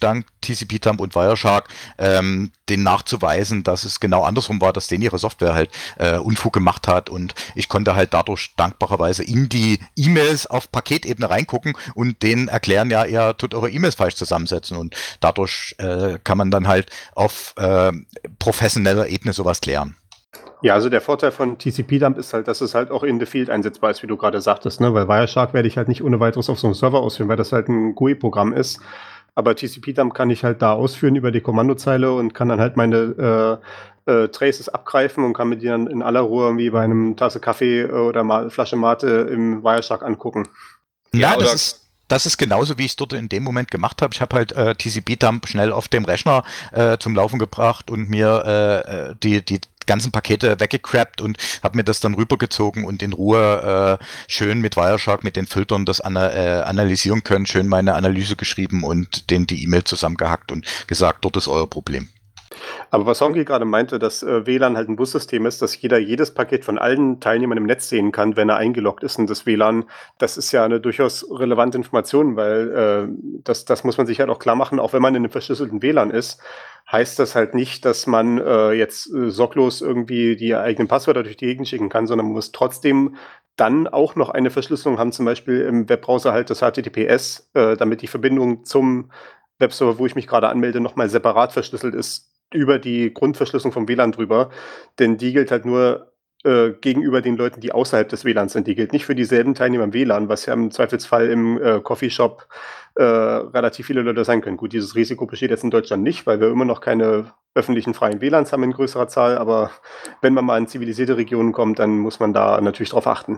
TCP-Dump und Wireshark, denen nachzuweisen, dass es genau andersrum war, dass denen ihre Software halt Unfug gemacht hat, und ich konnte halt dadurch dankbarerweise in die E-Mails auf Paketebene reingucken und denen erklären, ja, ihr tut eure E-Mails falsch zusammensetzen, und dadurch kann man dann halt auf professioneller Ebene sowas klären. Ja, also der Vorteil von TCP-Dump ist halt, dass es halt auch in the field einsetzbar ist, wie du gerade sagtest, ne? Weil Wireshark werde ich halt nicht ohne weiteres auf so einem Server ausführen, weil das halt ein GUI-Programm ist. Aber TCP-Dump kann ich halt da ausführen über die Kommandozeile und kann dann halt meine Traces abgreifen und kann mir die dann in aller Ruhe wie bei einem Tasse Kaffee oder mal Flasche Mate im Wireshark angucken. Ja, oder- das ist genauso, wie ich es dort in dem Moment gemacht habe. Ich habe halt TCP-Dump schnell auf dem Rechner zum Laufen gebracht und mir die ganzen Pakete weggecrappt und habe mir das dann rübergezogen und in Ruhe schön mit Wireshark, mit den Filtern das analysieren können, schön meine Analyse geschrieben und denen die E-Mail zusammengehackt und gesagt, dort ist euer Problem. Aber was Honky gerade meinte, dass WLAN halt ein Bussystem ist, dass jeder jedes Paket von allen Teilnehmern im Netz sehen kann, wenn er eingeloggt ist in das WLAN, das ist ja eine durchaus relevante Information, weil das muss man sich halt auch klar machen, auch wenn man in einem verschlüsselten WLAN ist, heißt das halt nicht, dass man jetzt sorglos irgendwie die eigenen Passwörter durch die Gegend schicken kann, sondern man muss trotzdem dann auch noch eine Verschlüsselung haben, zum Beispiel im Webbrowser halt das HTTPS, damit die Verbindung zum Webserver, wo ich mich gerade anmelde, nochmal separat verschlüsselt ist über die Grundverschlüsselung vom WLAN drüber, denn die gilt halt nur gegenüber den Leuten, die außerhalb des WLANs sind. Die gilt nicht für dieselben Teilnehmer im WLAN, was ja im Zweifelsfall im Coffeeshop relativ viele Leute sein können. Gut, dieses Risiko besteht jetzt in Deutschland nicht, weil wir immer noch keine öffentlichen freien WLANs haben in größerer Zahl, aber wenn man mal in zivilisierte Regionen kommt, dann muss man da natürlich drauf achten.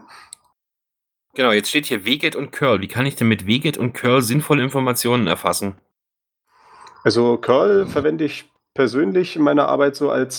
Genau, jetzt steht hier WGET und Curl. Wie kann ich denn mit WGET und Curl sinnvolle Informationen erfassen? Also Curl verwende ich persönlich in meiner Arbeit so als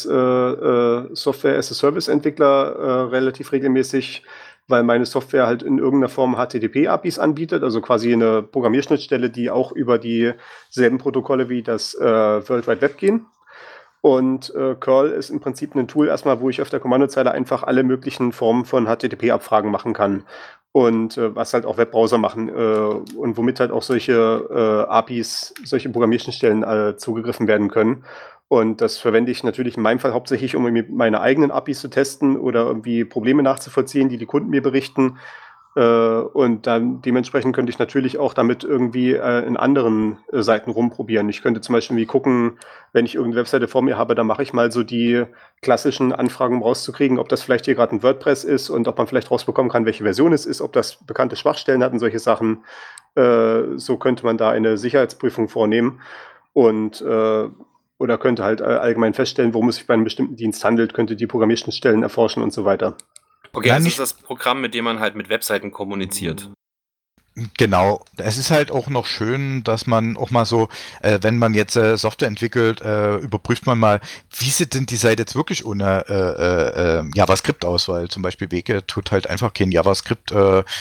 Software-as-a-Service-Entwickler relativ regelmäßig, weil meine Software halt in irgendeiner Form HTTP-APIs anbietet, also quasi eine Programmierschnittstelle, die auch über dieselben Protokolle wie das World Wide Web gehen. Und Curl ist im Prinzip ein Tool erstmal, wo ich auf der Kommandozeile einfach alle möglichen Formen von HTTP-Abfragen machen kann. Und was halt auch Webbrowser machen und womit halt auch solche APIs, solche Programmierschnittstellen zugegriffen werden können. Und das verwende ich natürlich in meinem Fall hauptsächlich, um irgendwie meine eigenen APIs zu testen oder irgendwie Probleme nachzuvollziehen, die Kunden mir berichten. Und dann dementsprechend könnte ich natürlich auch damit irgendwie in anderen Seiten rumprobieren. Ich könnte zum Beispiel wie gucken, wenn ich irgendeine Webseite vor mir habe, dann mache ich mal so die klassischen Anfragen, um rauszukriegen, ob das vielleicht hier gerade ein WordPress ist und ob man vielleicht rausbekommen kann, welche Version es ist, ob das bekannte Schwachstellen hat und solche Sachen. So könnte man da eine Sicherheitsprüfung vornehmen und oder könnte halt allgemein feststellen, worum es sich bei einem bestimmten Dienst handelt, könnte die Programmierschnittstellen erforschen und so weiter. Okay, Ja, das nicht- ist das Programm, mit dem man halt mit Webseiten kommuniziert. Genau, es ist halt auch noch schön, dass man auch mal so, wenn man jetzt Software entwickelt, überprüft man mal, wie sieht denn die Seite jetzt wirklich ohne JavaScript aus, weil zum Beispiel Wege tut halt einfach kein JavaScript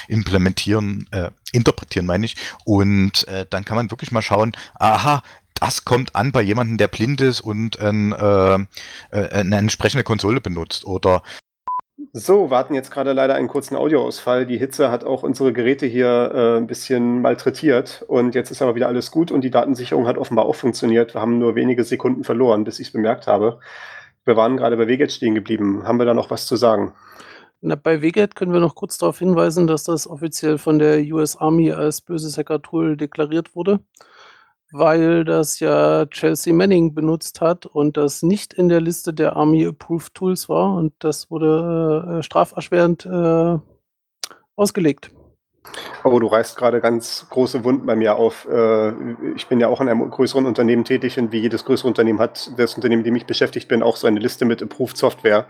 interpretieren meine ich, und dann kann man wirklich mal schauen, aha, das kommt an bei jemandem, der blind ist und eine entsprechende Konsole benutzt, oder So, wir hatten jetzt gerade leider einen kurzen Audioausfall. Die Hitze hat auch unsere Geräte hier ein bisschen malträtiert und jetzt ist aber wieder alles gut und die Datensicherung hat offenbar auch funktioniert. Wir haben nur wenige Sekunden verloren, bis ich es bemerkt habe. Wir waren gerade bei WGET stehen geblieben. Haben wir da noch was zu sagen? Na, bei WGET können wir noch kurz darauf hinweisen, dass das offiziell von der US Army als böses Hacker-Tool deklariert wurde, weil das ja Chelsea Manning benutzt hat und das nicht in der Liste der Army-Approved Tools war, und das wurde straferschwerend ausgelegt. Oh, du reißt gerade ganz große Wunden bei mir auf. Ich bin ja auch in einem größeren Unternehmen tätig und wie jedes größere Unternehmen hat das Unternehmen, in dem ich beschäftigt bin, auch so eine Liste mit Approved Software.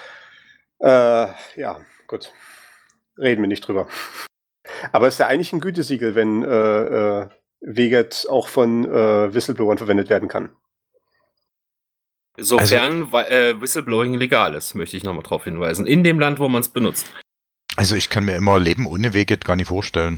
Ja, gut. Reden wir nicht drüber. Aber es ist ja eigentlich ein Gütesiegel, wenn WGET auch von Whistleblowern verwendet werden kann. Sofern Whistleblowing legal ist, möchte ich nochmal darauf hinweisen. In dem Land, wo man es benutzt. also ich kann mir immer Leben ohne WGET gar nicht vorstellen.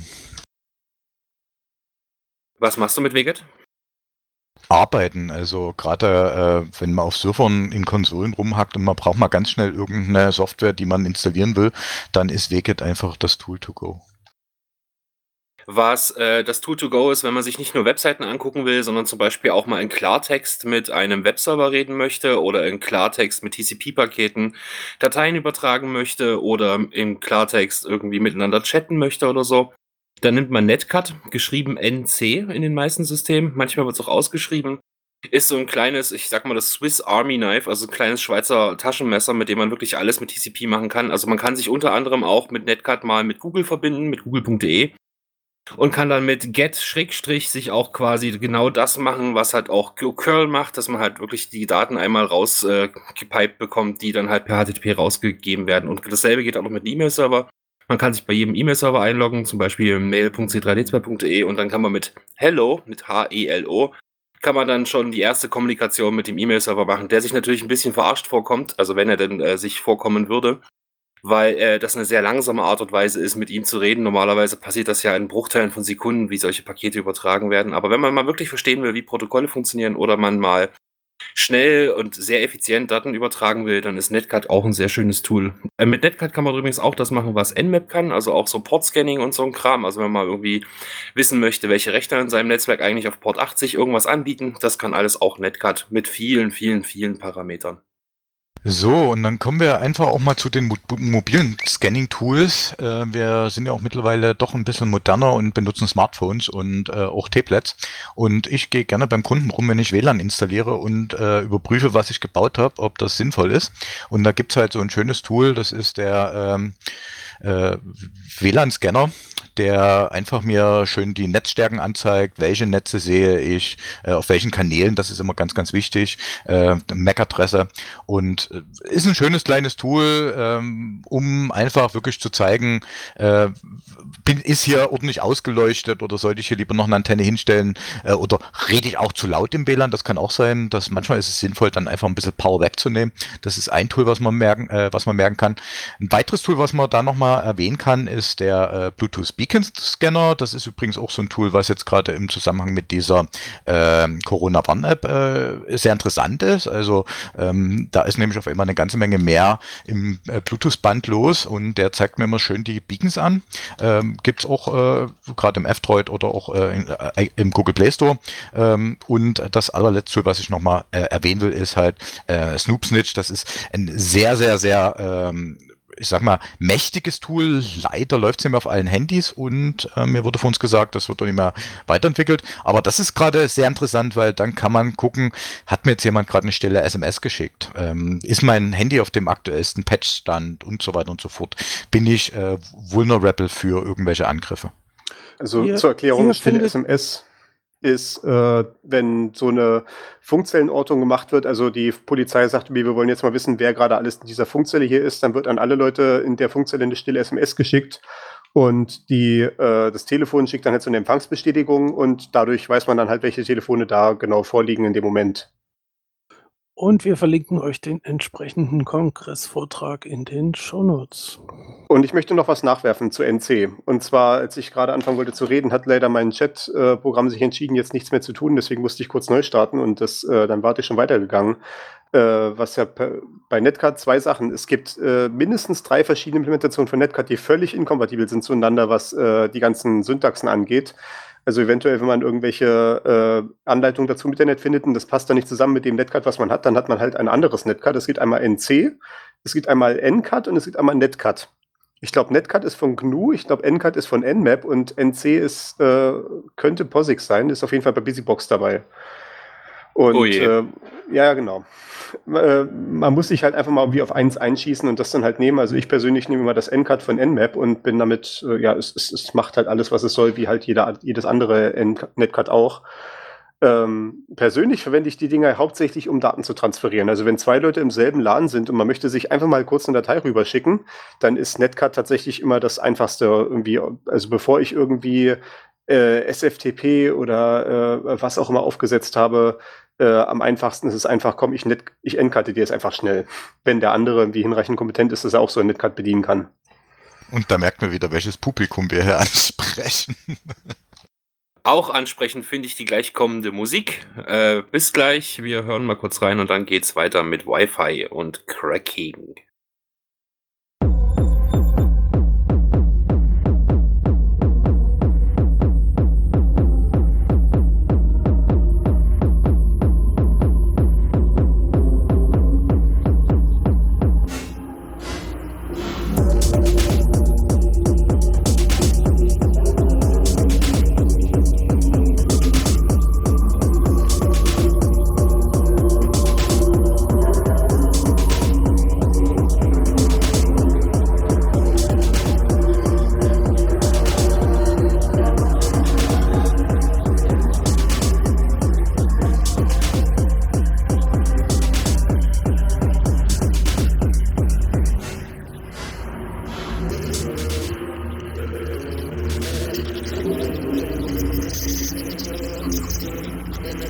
Was machst du mit WGET? Arbeiten, also gerade wenn man auf Servern in Konsolen rumhackt und man braucht mal ganz schnell irgendeine Software, die man installieren will, dann ist WGET einfach das Tool to go. was das Tool-to-Go ist, wenn man sich nicht nur Webseiten angucken will, sondern zum Beispiel auch mal in Klartext mit einem Webserver reden möchte oder in Klartext mit TCP-Paketen Dateien übertragen möchte oder im Klartext irgendwie miteinander chatten möchte oder so. Dann nimmt man Netcat, geschrieben NC in den meisten Systemen, manchmal wird es auch ausgeschrieben. Ist so ein kleines, ich sag mal, das Swiss Army Knife, also ein kleines Schweizer Taschenmesser, mit dem man wirklich alles mit TCP machen kann. Also man kann sich unter anderem auch mit Netcat mal mit Google verbinden, mit google.de und kann dann mit get sich auch quasi genau das machen, was halt auch curl macht, dass man halt wirklich die Daten einmal rausgepiped bekommt, die dann halt per HTTP rausgegeben werden. Und dasselbe geht auch noch mit einem E-Mail-Server. Man kann sich bei jedem E-Mail-Server einloggen, zum Beispiel mail.c3d2.de und dann kann man mit Hello, mit H-E-L-O, kann man dann schon die erste Kommunikation mit dem E-Mail-Server machen, der sich natürlich ein bisschen verarscht vorkommt, also wenn er denn sich vorkommen würde, weil das eine sehr langsame Art und Weise ist, mit ihm zu reden. Normalerweise passiert das ja in Bruchteilen von Sekunden, wie solche Pakete übertragen werden. Aber wenn man mal wirklich verstehen will, wie Protokolle funktionieren oder man mal schnell und sehr effizient Daten übertragen will, dann ist Netcat auch ein sehr schönes Tool. Mit Netcat kann man übrigens auch das machen, was Nmap kann, also auch so Port-Scanning und so ein Kram. Also wenn man mal irgendwie wissen möchte, welche Rechner in seinem Netzwerk eigentlich auf Port 80 irgendwas anbieten, das kann alles auch Netcat mit vielen, vielen, vielen Parametern. So, und dann kommen wir einfach auch mal zu den mobilen Scanning-Tools. Wir sind ja auch mittlerweile doch ein bisschen moderner und benutzen Smartphones und auch Tablets. Und ich gehe gerne beim Kunden rum, wenn ich WLAN installiere und überprüfe, was ich gebaut habe, ob das sinnvoll ist. Und da gibt's halt so ein schönes Tool, das ist der WLAN-Scanner, der einfach mir schön die Netzstärken anzeigt, welche Netze sehe ich, auf welchen Kanälen, das ist immer ganz, ganz wichtig, MAC-Adresse, und ist ein schönes kleines Tool, um einfach wirklich zu zeigen, ist hier ordentlich ausgeleuchtet oder sollte ich hier lieber noch eine Antenne hinstellen, oder rede ich auch zu laut im WLAN, das kann auch sein, dass manchmal ist es sinnvoll, dann einfach ein bisschen Power wegzunehmen. Das ist ein Tool, was man merken kann. Ein weiteres Tool, was man da nochmal erwähnen kann, ist der Bluetooth Beacon Scanner. Das ist übrigens auch so ein Tool, was jetzt gerade im Zusammenhang mit dieser Corona-Warn-App sehr interessant ist. Also da ist nämlich auf einmal eine ganze Menge mehr im Bluetooth-Band los und der zeigt mir immer schön die Beacons an. Gibt es auch gerade im F-Droid oder auch im Google Play Store. Und das allerletzte Tool, was ich nochmal erwähnen will, ist halt Snoopsnitch. Das ist ein sehr, sehr, sehr ich sag mal, mächtiges Tool. Leider läuft es nicht mehr auf allen Handys und mir wurde von uns gesagt, das wird doch nicht mehr weiterentwickelt. Aber das ist gerade sehr interessant, weil dann kann man gucken, hat mir jetzt jemand gerade eine stille SMS geschickt? Ist mein Handy auf dem aktuellsten Patchstand und so weiter und so fort? Bin ich vulnerable für irgendwelche Angriffe? Also zur Erklärung, stille SMS ist, wenn so eine Funkzellenortung gemacht wird, also die Polizei sagt, wir wollen jetzt mal wissen, wer gerade alles in dieser Funkzelle hier ist, dann wird an alle Leute in der Funkzelle eine stille SMS geschickt und das Telefon schickt dann halt so eine Empfangsbestätigung und dadurch weiß man dann halt, welche Telefone da genau vorliegen in dem Moment. Und wir verlinken euch den entsprechenden Kongressvortrag in den Shownotes. Und ich möchte noch was nachwerfen zu NC. Und zwar, als ich gerade anfangen wollte zu reden, hat leider mein Chat-Programm sich entschieden, jetzt nichts mehr zu tun. Deswegen musste ich kurz neu starten und dann war ich schon weitergegangen. Was ja bei Netcat 2 Sachen. Es gibt mindestens 3 verschiedene Implementationen von Netcat, die völlig inkompatibel sind zueinander, was die ganzen Syntaxen angeht. Also eventuell, wenn man irgendwelche Anleitungen dazu im Internet findet und das passt dann nicht zusammen mit dem Netcat, was man hat, dann hat man halt ein anderes Netcat. Es gibt einmal NC, es gibt einmal NCAT und es gibt einmal Netcat. Ich glaube, Netcat ist von GNU, ich glaube, NCAT ist von Nmap und NC ist, könnte POSIX sein, ist auf jeden Fall bei BusyBox dabei. Und ja, genau. Man muss sich halt einfach mal irgendwie auf eins einschießen und das dann halt nehmen. Also ich persönlich nehme immer das NCAT von Nmap und bin damit, es macht halt alles, was es soll, wie halt jedes andere Netcat auch. Persönlich verwende ich die Dinger hauptsächlich, um Daten zu transferieren. Also wenn 2 Leute im selben LAN sind und man möchte sich einfach mal kurz eine Datei rüberschicken, dann ist Netcat tatsächlich immer das Einfachste irgendwie. Also bevor ich irgendwie SFTP oder was auch immer aufgesetzt habe, am einfachsten ist es einfach, komm, ich NCAT dir jetzt einfach schnell. Wenn der andere irgendwie hinreichend kompetent ist, dass er auch so ein Netcat bedienen kann. Und da merkt man wieder, welches Publikum wir hier ansprechen. Auch ansprechend finde ich die gleichkommende Musik. Bis gleich, wir hören mal kurz rein und dann geht's weiter mit Wi-Fi und Cracking.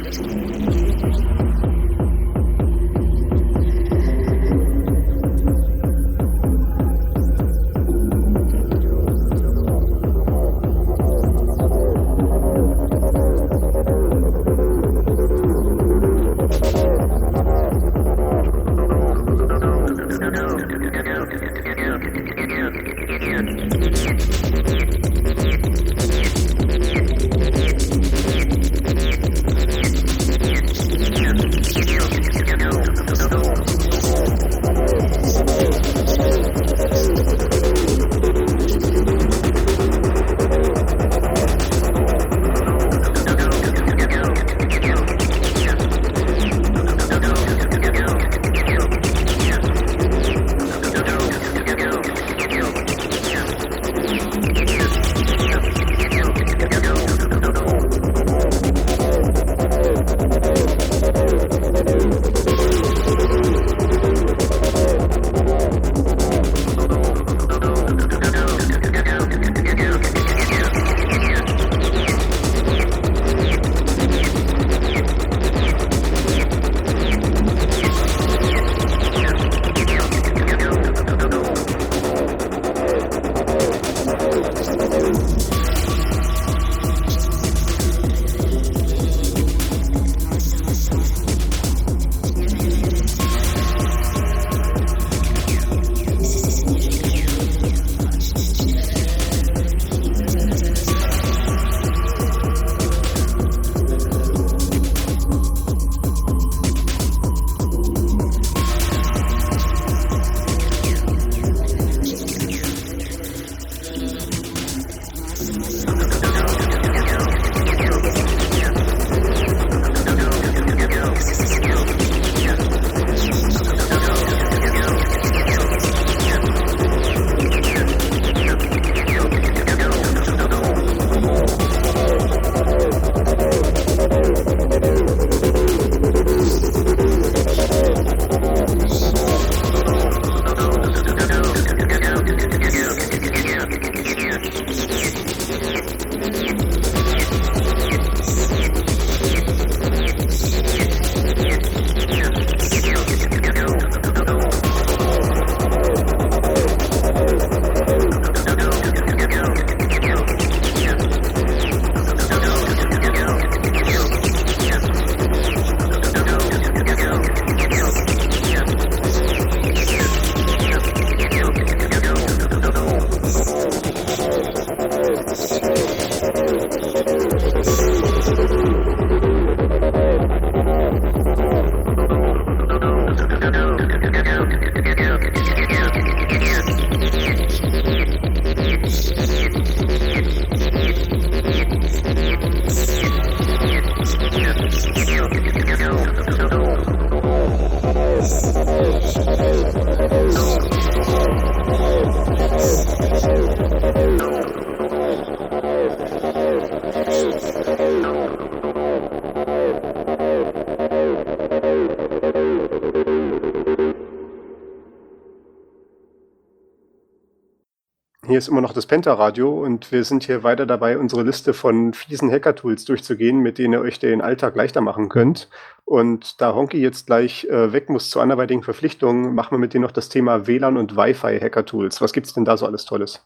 Hier ist immer noch das Penta-Radio und wir sind hier weiter dabei, unsere Liste von fiesen Hacker-Tools durchzugehen, mit denen ihr euch den Alltag leichter machen könnt. Und da Honky jetzt gleich weg muss zu anderweitigen Verpflichtungen, machen wir mit dir noch das Thema WLAN und Wi-Fi-Hacker-Tools. Was gibt's denn da so alles Tolles?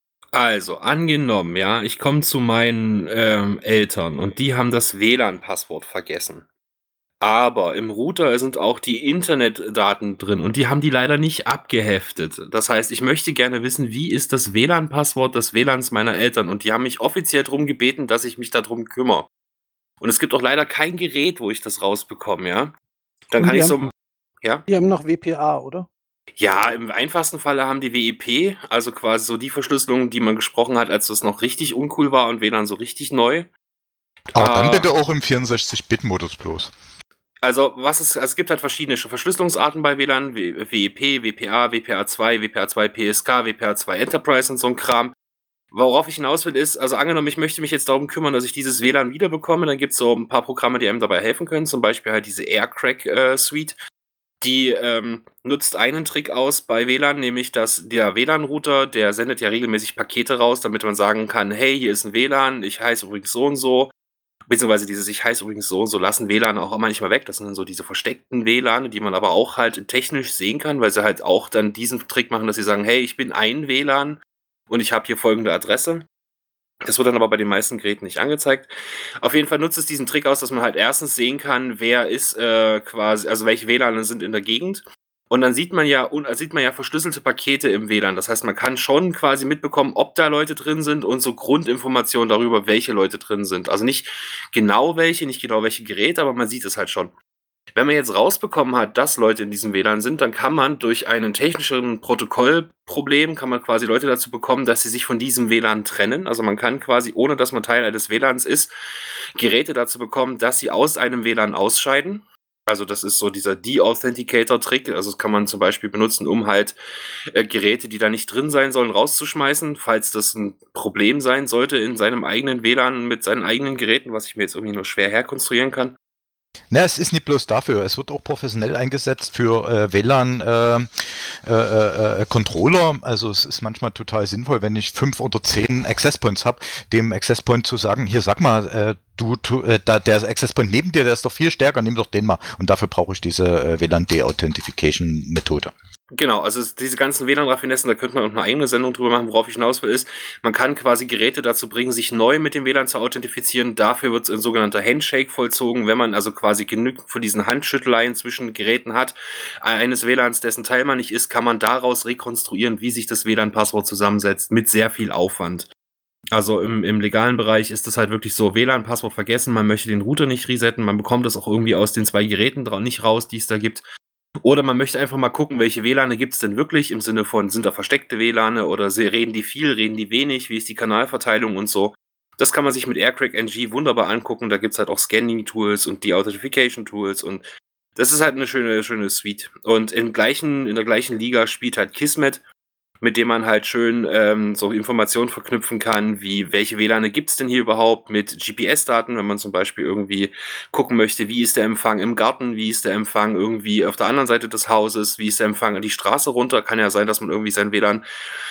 Also, angenommen, ja, ich komme zu meinen Eltern und die haben das WLAN-Passwort vergessen. Aber im Router sind auch die Internetdaten drin und die haben die leider nicht abgeheftet. Das heißt, ich möchte gerne wissen, wie ist das WLAN-Passwort des WLANs meiner Eltern? Und die haben mich offiziell darum gebeten, dass ich mich darum kümmere. Und es gibt auch leider kein Gerät, wo ich das rausbekomme, ja. Dann Und kann die ich haben- so, ja. Die haben noch WPA, oder? Ja, im einfachsten Falle haben die WEP, also quasi so die Verschlüsselung, die man gesprochen hat, als das noch richtig uncool war und WLAN so richtig neu. Aber dann bitte auch im 64-Bit-Modus bloß. Also es gibt halt verschiedene Verschlüsselungsarten bei WLAN, WEP, WPA, WPA2, WPA2 PSK, WPA2 Enterprise und so ein Kram. Worauf ich hinaus will ist, also angenommen, ich möchte mich jetzt darum kümmern, dass ich dieses WLAN wiederbekomme, dann gibt es so ein paar Programme, die einem dabei helfen können, zum Beispiel halt diese AirCrack-Suite. Die nutzt einen Trick aus bei WLAN, nämlich dass der WLAN-Router, der sendet ja regelmäßig Pakete raus, damit man sagen kann, hey, hier ist ein WLAN, ich heiße übrigens so und so. beziehungsweise dieses ich heiße übrigens so und so lassen WLAN auch manchmal weg. Das sind dann so diese versteckten WLAN, die man aber auch halt technisch sehen kann, weil sie halt auch dann diesen Trick machen, dass sie sagen, hey, ich bin ein WLAN und ich habe hier folgende Adresse. Das wird dann aber bei den meisten Geräten nicht angezeigt. Auf jeden Fall nutzt es diesen Trick aus, dass man halt erstens sehen kann, wer ist quasi, also welche WLAN sind in der Gegend. Und dann sieht man ja verschlüsselte Pakete im WLAN. Das heißt, man kann schon quasi mitbekommen, ob da Leute drin sind und so Grundinformationen darüber, welche Leute drin sind. Also nicht genau welche Geräte, aber man sieht es halt schon. Wenn man jetzt rausbekommen hat, dass Leute in diesem WLAN sind, dann kann man durch einen technischen Protokollproblem kann man quasi Leute dazu bekommen, dass sie sich von diesem WLAN trennen. Also man kann quasi, ohne dass man Teil eines WLANs ist, Geräte dazu bekommen, dass sie aus einem WLAN ausscheiden. Also das ist so dieser De-Authenticator-Trick. Also das kann man zum Beispiel benutzen, um halt Geräte, die da nicht drin sein sollen, rauszuschmeißen, falls das ein Problem sein sollte in seinem eigenen WLAN mit seinen eigenen Geräten, was ich mir jetzt irgendwie nur schwer herkonstruieren kann. Na, es ist nicht bloß dafür, es wird auch professionell eingesetzt für WLAN-Controller. Also es ist manchmal total sinnvoll, wenn ich 5 oder 10 Access Points habe, dem Access Point zu sagen, hier sag mal, der Access Point neben dir, der ist doch viel stärker, nimm doch den mal. Und dafür brauche ich diese WLAN-De-Authentification-Methode. Genau, also diese ganzen WLAN-Raffinessen, da könnte man auch eine eigene Sendung drüber machen, worauf ich hinaus will, ist, man kann quasi Geräte dazu bringen, sich neu mit dem WLAN zu authentifizieren. Dafür wird ein sogenannter Handshake vollzogen, wenn man also quasi genügend von diesen Handschütteleien zwischen Geräten hat, eines WLANs, dessen Teil man nicht ist, kann man daraus rekonstruieren, wie sich das WLAN-Passwort zusammensetzt, mit sehr viel Aufwand. Also im legalen Bereich ist es halt wirklich so, WLAN-Passwort vergessen, man möchte den Router nicht resetten, man bekommt das auch irgendwie aus den 2 Geräten nicht raus, die es da gibt. Oder man möchte einfach mal gucken, welche WLAN gibt es denn wirklich, im Sinne von, sind da versteckte WLAN oder reden die viel, reden die wenig, wie ist die Kanalverteilung und so. Das kann man sich mit Aircrack NG wunderbar angucken, da gibt es halt auch Scanning-Tools und De-Authentification-Tools und das ist halt eine schöne Suite. Und in der gleichen Liga spielt halt Kismet, mit dem man halt schön so Informationen verknüpfen kann, wie welche WLAN gibt es denn hier überhaupt mit GPS-Daten, wenn man zum Beispiel irgendwie gucken möchte, wie ist der Empfang im Garten, wie ist der Empfang irgendwie auf der anderen Seite des Hauses, wie ist der Empfang an die Straße runter. Kann ja sein, dass man irgendwie sein WLAN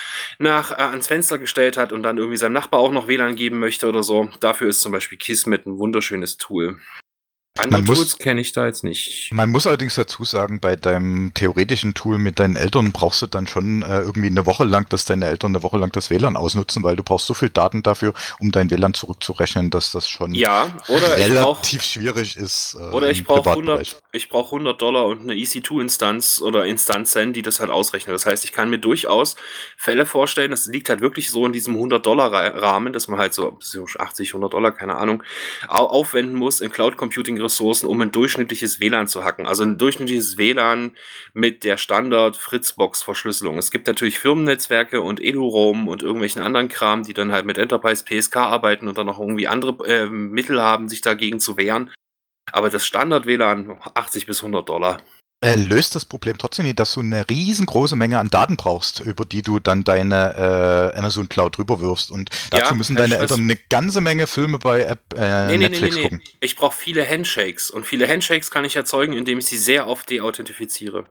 ans Fenster gestellt hat und dann irgendwie seinem Nachbar auch noch WLAN geben möchte oder so. Dafür ist zum Beispiel Kismet ein wunderschönes Tool. Andere Tools kenne ich da jetzt nicht. Man muss allerdings dazu sagen, bei deinem theoretischen Tool mit deinen Eltern brauchst du dann schon irgendwie eine Woche lang, dass deine Eltern eine Woche lang das WLAN ausnutzen, weil du brauchst so viel Daten dafür, um dein WLAN zurückzurechnen, dass das schon relativ schwierig ist. Oder ich brauche $100 und eine EC2-Instanz oder Instanzen, die das halt ausrechnen. Das heißt, ich kann mir durchaus Fälle vorstellen, das liegt halt wirklich so in diesem $100-Rahmen, dass man halt so $80, $100, keine Ahnung, aufwenden muss in Cloud Computing Ressourcen, um ein durchschnittliches WLAN zu hacken. Also ein durchschnittliches WLAN mit der Standard Fritzbox-Verschlüsselung. Es gibt natürlich Firmennetzwerke und EduRoam und irgendwelchen anderen Kram, die dann halt mit Enterprise PSK arbeiten und dann noch irgendwie andere Mittel haben, sich dagegen zu wehren. Aber das Standard-WLAN, $80 bis $100. Löst das Problem trotzdem nicht, dass du eine riesengroße Menge an Daten brauchst, über die du dann deine Amazon Cloud rüberwirfst. Und dazu müssen deine Eltern eine ganze Menge Filme bei Netflix gucken. Ich brauche viele Handshakes. Und viele Handshakes kann ich erzeugen, indem ich sie sehr oft deauthentifiziere.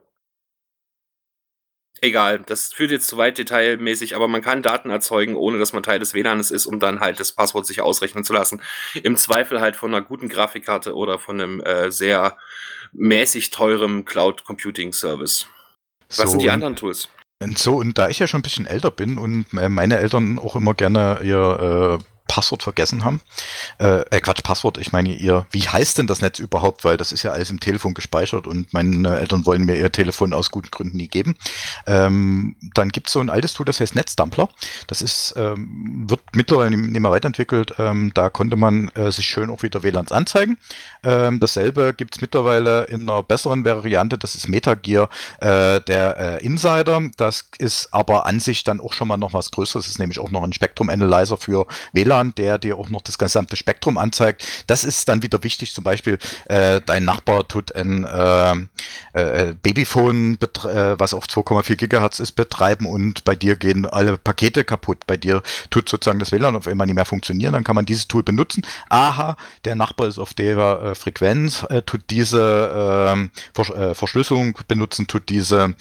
Egal, das führt jetzt zu weit detailmäßig, aber man kann Daten erzeugen, ohne dass man Teil des WLANs ist, um dann halt das Passwort sich ausrechnen zu lassen. Im Zweifel halt von einer guten Grafikkarte oder von einem sehr mäßig teurem Cloud Computing Service. Was sind die anderen Tools? Und da ich ja schon ein bisschen älter bin und meine Eltern auch immer gerne ihr Passwort vergessen haben. Passwort, ich meine wie heißt denn das Netz überhaupt? Weil das ist ja alles im Telefon gespeichert und meine Eltern wollen mir ihr Telefon aus guten Gründen nie geben. Dann gibt es so ein altes Tool, das heißt Netzdumpler. Das ist, wird mittlerweile nicht mehr weiterentwickelt. Da konnte man sich schön auch wieder WLANs anzeigen. Dasselbe gibt es mittlerweile in einer besseren Variante, das ist MetaGear, der Insider. Das ist aber an sich dann auch schon mal noch was Größeres. Das ist nämlich auch noch ein Spektrum-Analyzer für WLAN, der dir auch noch das gesamte Spektrum anzeigt. Das ist dann wieder wichtig, zum Beispiel dein Nachbar tut ein Babyphone, was auf 2,4 Gigahertz ist, betreiben und bei dir gehen alle Pakete kaputt. Bei dir tut sozusagen das WLAN auf einmal nicht mehr funktionieren, dann kann man dieses Tool benutzen. Aha, der Nachbar ist auf der Frequenz, tut diese Verschlüsselung benutzen, tut diese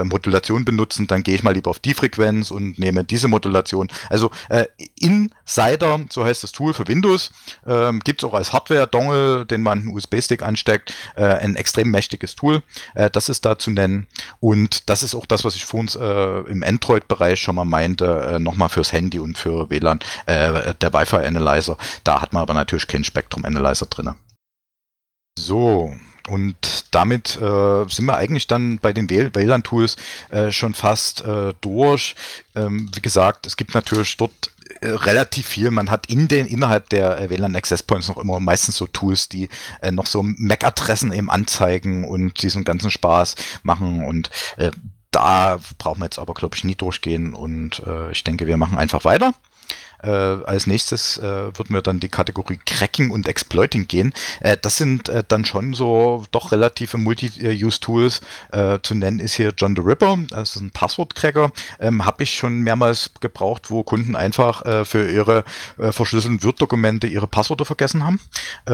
Modulation benutzen, dann gehe ich mal lieber auf die Frequenz und nehme diese Modulation. Also inside Slider, so heißt das Tool für Windows, gibt es auch als Hardware-Dongle, den man einen USB-Stick ansteckt, ein extrem mächtiges Tool, das ist da zu nennen. Und das ist auch das, was ich vorhin im Android-Bereich schon mal meinte, nochmal fürs Handy und für WLAN, der Wi-Fi-Analyzer. Da hat man aber natürlich keinen Spektrum-Analyzer drin. So, und damit sind wir eigentlich dann bei den WLAN-Tools schon fast durch. Wie gesagt, es gibt natürlich dort relativ viel. Man hat innerhalb der WLAN Access Points noch immer meistens so Tools, die noch so MAC-Adressen eben anzeigen und diesen ganzen Spaß machen. Und da brauchen wir jetzt aber, glaube ich, nie durchgehen. Und ich denke, wir machen einfach weiter. Als nächstes würden wir dann die Kategorie Cracking und Exploiting gehen. Das sind dann schon so doch relative Multi-Use-Tools. Zu nennen ist hier John the Ripper, das ist ein Passwortcracker. Habe ich schon mehrmals gebraucht, wo Kunden einfach für ihre verschlüsselten Word-Dokumente ihre Passwörter vergessen haben.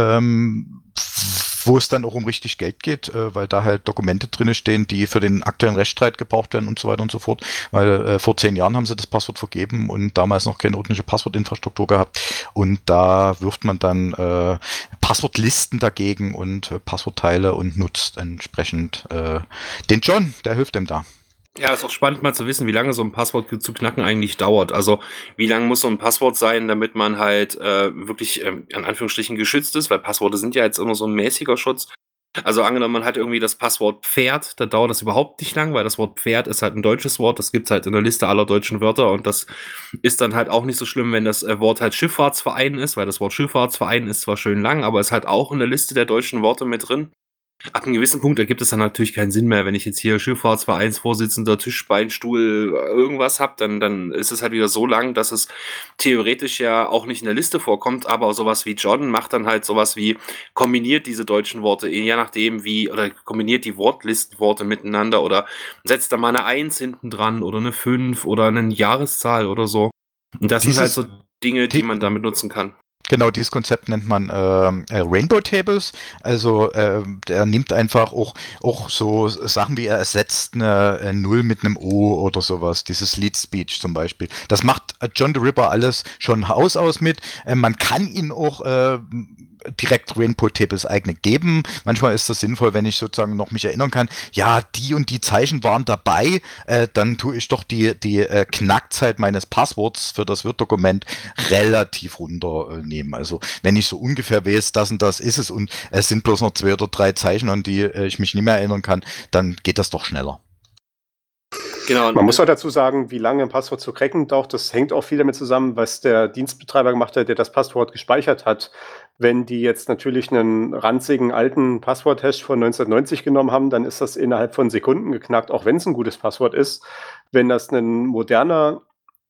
Wo es dann auch um richtig Geld geht, weil da halt Dokumente drin stehen, die für den aktuellen Rechtsstreit gebraucht werden und so weiter und so fort. Weil vor 10 Jahren haben sie das Passwort vergeben und damals noch keine ordentliche Passwortinfrastruktur gehabt. Und da wirft man dann Passwortlisten dagegen und Passwortteile und nutzt entsprechend den John, der hilft dem da. Ja, ist auch spannend mal zu wissen, wie lange so ein Passwort zu knacken eigentlich dauert. Also wie lange muss so ein Passwort sein, damit man halt wirklich in Anführungsstrichen geschützt ist, weil Passworte sind ja jetzt immer so ein mäßiger Schutz. Also angenommen, man hat irgendwie das Passwort Pferd, da dauert das überhaupt nicht lang, weil das Wort Pferd ist halt ein deutsches Wort, das gibt's halt in der Liste aller deutschen Wörter und das ist dann halt auch nicht so schlimm, wenn das Wort halt Schifffahrtsverein ist, weil das Wort Schifffahrtsverein ist zwar schön lang, aber ist halt auch in der Liste der deutschen Worte mit drin. Ab einem gewissen Punkt ergibt es dann natürlich keinen Sinn mehr, wenn ich jetzt hier Schifffahrtsvereinsvorsitzender, Tischbeinstuhl, irgendwas habe, dann ist es halt wieder so lang, dass es theoretisch ja auch nicht in der Liste vorkommt, aber sowas wie John macht dann halt sowas wie kombiniert diese deutschen Worte, je nachdem wie, oder kombiniert die Wortlistenworte miteinander oder setzt da mal eine 1 hinten dran oder eine 5 oder eine Jahreszahl oder so. Und das sind halt so Dinge, die man damit nutzen kann. Genau, dieses Konzept nennt man Rainbow Tables. Also der nimmt einfach auch so Sachen wie er ersetzt eine 0 mit einem O oder sowas. Dieses Lead Speech zum Beispiel. Das macht John the Ripper alles schon Haus aus mit. Man kann ihn auch direkt Rainbow Tables eigene geben. Manchmal ist das sinnvoll, wenn ich sozusagen noch mich erinnern kann, ja, die und die Zeichen waren dabei, dann tue ich doch die Knackzeit meines Passworts für das Word-Dokument relativ runternehmen. Also wenn ich so ungefähr weiß, das und das ist es und es sind bloß noch 2 oder 3 Zeichen, an die ich mich nicht mehr erinnern kann, dann geht das doch schneller. Genau. Man muss auch dazu sagen, wie lange ein Passwort zu cracken dauert. Das hängt auch viel damit zusammen, was der Dienstbetreiber gemacht hat, der das Passwort gespeichert hat. Wenn die jetzt natürlich einen ranzigen alten Passwort-Hash von 1990 genommen haben, dann ist das innerhalb von Sekunden geknackt, auch wenn es ein gutes Passwort ist. Wenn das eine moderne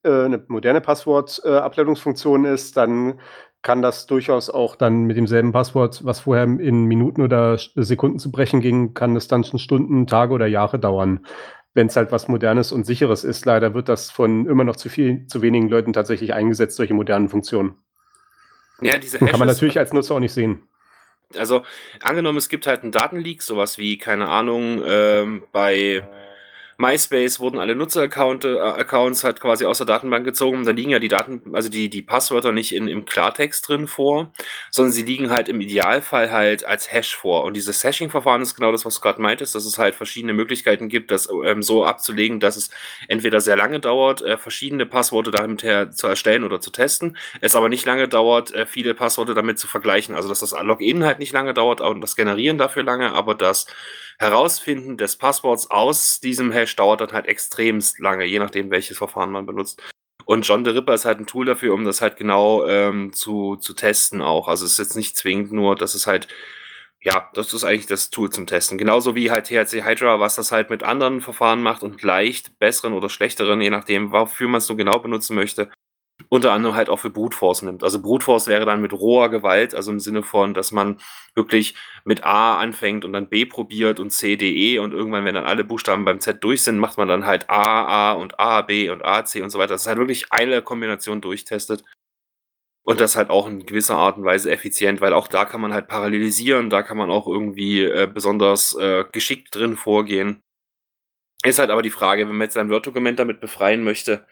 Passwortableitungsfunktion ist, dann kann das durchaus auch dann mit demselben Passwort, was vorher in Minuten oder Sekunden zu brechen ging, kann es dann schon Stunden, Tage oder Jahre dauern. Wenn es halt was Modernes und Sicheres ist, leider wird das von immer noch zu wenigen Leuten tatsächlich eingesetzt, solche modernen Funktionen. Ja, diese Hashes kann man natürlich als Nutzer auch nicht sehen. Also angenommen, es gibt halt einen Datenleak, sowas wie, keine Ahnung, bei MySpace wurden alle Nutzeraccounts halt quasi aus der Datenbank gezogen. Da liegen ja die Daten, also die Passwörter nicht im Klartext drin vor, sondern sie liegen halt im Idealfall halt als Hash vor. Und dieses Hashing-Verfahren ist genau das, was du gerade meintest, dass es halt verschiedene Möglichkeiten gibt, das so abzulegen, dass es entweder sehr lange dauert, verschiedene Passwörter damit zu erstellen oder zu testen, es aber nicht lange dauert, viele Passwörter damit zu vergleichen. Also dass das Login halt nicht lange dauert und das Generieren dafür lange, aber das Herausfinden des Passworts aus diesem Hash dauert dann halt extremst lange, je nachdem, welches Verfahren man benutzt. Und John the Ripper ist halt ein Tool dafür, um das halt genau zu testen auch. Also es ist jetzt nicht zwingend nur, dass es halt, ja, das ist eigentlich das Tool zum Testen. Genauso wie halt THC Hydra, was das halt mit anderen Verfahren macht und leicht besseren oder schlechteren, je nachdem, wofür man es nur genau benutzen möchte. Unter anderem halt auch für Brute Force nimmt. Also Brute Force wäre dann mit roher Gewalt, also im Sinne von, dass man wirklich mit A anfängt und dann B probiert und C, D, E und irgendwann, wenn dann alle Buchstaben beim Z durch sind, macht man dann halt A und A, B und A, C und so weiter. Das ist halt wirklich eine Kombination durchtestet. Und das halt auch in gewisser Art und Weise effizient, weil auch da kann man halt parallelisieren, da kann man auch irgendwie besonders geschickt drin vorgehen. Ist halt aber die Frage, wenn man jetzt ein Word-Dokument damit befreien möchte,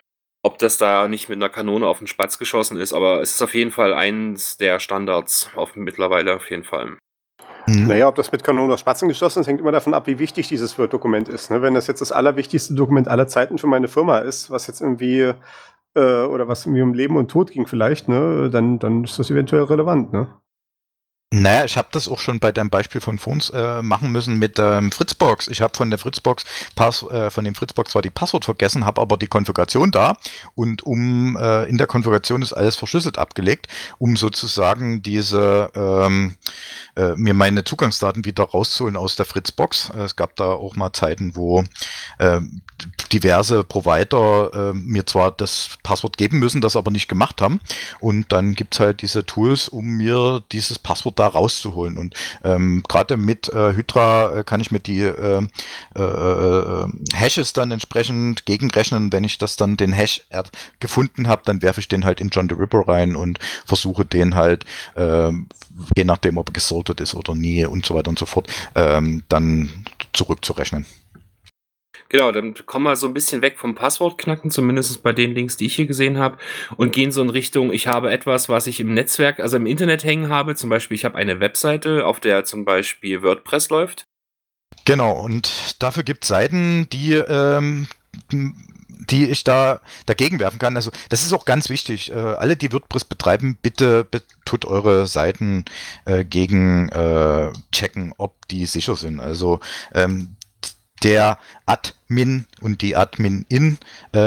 ob das da nicht mit einer Kanone auf den Spatz geschossen ist, aber es ist auf jeden Fall eins der Standards mittlerweile auf jeden Fall. Naja, ob das mit Kanonen oder Spatzen geschossen ist, hängt immer davon ab, wie wichtig dieses Word-Dokument ist. Ne? Wenn das jetzt das allerwichtigste Dokument aller Zeiten für meine Firma ist, was jetzt irgendwie oder was irgendwie um Leben und Tod ging vielleicht, ne, dann ist das eventuell relevant, ne? Naja, ich habe das auch schon bei deinem Beispiel von Phones machen müssen mit Fritzbox. Ich habe von der Fritzbox von dem Fritzbox zwar die Passwort vergessen, habe aber die Konfiguration da und in der Konfiguration ist alles verschlüsselt abgelegt, um sozusagen mir meine Zugangsdaten wieder rauszuholen aus der Fritzbox. Es gab da auch mal Zeiten, wo diverse Provider mir zwar das Passwort geben müssen, das aber nicht gemacht haben. Und dann gibt's halt diese Tools, um mir dieses Passwort da rauszuholen. Und gerade mit Hydra kann ich mir die Hashes dann entsprechend gegenrechnen. Wenn ich den Hash gefunden habe, dann werfe ich den halt in John the Ripper rein und versuche den halt, je nachdem, ob er gesortet ist oder nie und so weiter und so fort, dann zurückzurechnen. Genau, dann kommen wir so ein bisschen weg vom Passwortknacken, zumindest bei den Links, die ich hier gesehen habe, und gehen so in Richtung, ich habe etwas, was ich im Netzwerk, also im Internet hängen habe. Zum Beispiel, ich habe eine Webseite, auf der zum Beispiel WordPress läuft. Genau, und dafür gibt es Seiten, die ich da dagegen werfen kann. Also das ist auch ganz wichtig. Alle, die WordPress betreiben, bitte tut eure Seiten gegen checken, ob die sicher sind. Also der Admin und die Admin-In,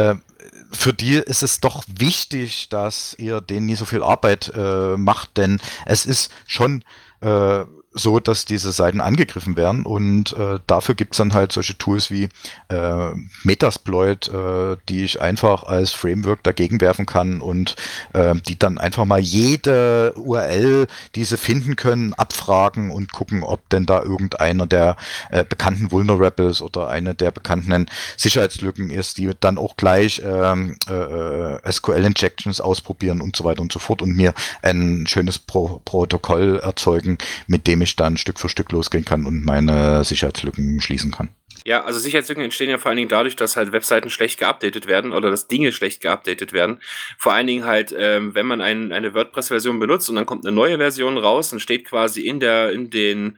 für die ist es doch wichtig, dass ihr denen nie so viel Arbeit macht, denn es ist schon so, dass diese Seiten angegriffen werden und dafür gibt's dann halt solche Tools wie Metasploit, die ich einfach als Framework dagegen werfen kann und die dann einfach mal jede URL, die sie finden können, abfragen und gucken, ob denn da irgendeiner der bekannten Vulnerables oder eine der bekannten Sicherheitslücken ist, die dann auch gleich SQL-Injections ausprobieren und so weiter und so fort und mir ein schönes Protokoll erzeugen, mit dem ich dann Stück für Stück losgehen kann und meine Sicherheitslücken schließen kann. Ja, also Sicherheitslücken entstehen ja vor allen Dingen dadurch, dass halt Webseiten schlecht geupdatet werden oder dass Dinge schlecht geupdatet werden. Vor allen Dingen halt, wenn man eine WordPress-Version benutzt und dann kommt eine neue Version raus, dann steht quasi in den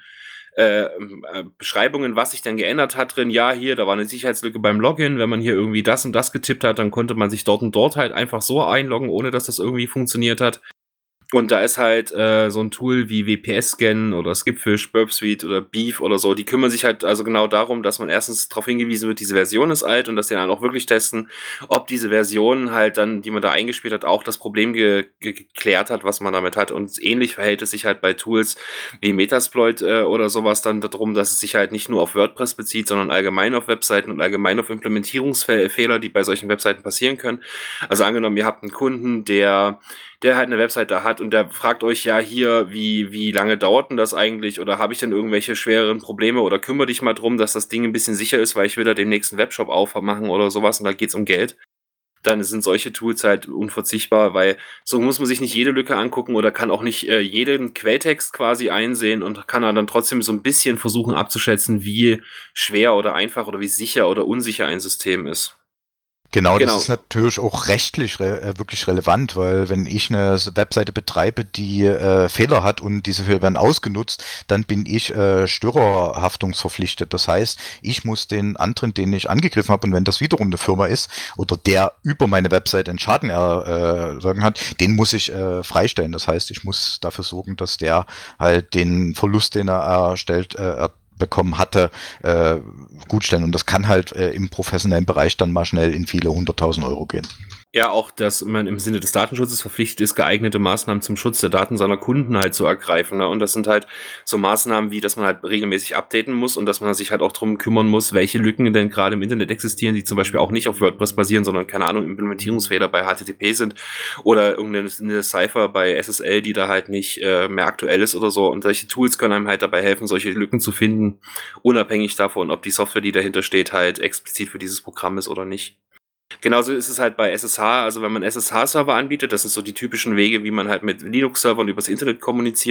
Beschreibungen, was sich dann geändert hat drin. Ja, hier, da war eine Sicherheitslücke beim Login. Wenn man hier irgendwie das und das getippt hat, dann konnte man sich dort und dort halt einfach so einloggen, ohne dass das irgendwie funktioniert hat. Und da ist halt so ein Tool wie WPS-Scan oder Skipfish, Burp Suite oder Beef oder so, die kümmern sich halt also genau darum, dass man erstens darauf hingewiesen wird, diese Version ist alt und dass die dann auch wirklich testen, ob diese Version halt dann, die man da eingespielt hat, auch das Problem geklärt hat, was man damit hat. Und ähnlich verhält es sich halt bei Tools wie Metasploit oder sowas dann darum, dass es sich halt nicht nur auf WordPress bezieht, sondern allgemein auf Webseiten und allgemein auf Implementierungsfehler, die bei solchen Webseiten passieren können. Also angenommen, ihr habt einen Kunden, der halt eine Webseite hat und der fragt euch ja hier, wie lange dauert denn das eigentlich oder habe ich denn irgendwelche schwereren Probleme oder kümmere dich mal drum, dass das Ding ein bisschen sicher ist, weil ich will da den nächsten Webshop aufmachen oder sowas und da geht's um Geld. Dann sind solche Tools halt unverzichtbar, weil so muss man sich nicht jede Lücke angucken oder kann auch nicht jeden Quelltext quasi einsehen und kann dann trotzdem so ein bisschen versuchen abzuschätzen, wie schwer oder einfach oder wie sicher oder unsicher ein System ist. Genau, das Genau. ist natürlich auch rechtlich wirklich relevant, weil wenn ich eine Webseite betreibe, die Fehler hat und diese Fehler werden ausgenutzt, dann bin ich störerhaftungsverpflichtet. Das heißt, ich muss den anderen, den ich angegriffen habe, und wenn das wiederum eine Firma ist oder der über meine Webseite einen Schaden ersorgen hat, den muss ich freistellen. Das heißt, ich muss dafür sorgen, dass der halt den Verlust, den er bekommen hatte, gutstellen. Und das kann halt im professionellen Bereich dann mal schnell in viele 100.000 Euro gehen. Ja, auch, dass man im Sinne des Datenschutzes verpflichtet ist, geeignete Maßnahmen zum Schutz der Daten seiner Kunden halt zu ergreifen. Ne? Und das sind halt so Maßnahmen wie, dass man halt regelmäßig updaten muss und dass man sich halt auch drum kümmern muss, welche Lücken denn gerade im Internet existieren, die zum Beispiel auch nicht auf WordPress basieren, sondern, keine Ahnung, Implementierungsfehler bei HTTP sind oder irgendeine Cipher bei SSL, die da halt nicht mehr aktuell ist oder so. Und solche Tools können einem halt dabei helfen, solche Lücken zu finden, unabhängig davon, ob die Software, die dahinter steht, halt explizit für dieses Programm ist oder nicht. Genauso ist es halt bei SSH, also wenn man SSH-Server anbietet, das sind so die typischen Wege, wie man halt mit Linux-Servern übers Internet kommuniziert,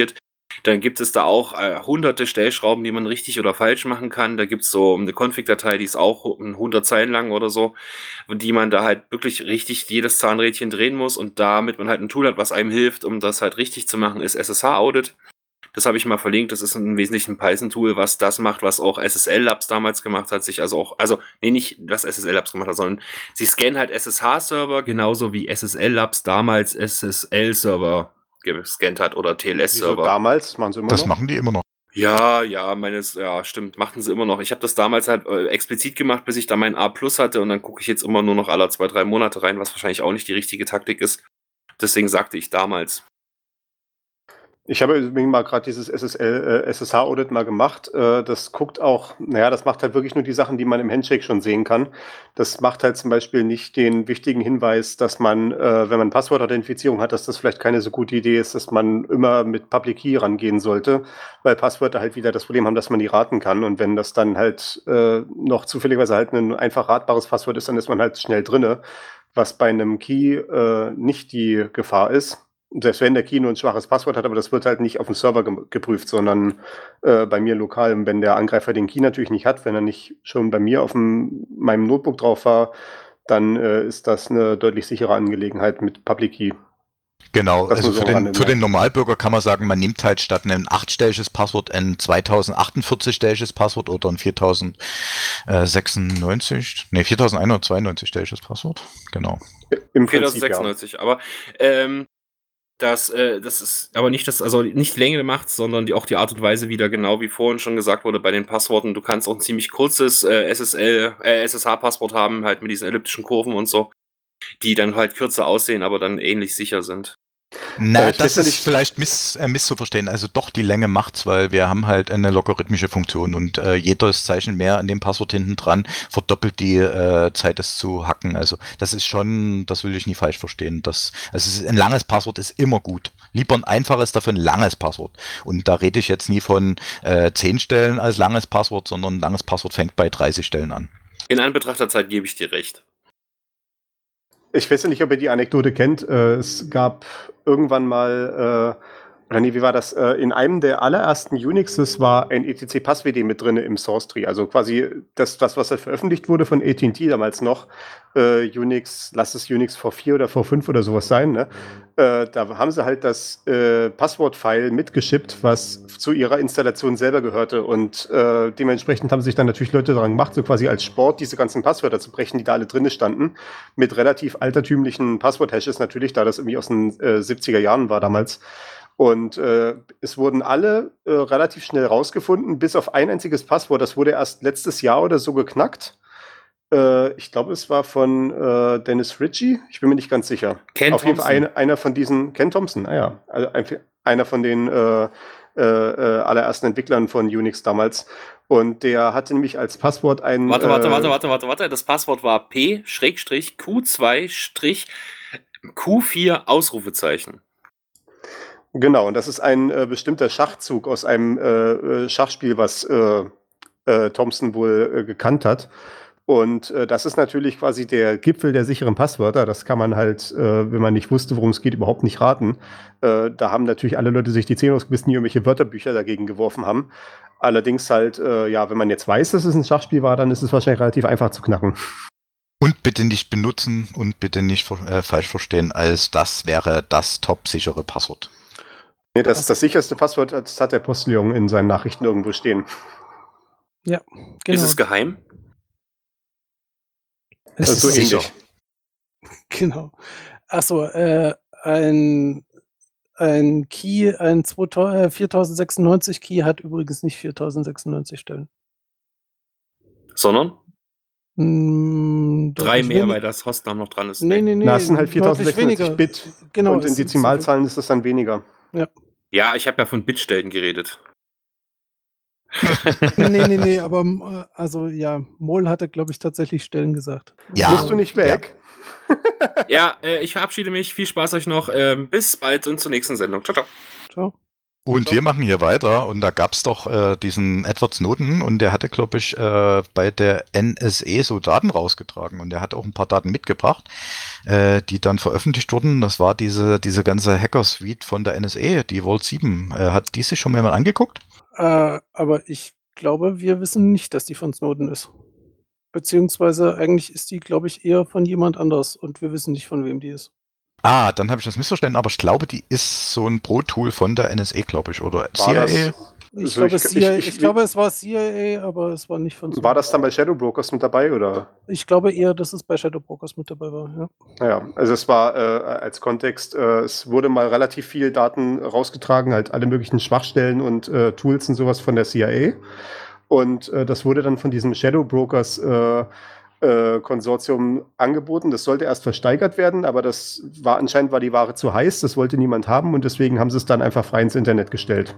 Dann gibt es da auch hunderte Stellschrauben, die man richtig oder falsch machen kann. Da gibt es so eine Config-Datei, die ist auch 100 Zeilen lang oder so, und die man da halt wirklich richtig jedes Zahnrädchen drehen muss. Und damit man halt ein Tool hat, was einem hilft, um das halt richtig zu machen, ist SSH-Audit. Das habe ich mal verlinkt. Das ist im Wesentlichen ein Python-Tool, was das macht, was auch SSL Labs damals gemacht hat. Nicht was SSL Labs gemacht hat, sondern sie scannen halt SSH-Server, genauso wie SSL Labs damals SSL-Server gescannt hat oder Wieso TLS-Server. damals? Machen sie immer Das noch? machen die immer noch. Ja, stimmt, machten sie immer noch. Ich habe das damals halt explizit gemacht, bis ich da mein A+ hatte, und dann gucke ich jetzt immer nur noch alle 2-3 Monate rein, was wahrscheinlich auch nicht die richtige Taktik ist. Deswegen sagte ich damals. Ich habe übrigens mal gerade dieses SSH-Audit mal gemacht. Das guckt auch, das macht halt wirklich nur die Sachen, die man im Handshake schon sehen kann. Das macht halt zum Beispiel nicht den wichtigen Hinweis, dass man, wenn man Passwortauthentifizierung hat, dass das vielleicht keine so gute Idee ist, dass man immer mit Public Key rangehen sollte, weil Passwörter halt wieder das Problem haben, dass man die raten kann. Und wenn das dann halt noch zufälligerweise halt ein einfach ratbares Passwort ist, dann ist man halt schnell drinne, was bei einem Key nicht die Gefahr ist. Selbst wenn der Key nur ein schwaches Passwort hat, aber das wird halt nicht auf dem Server geprüft, sondern bei mir lokal. Und wenn der Angreifer den Key natürlich nicht hat, wenn er nicht schon bei mir auf meinem Notebook drauf war, dann ist das eine deutlich sichere Angelegenheit mit Public Key. Genau, Das also muss für man den, Normalbürger kann man sagen, man nimmt halt statt einem 8-stelliges Passwort ein 2048-stelliges Passwort oder ein 4192-stelliges Passwort. Genau. Im Prinzip, 4096, aber das ist aber nicht nicht die Länge macht, sondern auch die Art und Weise wieder, genau wie vorhin schon gesagt wurde bei den Passworten. Du kannst auch ein ziemlich kurzes SSH-Passwort haben, halt mit diesen elliptischen Kurven und so, die dann halt kürzer aussehen, aber dann ähnlich sicher sind. Na, das ist vielleicht misszuverstehen. Also doch, die Länge macht's, weil wir haben halt eine logarithmische Funktion und jedes Zeichen mehr an dem Passwort hinten dran verdoppelt die Zeit, es zu hacken. Also das ist schon, das will ich nie falsch verstehen. Ein langes Passwort ist immer gut. Lieber ein einfaches, dafür ein langes Passwort. Und da rede ich jetzt nie von 10 Stellen als langes Passwort, sondern ein langes Passwort fängt bei 30 Stellen an. In Anbetracht der Zeit gebe ich dir recht. Ich weiß ja nicht, ob ihr die Anekdote kennt. Es gab irgendwann mal, wie war das? In einem der allerersten Unixes war ein etc-Passwd mit drin im Source Tree. Also quasi das was halt veröffentlicht wurde von AT&T damals noch. Unix, lass es Unix V4 oder V5 oder sowas sein, ne? Da haben sie halt das Passwort-File mitgeschippt, was zu ihrer Installation selber gehörte. Und dementsprechend haben sich dann natürlich Leute daran gemacht, so quasi als Sport diese ganzen Passwörter zu brechen, die da alle drin standen. Mit relativ altertümlichen Passwort-Hashes natürlich, da das irgendwie aus den 70er Jahren war damals. Und es wurden alle relativ schnell rausgefunden, bis auf ein einziges Passwort. Das wurde erst letztes Jahr oder so geknackt. Ich glaube, es war von Dennis Ritchie. Ich bin mir nicht ganz sicher. Ken auf jeden Thompson. Fall einer von diesen, Ken Thompson, also einer von den allerersten Entwicklern von Unix damals. Und der hatte nämlich als Passwort ein... Warte. Das Passwort war P-Q2-Q4 Ausrufezeichen. Genau, und das ist ein bestimmter Schachzug aus einem Schachspiel, was Thompson wohl gekannt hat. Und das ist natürlich quasi der Gipfel der sicheren Passwörter. Das kann man halt, wenn man nicht wusste, worum es geht, überhaupt nicht raten. Da haben natürlich alle Leute sich die Zähne ausgebissen, die irgendwelche Wörterbücher dagegen geworfen haben. Allerdings halt, wenn man jetzt weiß, dass es ein Schachspiel war, dann ist es wahrscheinlich relativ einfach zu knacken. Und bitte nicht benutzen und bitte nicht falsch verstehen, als das wäre das top-sichere Passwort. Nee, das sicherste Passwort, das hat der Postillon in seinen Nachrichten irgendwo stehen. Ja, genau. Ist es geheim? Das ist so sicher. ähnlich. Genau. Achso, ein Key, ein 4096 Key hat übrigens nicht 4096 Stellen. Sondern? 3 Deutlich mehr, wenig- weil das Hostname noch dran ist. Nee. Das sind halt deutlich 4096 Bit. Genau. Und in es sind Dezimalzahlen ist das dann weniger. Ja, ich habe ja von Bitstellen geredet. Nee, aber also ja, Mol hatte, glaube ich, tatsächlich Stellen gesagt. Ja. Musst du nicht weg? Ja, ich verabschiede mich. Viel Spaß euch noch. Bis bald und zur nächsten Sendung. Ciao, ciao. Ciao. Und wir machen hier weiter und da gab's doch diesen Edward Snowden und der hatte, glaube ich, bei der NSA so Daten rausgetragen und der hat auch ein paar Daten mitgebracht, die dann veröffentlicht wurden. Das war diese ganze Hacker-Suite von der NSA, die Vault 7. Hat die sich schon mal angeguckt? Aber ich glaube, wir wissen nicht, dass die von Snowden ist. Beziehungsweise eigentlich ist die, glaube ich, eher von jemand anders und wir wissen nicht, von wem die ist. Ah, dann habe ich das missverstanden, aber ich glaube, die ist so ein Pro-Tool von der NSA, glaube ich, oder War CIA. das, Ich so glaube, es war CIA, aber es war nicht von Snowden. war das dann bei Shadow Brokers mit dabei, oder? Ich glaube eher, dass es bei Shadow Brokers mit dabei war, ja. Naja, also es war als Kontext, es wurde mal relativ viel Daten rausgetragen, halt alle möglichen Schwachstellen und Tools und sowas von der CIA. Und das wurde dann von diesem Shadow Brokers Konsortium angeboten. Das sollte erst versteigert werden, aber anscheinend war die Ware zu heiß, das wollte niemand haben und deswegen haben sie es dann einfach frei ins Internet gestellt.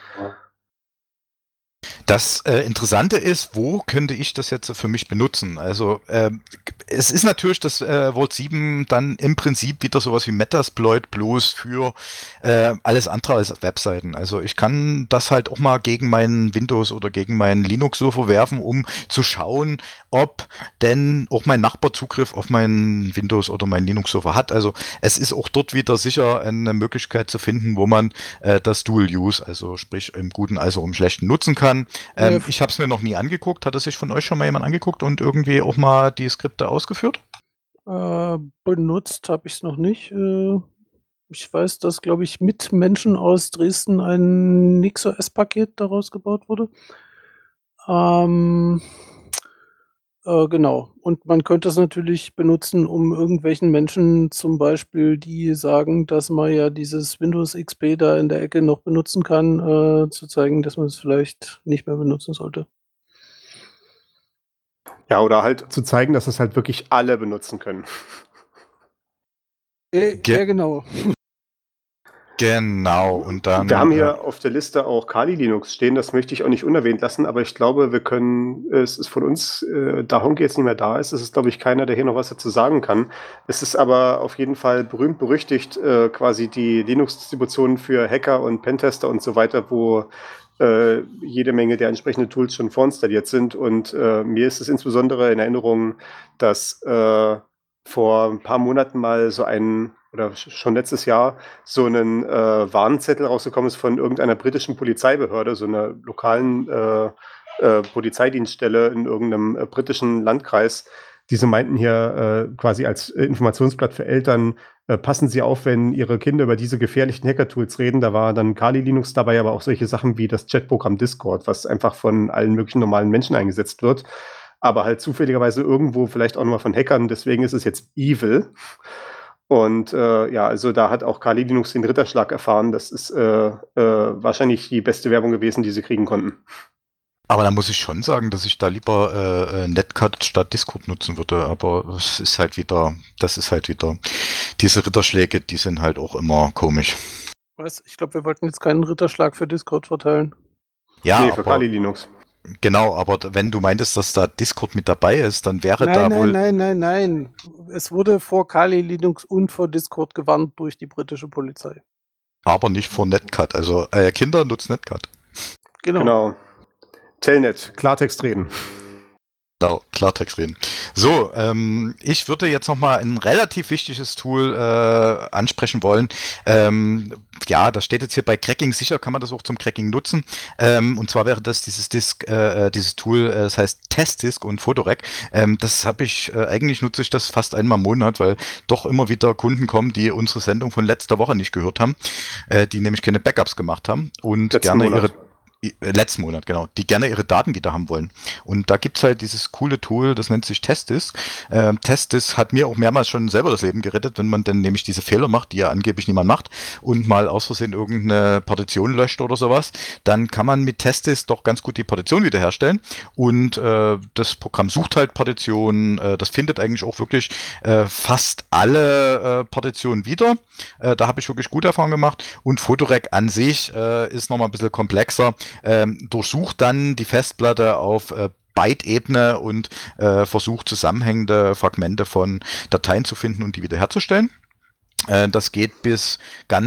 Das Interessante ist, wo könnte ich das jetzt für mich benutzen? Also es ist natürlich das Vault 7 dann im Prinzip wieder sowas wie Metasploit bloß für alles andere als Webseiten. Also ich kann das halt auch mal gegen meinen Windows oder gegen meinen Linux-Server werfen, um zu schauen, ob denn auch mein Nachbar Zugriff auf meinen Windows oder meinen Linux-Server hat. Also es ist auch dort wieder sicher eine Möglichkeit zu finden, wo man das Dual-Use, also sprich im Guten als auch im Schlechten nutzen kann. Ich habe es mir noch nie angeguckt. Hat es sich von euch schon mal jemand angeguckt und irgendwie auch mal die Skripte ausgeführt? Benutzt habe ich es noch nicht. Ich weiß, dass, glaube ich, mit Menschen aus Dresden ein NixOS-Paket daraus gebaut wurde. Genau. Und man könnte es natürlich benutzen, um irgendwelchen Menschen zum Beispiel, die sagen, dass man ja dieses Windows XP da in der Ecke noch benutzen kann, zu zeigen, dass man es vielleicht nicht mehr benutzen sollte. Ja, oder halt zu zeigen, dass es halt wirklich alle benutzen können. Ja, genau. Genau, und dann... Wir haben hier auf der Liste auch Kali Linux stehen, das möchte ich auch nicht unerwähnt lassen, aber ich glaube, es ist von uns, da Honke jetzt nicht mehr da ist, glaube ich, keiner, der hier noch was dazu sagen kann. Es ist aber auf jeden Fall berühmt berüchtigt, quasi die Linux-Distribution für Hacker und Pentester und so weiter, wo jede Menge der entsprechenden Tools schon vorinstalliert sind. Und mir ist es insbesondere in Erinnerung, dass vor ein paar Monaten mal oder schon letztes Jahr, so einen Warnzettel rausgekommen ist von irgendeiner britischen Polizeibehörde, so einer lokalen Polizeidienststelle in irgendeinem britischen Landkreis. Diese meinten hier quasi als Informationsblatt für Eltern, passen Sie auf, wenn Ihre Kinder über diese gefährlichen Hacker-Tools reden. Da war dann Kali Linux dabei, aber auch solche Sachen wie das Chatprogramm Discord, was einfach von allen möglichen normalen Menschen eingesetzt wird, aber halt zufälligerweise irgendwo vielleicht auch nochmal von Hackern. Deswegen ist es jetzt evil. Und ja, also da hat auch Kali Linux den Ritterschlag erfahren. Das ist wahrscheinlich die beste Werbung gewesen, die sie kriegen konnten. Aber da muss ich schon sagen, dass ich da lieber Netcat statt Discord nutzen würde. Aber das ist halt wieder, diese Ritterschläge, die sind halt auch immer komisch. Ich glaube, wir wollten jetzt keinen Ritterschlag für Discord verteilen. Ja, nee, für Kali Linux. Genau, aber wenn du meintest, dass da Discord mit dabei ist, dann wäre wohl... Nein. Es wurde vor Kali Linux und vor Discord gewarnt durch die britische Polizei. Aber nicht vor Netcat. Also Kinder nutzen Netcat. Genau. Telnet, Klartext reden. Genau, Klartext reden. So, ich würde jetzt nochmal ein relativ wichtiges Tool ansprechen wollen. Ja, das steht jetzt hier bei Cracking. Sicher kann man das auch zum Cracking nutzen. Und zwar wäre das dieses Tool, das heißt Testdisk und Photorec. Das habe ich, eigentlich nutze ich das fast einmal im Monat, weil doch immer wieder Kunden kommen, die unsere Sendung von letzter Woche nicht gehört haben, die nämlich keine Backups gemacht haben und letzten Monat, genau, die gerne ihre Daten wieder haben wollen. Und da gibt's halt dieses coole Tool, das nennt sich Testdisk. Testdisk hat mir auch mehrmals schon selber das Leben gerettet, wenn man dann nämlich diese Fehler macht, die ja angeblich niemand macht, und mal aus Versehen irgendeine Partition löscht oder sowas, dann kann man mit Testdisk doch ganz gut die Partition wiederherstellen. Und das Programm sucht halt Partitionen, das findet eigentlich auch wirklich fast alle Partitionen wieder. Da habe ich wirklich gute Erfahrungen gemacht. Und Photorec an sich ist nochmal ein bisschen komplexer. Durchsucht dann die Festplatte auf Byte-Ebene und versucht zusammenhängende Fragmente von Dateien zu finden und die wiederherzustellen. Das geht bis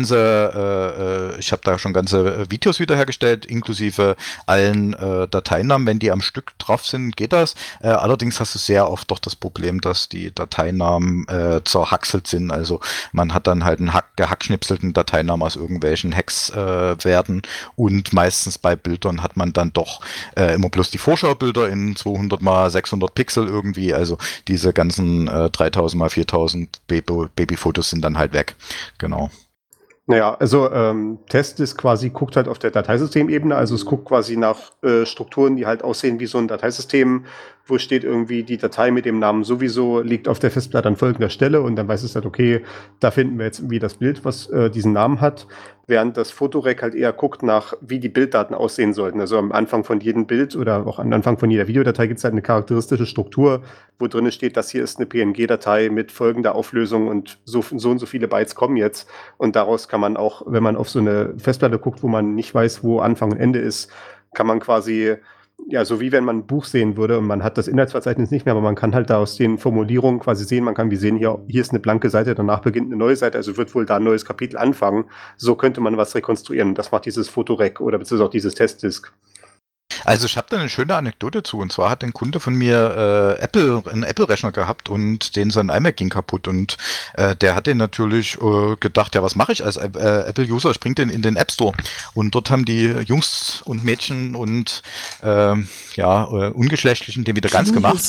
ich habe da schon ganze Videos wiederhergestellt, inklusive allen Dateinamen. Wenn die am Stück drauf sind, geht das. Allerdings hast du sehr oft doch das Problem, dass die Dateinamen zerhackselt sind. Also man hat dann halt einen gehackschnipselten Dateinamen aus irgendwelchen Hexwerten und meistens bei Bildern hat man dann doch immer bloß die Vorschaubilder in 200 mal 600 Pixel irgendwie. Also diese ganzen 3000 mal 4000 Babyfotos sind dann halt weg. Genau. Naja, also Testdisk quasi guckt halt auf der Dateisystemebene, also es guckt quasi nach Strukturen, die halt aussehen wie so ein Dateisystem, wo steht irgendwie die Datei mit dem Namen sowieso, liegt auf der Festplatte an folgender Stelle und dann weiß es halt, okay, da finden wir jetzt irgendwie das Bild, was diesen Namen hat, während das Fotorec halt eher guckt nach, wie die Bilddaten aussehen sollten. Also am Anfang von jedem Bild oder auch am Anfang von jeder Videodatei gibt es halt eine charakteristische Struktur, wo drin steht, das hier ist eine PNG-Datei mit folgender Auflösung und so und so viele Bytes kommen jetzt. Und daraus kann man auch, wenn man auf so eine Festplatte guckt, wo man nicht weiß, wo Anfang und Ende ist, kann man quasi, ja, so wie wenn man ein Buch sehen würde und man hat das Inhaltsverzeichnis nicht mehr, aber man kann halt da aus den Formulierungen quasi sehen, wir sehen hier ist eine blanke Seite, danach beginnt eine neue Seite, also wird wohl da ein neues Kapitel anfangen. So könnte man was rekonstruieren. Das macht dieses Fotorec oder beziehungsweise auch dieses Testdisk. Also ich habe da eine schöne Anekdote zu, und zwar hat ein Kunde von mir einen Apple-Rechner gehabt und sein iMac ging kaputt und der hat den natürlich gedacht, ja, was mache ich als Apple-User? Ich bringe den in den App Store und dort haben die Jungs und Mädchen und Ungeschlechtlichen den wieder ganz gemacht.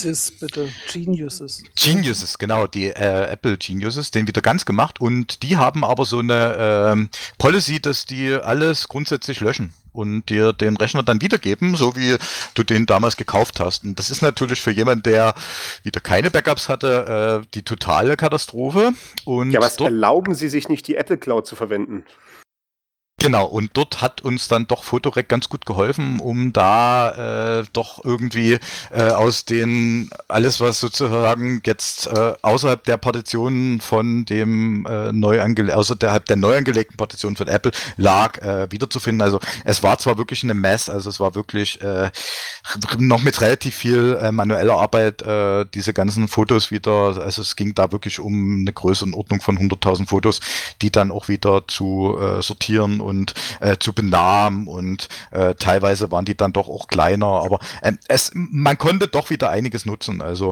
Geniuses, genau, die Apple Geniuses, den wieder ganz gemacht und die haben aber so eine Policy, dass die alles grundsätzlich löschen und dir den Rechner dann wiedergeben, so wie du den damals gekauft hast. Und das ist natürlich für jemanden, der wieder keine Backups hatte, die totale Katastrophe. Und ja, was erlauben Sie sich nicht, die Apple Cloud zu verwenden? Genau, und dort hat uns dann doch Fotorec ganz gut geholfen, um da doch irgendwie aus alles, was sozusagen jetzt außerhalb der Partitionen von dem außerhalb der neu angelegten Partition von Apple lag, wiederzufinden. Also es war zwar wirklich eine Mess, also es war wirklich noch mit relativ viel manueller Arbeit diese ganzen Fotos wieder, also es ging da wirklich um eine Größenordnung von 100.000 Fotos, die dann auch wieder zu sortieren und zu benahmen und teilweise waren die dann doch auch kleiner, aber man konnte doch wieder einiges nutzen. Also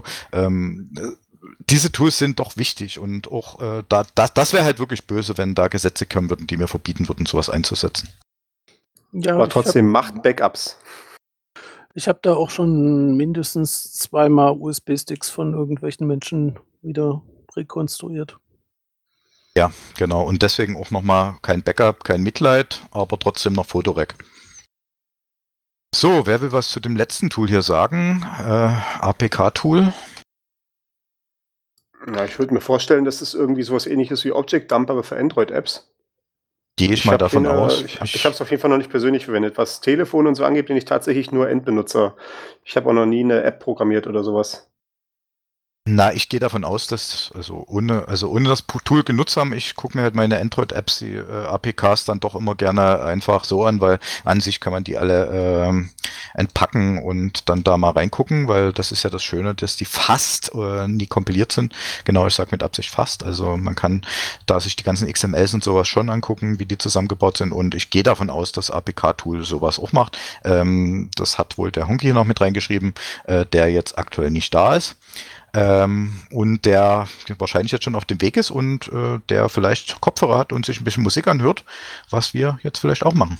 diese Tools sind doch wichtig und auch das wäre halt wirklich böse, wenn da Gesetze kommen würden, die mir verbieten würden, sowas einzusetzen. Ja, aber trotzdem macht Backups. Ich habe da auch schon mindestens 2-mal USB-Sticks von irgendwelchen Menschen wieder rekonstruiert. Ja, genau. Und deswegen auch nochmal kein Backup, kein Mitleid, aber trotzdem noch Fotorec. So, wer will was zu dem letzten Tool hier sagen? APK-Tool? Ja, ich würde mir vorstellen, das ist irgendwie sowas ähnliches wie Object Dump, aber für Android-Apps. Gehe ich mal davon aus. Ich habe es auf jeden Fall noch nicht persönlich verwendet. Was Telefon und so angeht, bin ich tatsächlich nur Endbenutzer. Ich habe auch noch nie eine App programmiert oder sowas. Na, ich gehe davon aus, dass, ohne das Tool genutzt haben, ich gucke mir halt meine Android-Apps, die APKs dann doch immer gerne einfach so an, weil an sich kann man die alle entpacken und dann da mal reingucken, weil das ist ja das Schöne, dass die fast nie kompiliert sind. Genau, ich sage mit Absicht fast. Also man kann da sich die ganzen XMLs und sowas schon angucken, wie die zusammengebaut sind und ich gehe davon aus, dass APK-Tool sowas auch macht. Das hat wohl der Honky noch mit reingeschrieben, der jetzt aktuell nicht da ist. Und der wahrscheinlich jetzt schon auf dem Weg ist und der vielleicht Kopfhörer hat und sich ein bisschen Musik anhört, was wir jetzt vielleicht auch machen.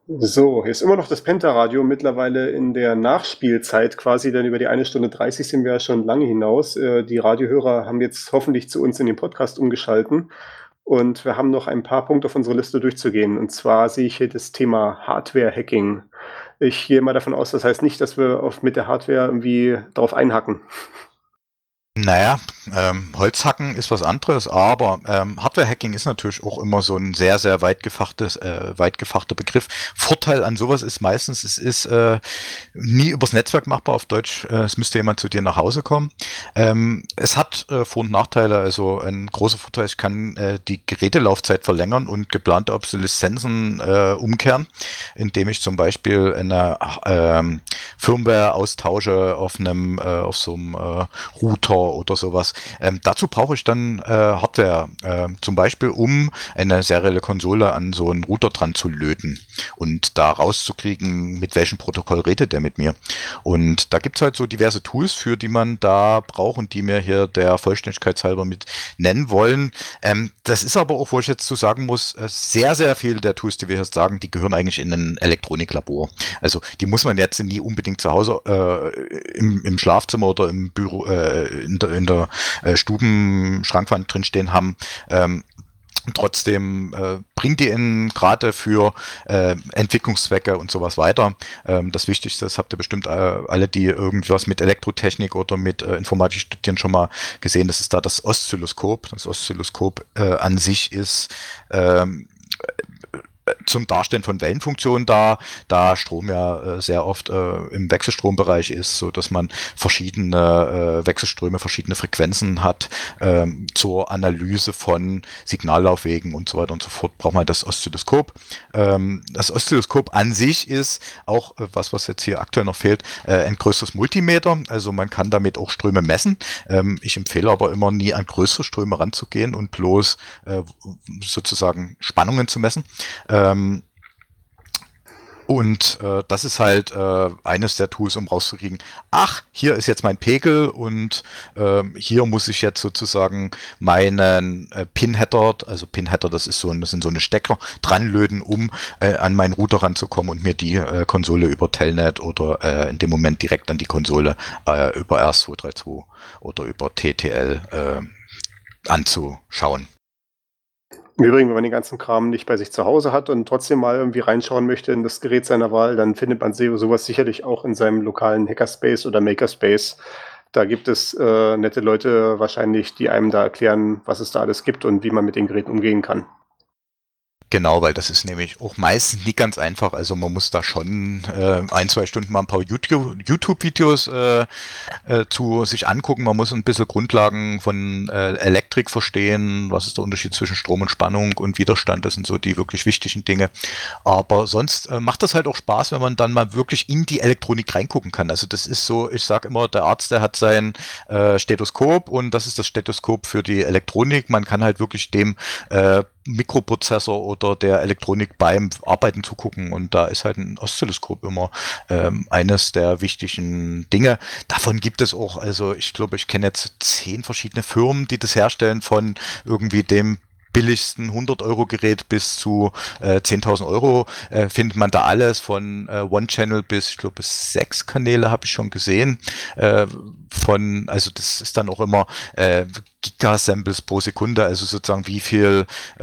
So, hier ist immer noch das Penta-Radio, mittlerweile in der Nachspielzeit quasi, denn über die 1 Stunde 30 sind wir ja schon lange hinaus. Die Radiohörer haben jetzt hoffentlich zu uns in den Podcast umgeschalten und wir haben noch ein paar Punkte auf unserer Liste durchzugehen. Und zwar sehe ich hier das Thema Hardware-Hacking. Ich gehe mal davon aus, das heißt nicht, dass wir mit der Hardware irgendwie darauf einhacken. Naja, Holzhacken ist was anderes, aber Hardware-Hacking ist natürlich auch immer so ein sehr, sehr weit gefasster Begriff. Vorteil an sowas ist meistens, es ist nie übers Netzwerk machbar, auf Deutsch, es müsste jemand zu dir nach Hause kommen. Es hat Vor- und Nachteile, also ein großer Vorteil, ich kann die Gerätelaufzeit verlängern und geplante Obsoleszenzen umkehren, indem ich zum Beispiel eine Firmware austausche auf so einem Router oder sowas. Dazu brauche ich dann Hardware, zum Beispiel um eine serielle Konsole an so einen Router dran zu löten und da rauszukriegen, mit welchem Protokoll redet der mit mir. Und da gibt's halt so diverse Tools, für die man da braucht und die mir hier der Vollständigkeit halber mit nennen wollen. Das ist aber auch, wo ich jetzt zu sagen muss, sehr, sehr viele der Tools, die wir jetzt sagen, die gehören eigentlich in ein Elektroniklabor. Also die muss man jetzt nie unbedingt zu Hause im Schlafzimmer oder im Büro, in der Stubenschrankwand drinstehen haben. Trotzdem bringt die gerade für Entwicklungszwecke und sowas weiter. Das Wichtigste, das habt ihr bestimmt alle, die irgendwas mit Elektrotechnik oder mit Informatik studieren, schon mal gesehen. Das ist da das Oszilloskop. Das Oszilloskop an sich ist zum Darstellen von Wellenfunktionen da Strom ja sehr oft im Wechselstrombereich ist, so dass man verschiedene Wechselströme, verschiedene Frequenzen hat. Zur Analyse von Signallaufwegen und so weiter und so fort braucht man das Oszilloskop. Das Oszilloskop an sich ist auch was jetzt hier aktuell noch fehlt, ein größeres Multimeter. Also man kann damit auch Ströme messen. Ich empfehle aber immer nie an größere Ströme ranzugehen und bloß sozusagen Spannungen zu messen. Und das ist halt eines der Tools, um rauszukriegen, ach, hier ist jetzt mein Pegel und hier muss ich jetzt sozusagen meinen Pin-Header, also Pin-Header, das sind so eine Stecker, dranlöten, um an meinen Router ranzukommen und mir die Konsole über Telnet oder in dem Moment direkt an die Konsole über RS232 oder über TTL anzuschauen. Im Übrigen, wenn man den ganzen Kram nicht bei sich zu Hause hat und trotzdem mal irgendwie reinschauen möchte in das Gerät seiner Wahl, dann findet man sowas sicherlich auch in seinem lokalen Hackerspace oder Makerspace. Da gibt es nette Leute wahrscheinlich, die einem da erklären, was es da alles gibt und wie man mit den Geräten umgehen kann. Genau, weil das ist nämlich auch meistens nicht ganz einfach. Also man muss da schon 1-2 Stunden mal ein paar YouTube-Videos zu sich angucken. Man muss ein bisschen Grundlagen von Elektrik verstehen. Was ist der Unterschied zwischen Strom und Spannung und Widerstand? Das sind so die wirklich wichtigen Dinge. Aber sonst macht das halt auch Spaß, wenn man dann mal wirklich in die Elektronik reingucken kann. Also das ist so, ich sage immer, der Arzt, der hat sein Stethoskop und das ist das Stethoskop für die Elektronik. Man kann halt wirklich dem Mikroprozessor oder der Elektronik beim Arbeiten zugucken und da ist halt ein Oszilloskop immer eines der wichtigen Dinge. Davon gibt es auch, also ich glaube, ich kenne jetzt 10 verschiedene Firmen, die das herstellen, von irgendwie dem billigsten 100-Euro-Gerät bis zu 10.000 Euro findet man da alles, von One-Channel bis, ich glaube, bis 6 Kanäle habe ich schon gesehen. Also das ist dann auch immer Gigasamples pro Sekunde, also sozusagen wie viel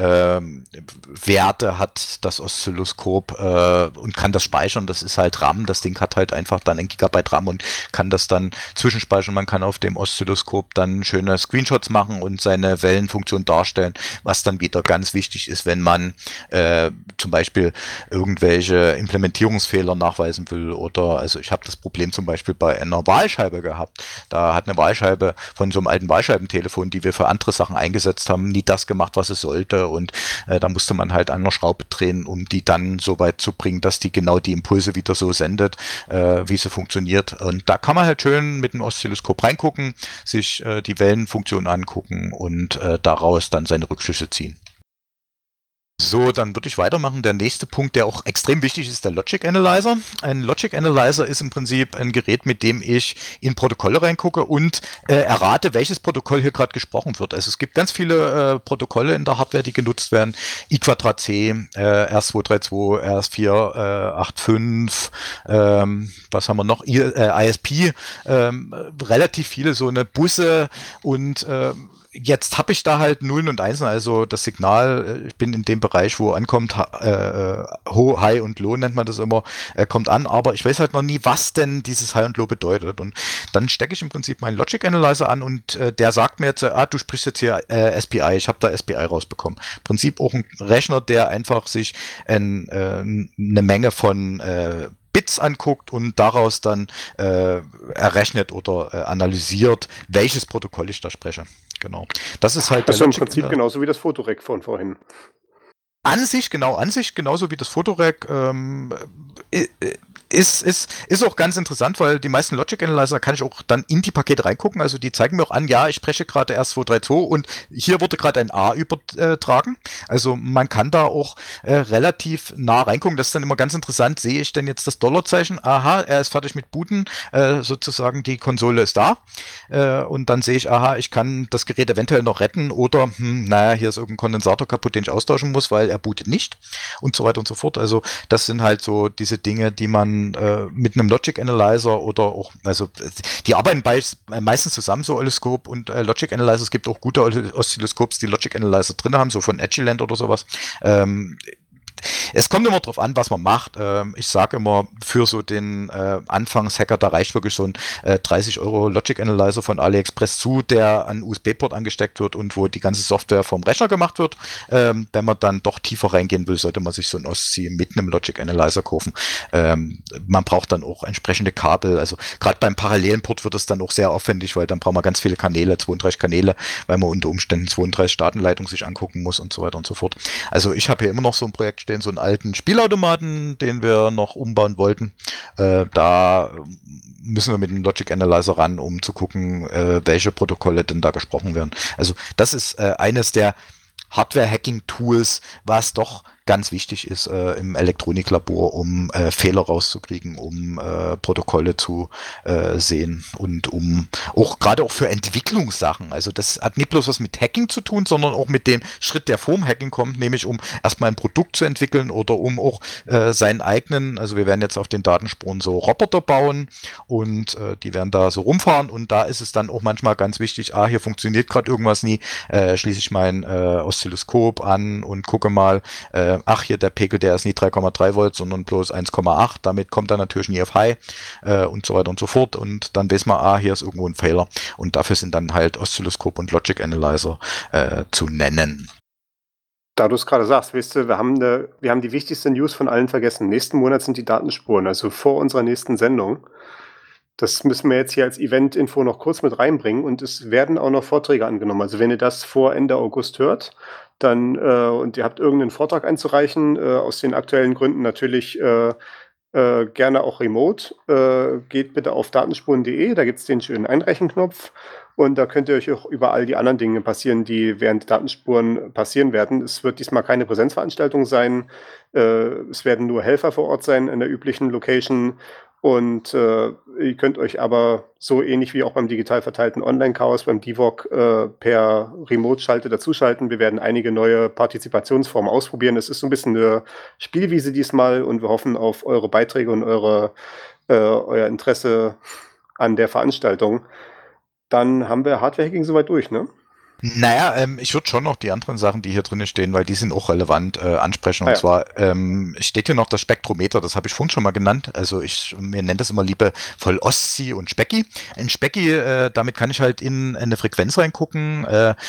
Werte hat das Oszilloskop und kann das speichern. Das ist halt RAM. Das Ding hat halt einfach dann 1 Gigabyte RAM und kann das dann zwischenspeichern. Man kann auf dem Oszilloskop dann schöne Screenshots machen und seine Wellenfunktion darstellen, was dann wieder ganz wichtig ist, wenn man zum Beispiel irgendwelche Implementierungsfehler nachweisen will oder, also ich habe das Problem zum Beispiel bei einer Wahlscheibe gehabt. Da hat eine Wahlscheibe von so einem alten Wahlscheibentelefon, die wir für andere Sachen eingesetzt haben, nie das gemacht, was es sollte und da musste man halt an einer Schraube drehen, um die dann so weit zu bringen, dass die genau die Impulse wieder so sendet, wie sie funktioniert. Und da kann man halt schön mit dem Oszilloskop reingucken, sich die Wellenfunktion angucken und daraus dann seine Rückschlüsse ziehen. So, dann würde ich weitermachen. Der nächste Punkt, der auch extrem wichtig ist, der Logic Analyzer. Ein Logic Analyzer ist im Prinzip ein Gerät, mit dem ich in Protokolle reingucke und errate, welches Protokoll hier gerade gesprochen wird. Also es gibt ganz viele Protokolle in der Hardware, die genutzt werden. I2C, RS232, RS485, was haben wir noch? ISP, relativ viele, so eine Busse und jetzt habe ich da halt Nullen und Einsen, also das Signal, ich bin in dem Bereich, wo ankommt, High und Low nennt man das immer, kommt an, aber ich weiß halt noch nie, was denn dieses High und Low bedeutet. Und dann stecke ich im Prinzip meinen Logic Analyzer an und der sagt mir jetzt, du sprichst jetzt hier SPI, ich habe da SPI rausbekommen. Im Prinzip auch ein Rechner, der einfach sich eine Menge von Bits anguckt und daraus dann errechnet oder analysiert, welches Protokoll ich da spreche. Genau. Das ist halt also im Prinzip genauso wie das Photorec von vorhin. An sich genauso wie das Photorec ist auch ganz interessant, weil die meisten Logic Analyzer kann ich auch dann in die Pakete reingucken, also die zeigen mir auch an, ja, ich spreche gerade RS232 und hier wurde gerade ein A übertragen, also man kann da auch relativ nah reingucken, das ist dann immer ganz interessant, sehe ich denn jetzt das Dollarzeichen, aha, er ist fertig mit Booten, sozusagen die Konsole ist da und dann sehe ich, aha, ich kann das Gerät eventuell noch retten oder, naja, hier ist irgendein Kondensator kaputt, den ich austauschen muss, weil er bootet nicht und so weiter und so fort, also das sind halt so diese Dinge, die man mit einem Logic Analyzer oder auch, also die arbeiten meistens zusammen, so Oszilloskop und Logic Analyzer. Es gibt auch gute Oszilloskops, die Logic Analyzer drin haben, so von Agilent oder sowas. Es kommt immer drauf an, was man macht. Ich sage immer, für so den Anfangshacker, da reicht wirklich so ein 30 € Logic Analyzer von AliExpress zu, der an USB-Port angesteckt wird und wo die ganze Software vom Rechner gemacht wird. Wenn man dann doch tiefer reingehen will, sollte man sich so ein Oszi mit einem Logic Analyzer kaufen. Man braucht dann auch entsprechende Kabel. Also gerade beim parallelen Port wird es dann auch sehr aufwendig, weil dann braucht man ganz viele Kanäle, 32 Kanäle, weil man unter Umständen 32 Datenleitungen sich angucken muss und so weiter und so fort. Also ich habe hier immer noch so ein Projekt stehen, so einen alten Spielautomaten, den wir noch umbauen wollten. Da müssen wir mit dem Logic Analyzer ran, um zu gucken, welche Protokolle denn da gesprochen werden. Also das ist eines der Hardware-Hacking-Tools, was doch ganz wichtig ist im Elektroniklabor, um Fehler rauszukriegen, um Protokolle zu sehen und um auch gerade auch für Entwicklungssachen. Also das hat nicht bloß was mit Hacking zu tun, sondern auch mit dem Schritt, der vorm Hacking kommt, nämlich um erstmal ein Produkt zu entwickeln oder um auch seinen eigenen, also wir werden jetzt auf den Datenspuren so Roboter bauen und die werden da so rumfahren und da ist es dann auch manchmal ganz wichtig, hier funktioniert gerade irgendwas nie, schließe ich mein Oszilloskop an und gucke mal, hier der Pegel, der ist nie 3,3 Volt, sondern bloß 1,8. Damit kommt er natürlich nie auf High und so weiter und so fort. Und dann weiß man, hier ist irgendwo ein Fehler. Und dafür sind dann halt Oszilloskop und Logic Analyzer zu nennen. Da du es gerade sagst, weißt du, wir haben die wichtigste News von allen vergessen. Nächsten Monat sind die Datenspuren, also vor unserer nächsten Sendung. Das müssen wir jetzt hier als Event-Info noch kurz mit reinbringen und es werden auch noch Vorträge angenommen. Also wenn ihr das vor Ende August hört, dann und ihr habt irgendeinen Vortrag einzureichen, aus den aktuellen Gründen natürlich gerne auch remote, geht bitte auf datenspuren.de, da gibt es den schönen Einreichenknopf und da könnt ihr euch auch über all die anderen Dinge passieren, die während der Datenspuren passieren werden. Es wird diesmal keine Präsenzveranstaltung sein, es werden nur Helfer vor Ort sein in der üblichen Location. Und ihr könnt euch aber so ähnlich wie auch beim digital verteilten Online-Chaos, beim DIVOC per Remote-Schalte dazuschalten. Wir werden einige neue Partizipationsformen ausprobieren. Es ist so ein bisschen eine Spielwiese diesmal und wir hoffen auf eure Beiträge und euer Interesse an der Veranstaltung. Dann haben wir Hardware-Hacking soweit durch, ne? Naja, ich würde schon noch die anderen Sachen, die hier drin stehen, weil die sind auch relevant, ansprechen. Und zwar steht hier noch das Spektrometer, das habe ich vorhin schon mal genannt. Also mir nennt das immer liebevoll Oszi und Specki. In Specki, damit kann ich halt in eine Frequenz reingucken.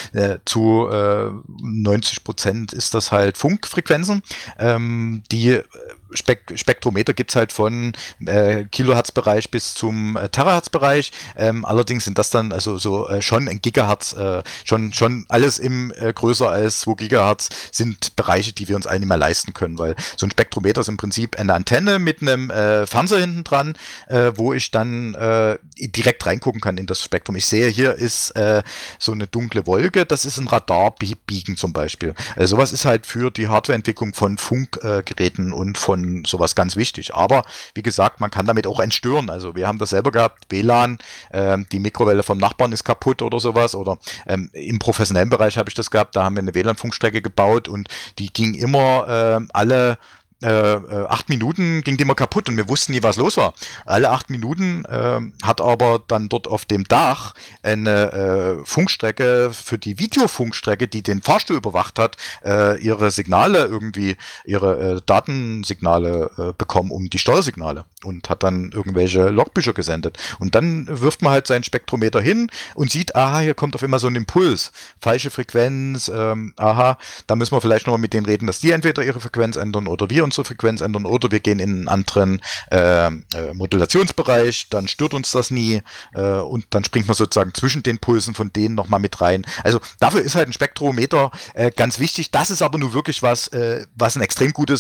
Zu 90% ist das halt Funkfrequenzen, die Spektrometer gibt's halt von Kilohertz-Bereich bis zum Terahertz-Bereich. Allerdings sind das dann also so schon ein Gigahertz, schon alles im größer als 2 Gigahertz sind Bereiche, die wir uns eigentlich nicht mehr leisten können, weil so ein Spektrometer ist im Prinzip eine Antenne mit einem Fernseher hinten dran, wo ich dann direkt reingucken kann in das Spektrum. Ich sehe, hier ist so eine dunkle Wolke, das ist ein Radarbiegen zum Beispiel. Also sowas ist halt für die Hardwareentwicklung von Funkgeräten und von sowas ganz wichtig. Aber wie gesagt, man kann damit auch entstören. Also wir haben das selber gehabt, WLAN, die Mikrowelle vom Nachbarn ist kaputt oder sowas. Oder im professionellen Bereich habe ich das gehabt, da haben wir eine WLAN-Funkstrecke gebaut und die ging immer alle 8 Minuten ging die immer kaputt und wir wussten nie, was los war. Alle 8 Minuten hat aber dann dort auf dem Dach eine Funkstrecke für die Videofunkstrecke, die den Fahrstuhl überwacht hat, ihre Signale irgendwie, ihre Datensignale bekommen, um die Steuersignale und hat dann irgendwelche Logbücher gesendet. Und dann wirft man halt sein Spektrometer hin und sieht, aha, hier kommt auf immer so ein Impuls, falsche Frequenz, aha, da müssen wir vielleicht nochmal mit denen reden, dass die entweder ihre Frequenz ändern oder wir unsere Frequenz ändern oder wir gehen in einen anderen Modulationsbereich, dann stört uns das nie und dann springt man sozusagen zwischen den Pulsen von denen nochmal mit rein. Also dafür ist halt ein Spektrometer ganz wichtig. Das ist aber nur wirklich was ein extrem gutes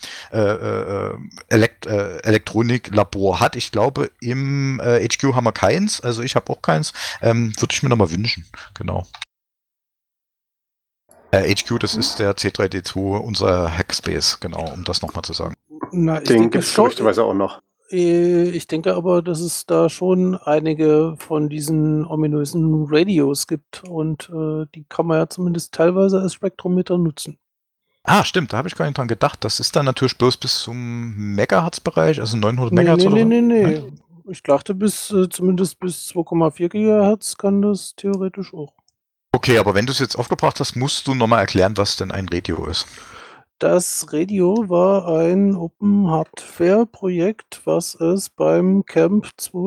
Elektroniklabor hat. Ich glaube, im HQ haben wir keins, also ich habe auch keins. Würde ich mir nochmal wünschen, genau. HQ, das ist der C3D2, unser Hackspace, genau, um das nochmal zu sagen. Na, ich Den denke gibt es schon, gerüchteweise auch noch. ich denke aber, dass es da schon einige von diesen ominösen Radios gibt und die kann man ja zumindest teilweise als Spektrometer nutzen. Ah, stimmt, da habe ich gar nicht dran gedacht. Das ist dann natürlich bloß bis zum Megahertz-Bereich, also 900 Nee, Megahertz nee, oder nee, so. nee, nee. Nein? Ich dachte, zumindest bis 2,4 Gigahertz kann das theoretisch auch. Okay, aber wenn du es jetzt aufgebracht hast, musst du nochmal erklären, was denn ein Radio ist. Das Radio war ein Open-Hardware-Projekt, was es beim Camp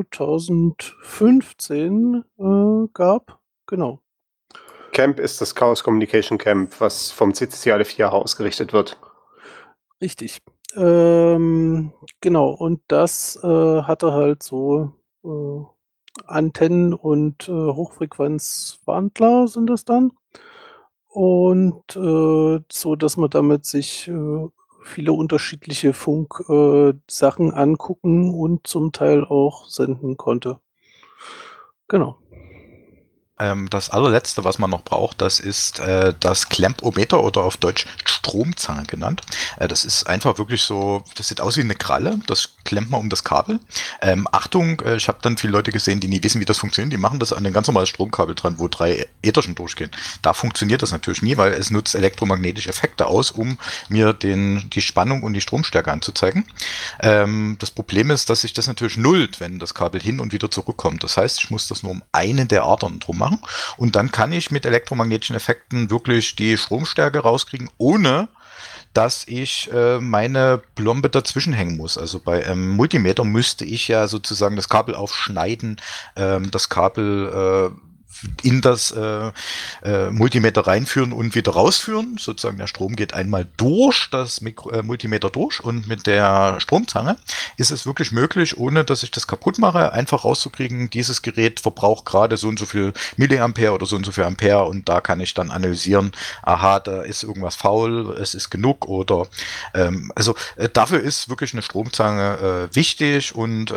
2015 gab. Genau. Camp ist das Chaos Communication Camp, was vom CCC alle 4 Jahre ausgerichtet wird. Richtig. Genau, und das hatte halt so Antennen und Hochfrequenzwandler sind das dann. Und so, dass man damit sich viele unterschiedliche Funk-Sachen angucken und zum Teil auch senden konnte. Genau. Das allerletzte, was man noch braucht, das ist das Klempometer oder auf Deutsch Stromzange genannt. Das ist einfach wirklich so, das sieht aus wie eine Kralle, das klemmt man um das Kabel. Achtung, ich habe dann viele Leute gesehen, die nie wissen, wie das funktioniert, die machen das an ein ganz normales Stromkabel dran, wo 3 Ätherchen durchgehen. Da funktioniert das natürlich nie, weil es nutzt elektromagnetische Effekte aus, um mir die Spannung und die Stromstärke anzuzeigen. Das Problem ist, dass sich das natürlich nullt, wenn das Kabel hin und wieder zurückkommt. Das heißt, ich muss das nur um einen der Adern drum machen und dann kann ich mit elektromagnetischen Effekten wirklich die Stromstärke rauskriegen, ohne dass ich meine Plombe dazwischen hängen muss. Also bei einem Multimeter müsste ich ja sozusagen das Kabel aufschneiden, das Kabel in das Multimeter reinführen und wieder rausführen. Sozusagen der Strom geht einmal durch das Multimeter durch und mit der Stromzange ist es wirklich möglich, ohne dass ich das kaputt mache, einfach rauszukriegen, dieses Gerät verbraucht gerade so und so viel Milliampere oder so und so viel Ampere und da kann ich dann analysieren, aha, da ist irgendwas faul, es ist genug oder dafür ist wirklich eine Stromzange wichtig und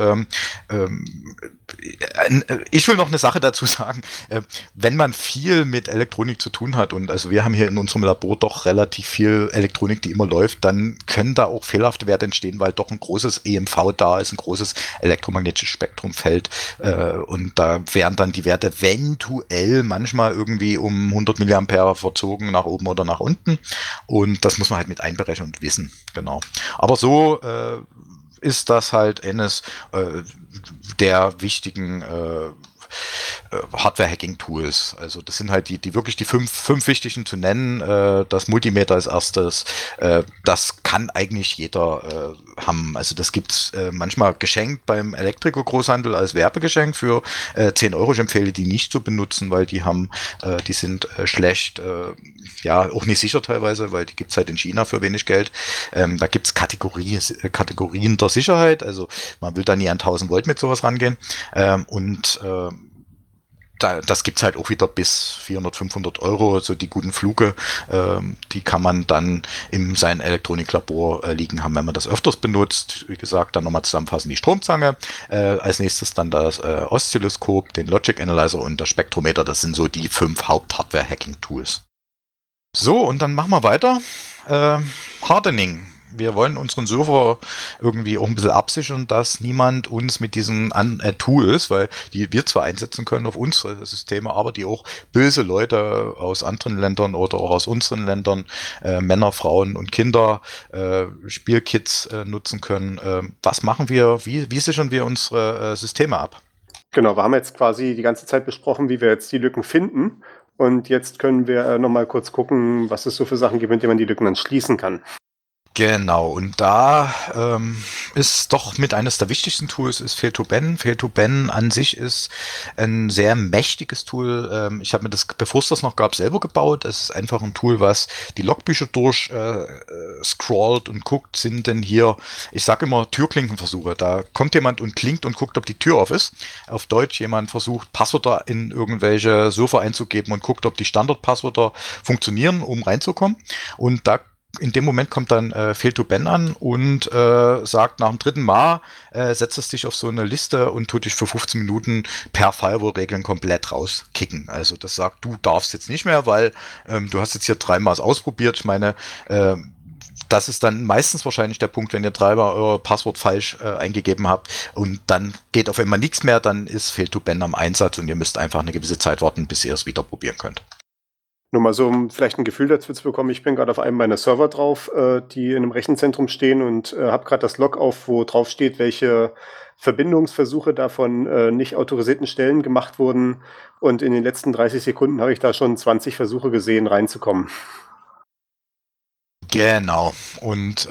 ich will noch eine Sache dazu sagen, wenn man viel mit Elektronik zu tun hat und also wir haben hier in unserem Labor doch relativ viel Elektronik, die immer läuft, dann können da auch fehlerhafte Werte entstehen, weil doch ein großes EMV da ist, ein großes elektromagnetisches Spektrumfeld und da wären dann die Werte eventuell manchmal irgendwie um 100 Milliampere verzogen nach oben oder nach unten und das muss man halt mit einberechnen und wissen, genau. Aber so ist das halt eines der wichtigen Hardware-Hacking-Tools. Also das sind halt die wirklich die fünf wichtigen zu nennen. Das Multimeter als erstes. Das kann eigentlich jeder haben. Also das gibt's manchmal geschenkt beim Elektriker-Großhandel als Werbegeschenk für 10 Euro. Ich empfehle die nicht zu benutzen, weil die sind schlecht, ja, auch nicht sicher teilweise, weil die gibt's halt in China für wenig Geld. Da gibt's Kategorien der Sicherheit. Also man will da nie an 1000 Volt mit sowas rangehen. Das gibt's halt auch wieder bis 400, 500 Euro, so die guten Fluge, die kann man dann in seinem Elektroniklabor liegen haben, wenn man das öfters benutzt. Wie gesagt, dann nochmal zusammenfassen die Stromzange, als nächstes dann das Oszilloskop, den Logic Analyzer und das Spektrometer. Das sind so die 5 Haupt-Hardware-Hacking-Tools. So, und dann machen wir weiter. Hardening. Wir wollen unseren Server irgendwie auch ein bisschen absichern, dass niemand uns mit diesen Tools, weil die wir zwar einsetzen können auf unsere Systeme, aber die auch böse Leute aus anderen Ländern oder auch aus unseren Ländern, Männer, Frauen und Kinder, Spielkits nutzen können. Was machen wir? Wie sichern wir unsere Systeme ab? Genau, wir haben jetzt quasi die ganze Zeit besprochen, wie wir jetzt die Lücken finden. Und jetzt können wir nochmal kurz gucken, was es so für Sachen gibt, mit denen man die Lücken dann schließen kann. Genau, und da ist doch mit eines der wichtigsten Tools ist Fail2ban. Fail2ban an sich ist ein sehr mächtiges Tool. Ich habe mir das, bevor es das noch gab, selber gebaut. Es ist einfach ein Tool, was die Logbücher durch scrollt und guckt, sind denn hier, ich sage immer Türklinkenversuche. Da kommt jemand und klingt und guckt, ob die Tür auf ist. Auf Deutsch, jemand versucht, Passwörter in irgendwelche Server einzugeben und guckt, ob die Standardpasswörter funktionieren, um reinzukommen. Und da in dem Moment kommt dann Fail2ban an und sagt nach dem 3. Mal, setzt es dich auf so eine Liste und tut dich für 15 Minuten per Firewall-Regeln komplett rauskicken. Also das sagt, du darfst jetzt nicht mehr, weil du hast jetzt hier 3 Mal ausprobiert. Ich meine, das ist dann meistens wahrscheinlich der Punkt, wenn ihr 3 Mal euer Passwort falsch eingegeben habt und dann geht auf einmal nichts mehr, dann ist Fail2ban am Einsatz und ihr müsst einfach eine gewisse Zeit warten, bis ihr es wieder probieren könnt. Nur mal so, um vielleicht ein Gefühl dazu zu bekommen, ich bin gerade auf einem meiner Server drauf, die in einem Rechenzentrum stehen und habe gerade das Log auf, wo drauf steht, welche Verbindungsversuche da von nicht autorisierten Stellen gemacht wurden. Und in den letzten 30 Sekunden habe ich da schon 20 Versuche gesehen, reinzukommen. Genau. Und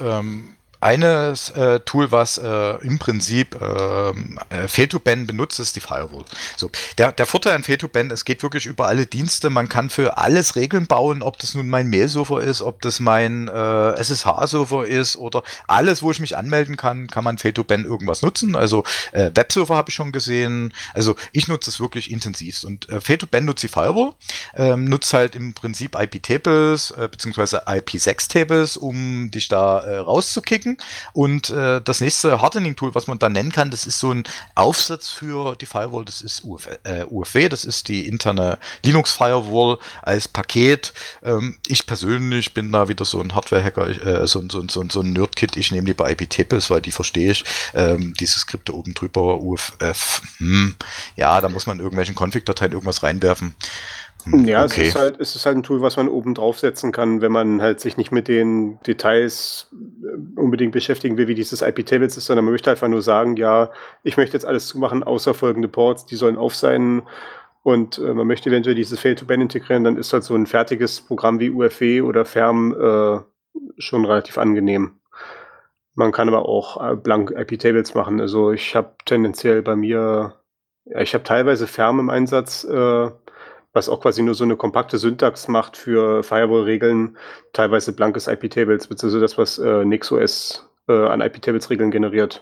eines Tool, was im Prinzip Fail2ban benutzt, ist die Firewall. So, der Vorteil an Fail2ban, es geht wirklich über alle Dienste. Man kann für alles Regeln bauen, ob das nun mein Mail-Server ist, ob das mein SSH-Server ist oder alles, wo ich mich anmelden kann, kann man Fail2ban irgendwas nutzen. Also Webserver habe ich schon gesehen. Also ich nutze es wirklich intensivst. Und Fail2ban nutzt die Firewall, nutzt halt im Prinzip IP-Tables beziehungsweise IP6-Tables, um dich da rauszukicken. Und das nächste Hardening-Tool, was man da nennen kann, das ist so ein Aufsatz für die Firewall, das ist UFW, das ist die interne Linux-Firewall als Paket. Ich persönlich bin da wieder so ein Hardware-Hacker, so ein Nerd-Kit, ich nehme lieber IP-Tables, weil die verstehe ich. Diese Skripte oben drüber, UFF, ja, da muss man in irgendwelchen Config-Dateien irgendwas reinwerfen. Ja, okay. es ist halt ein Tool, was man oben draufsetzen kann, wenn man halt sich nicht mit den Details unbedingt beschäftigen will, wie dieses IP-Tables ist, sondern man möchte einfach nur sagen, ja, ich möchte jetzt alles zumachen, außer folgende Ports, die sollen auf sein und man möchte eventuell dieses Fail2ban integrieren, dann ist halt so ein fertiges Programm wie UFW oder Ferm schon relativ angenehm. Man kann aber auch blank IP-Tables machen. Also ich habe tendenziell bei mir, ja, ich habe teilweise Ferm im Einsatz, was auch quasi nur so eine kompakte Syntax macht für Firewall-Regeln, teilweise blankes IP-Tables, beziehungsweise das, was NixOS an IP-Tables-Regeln generiert.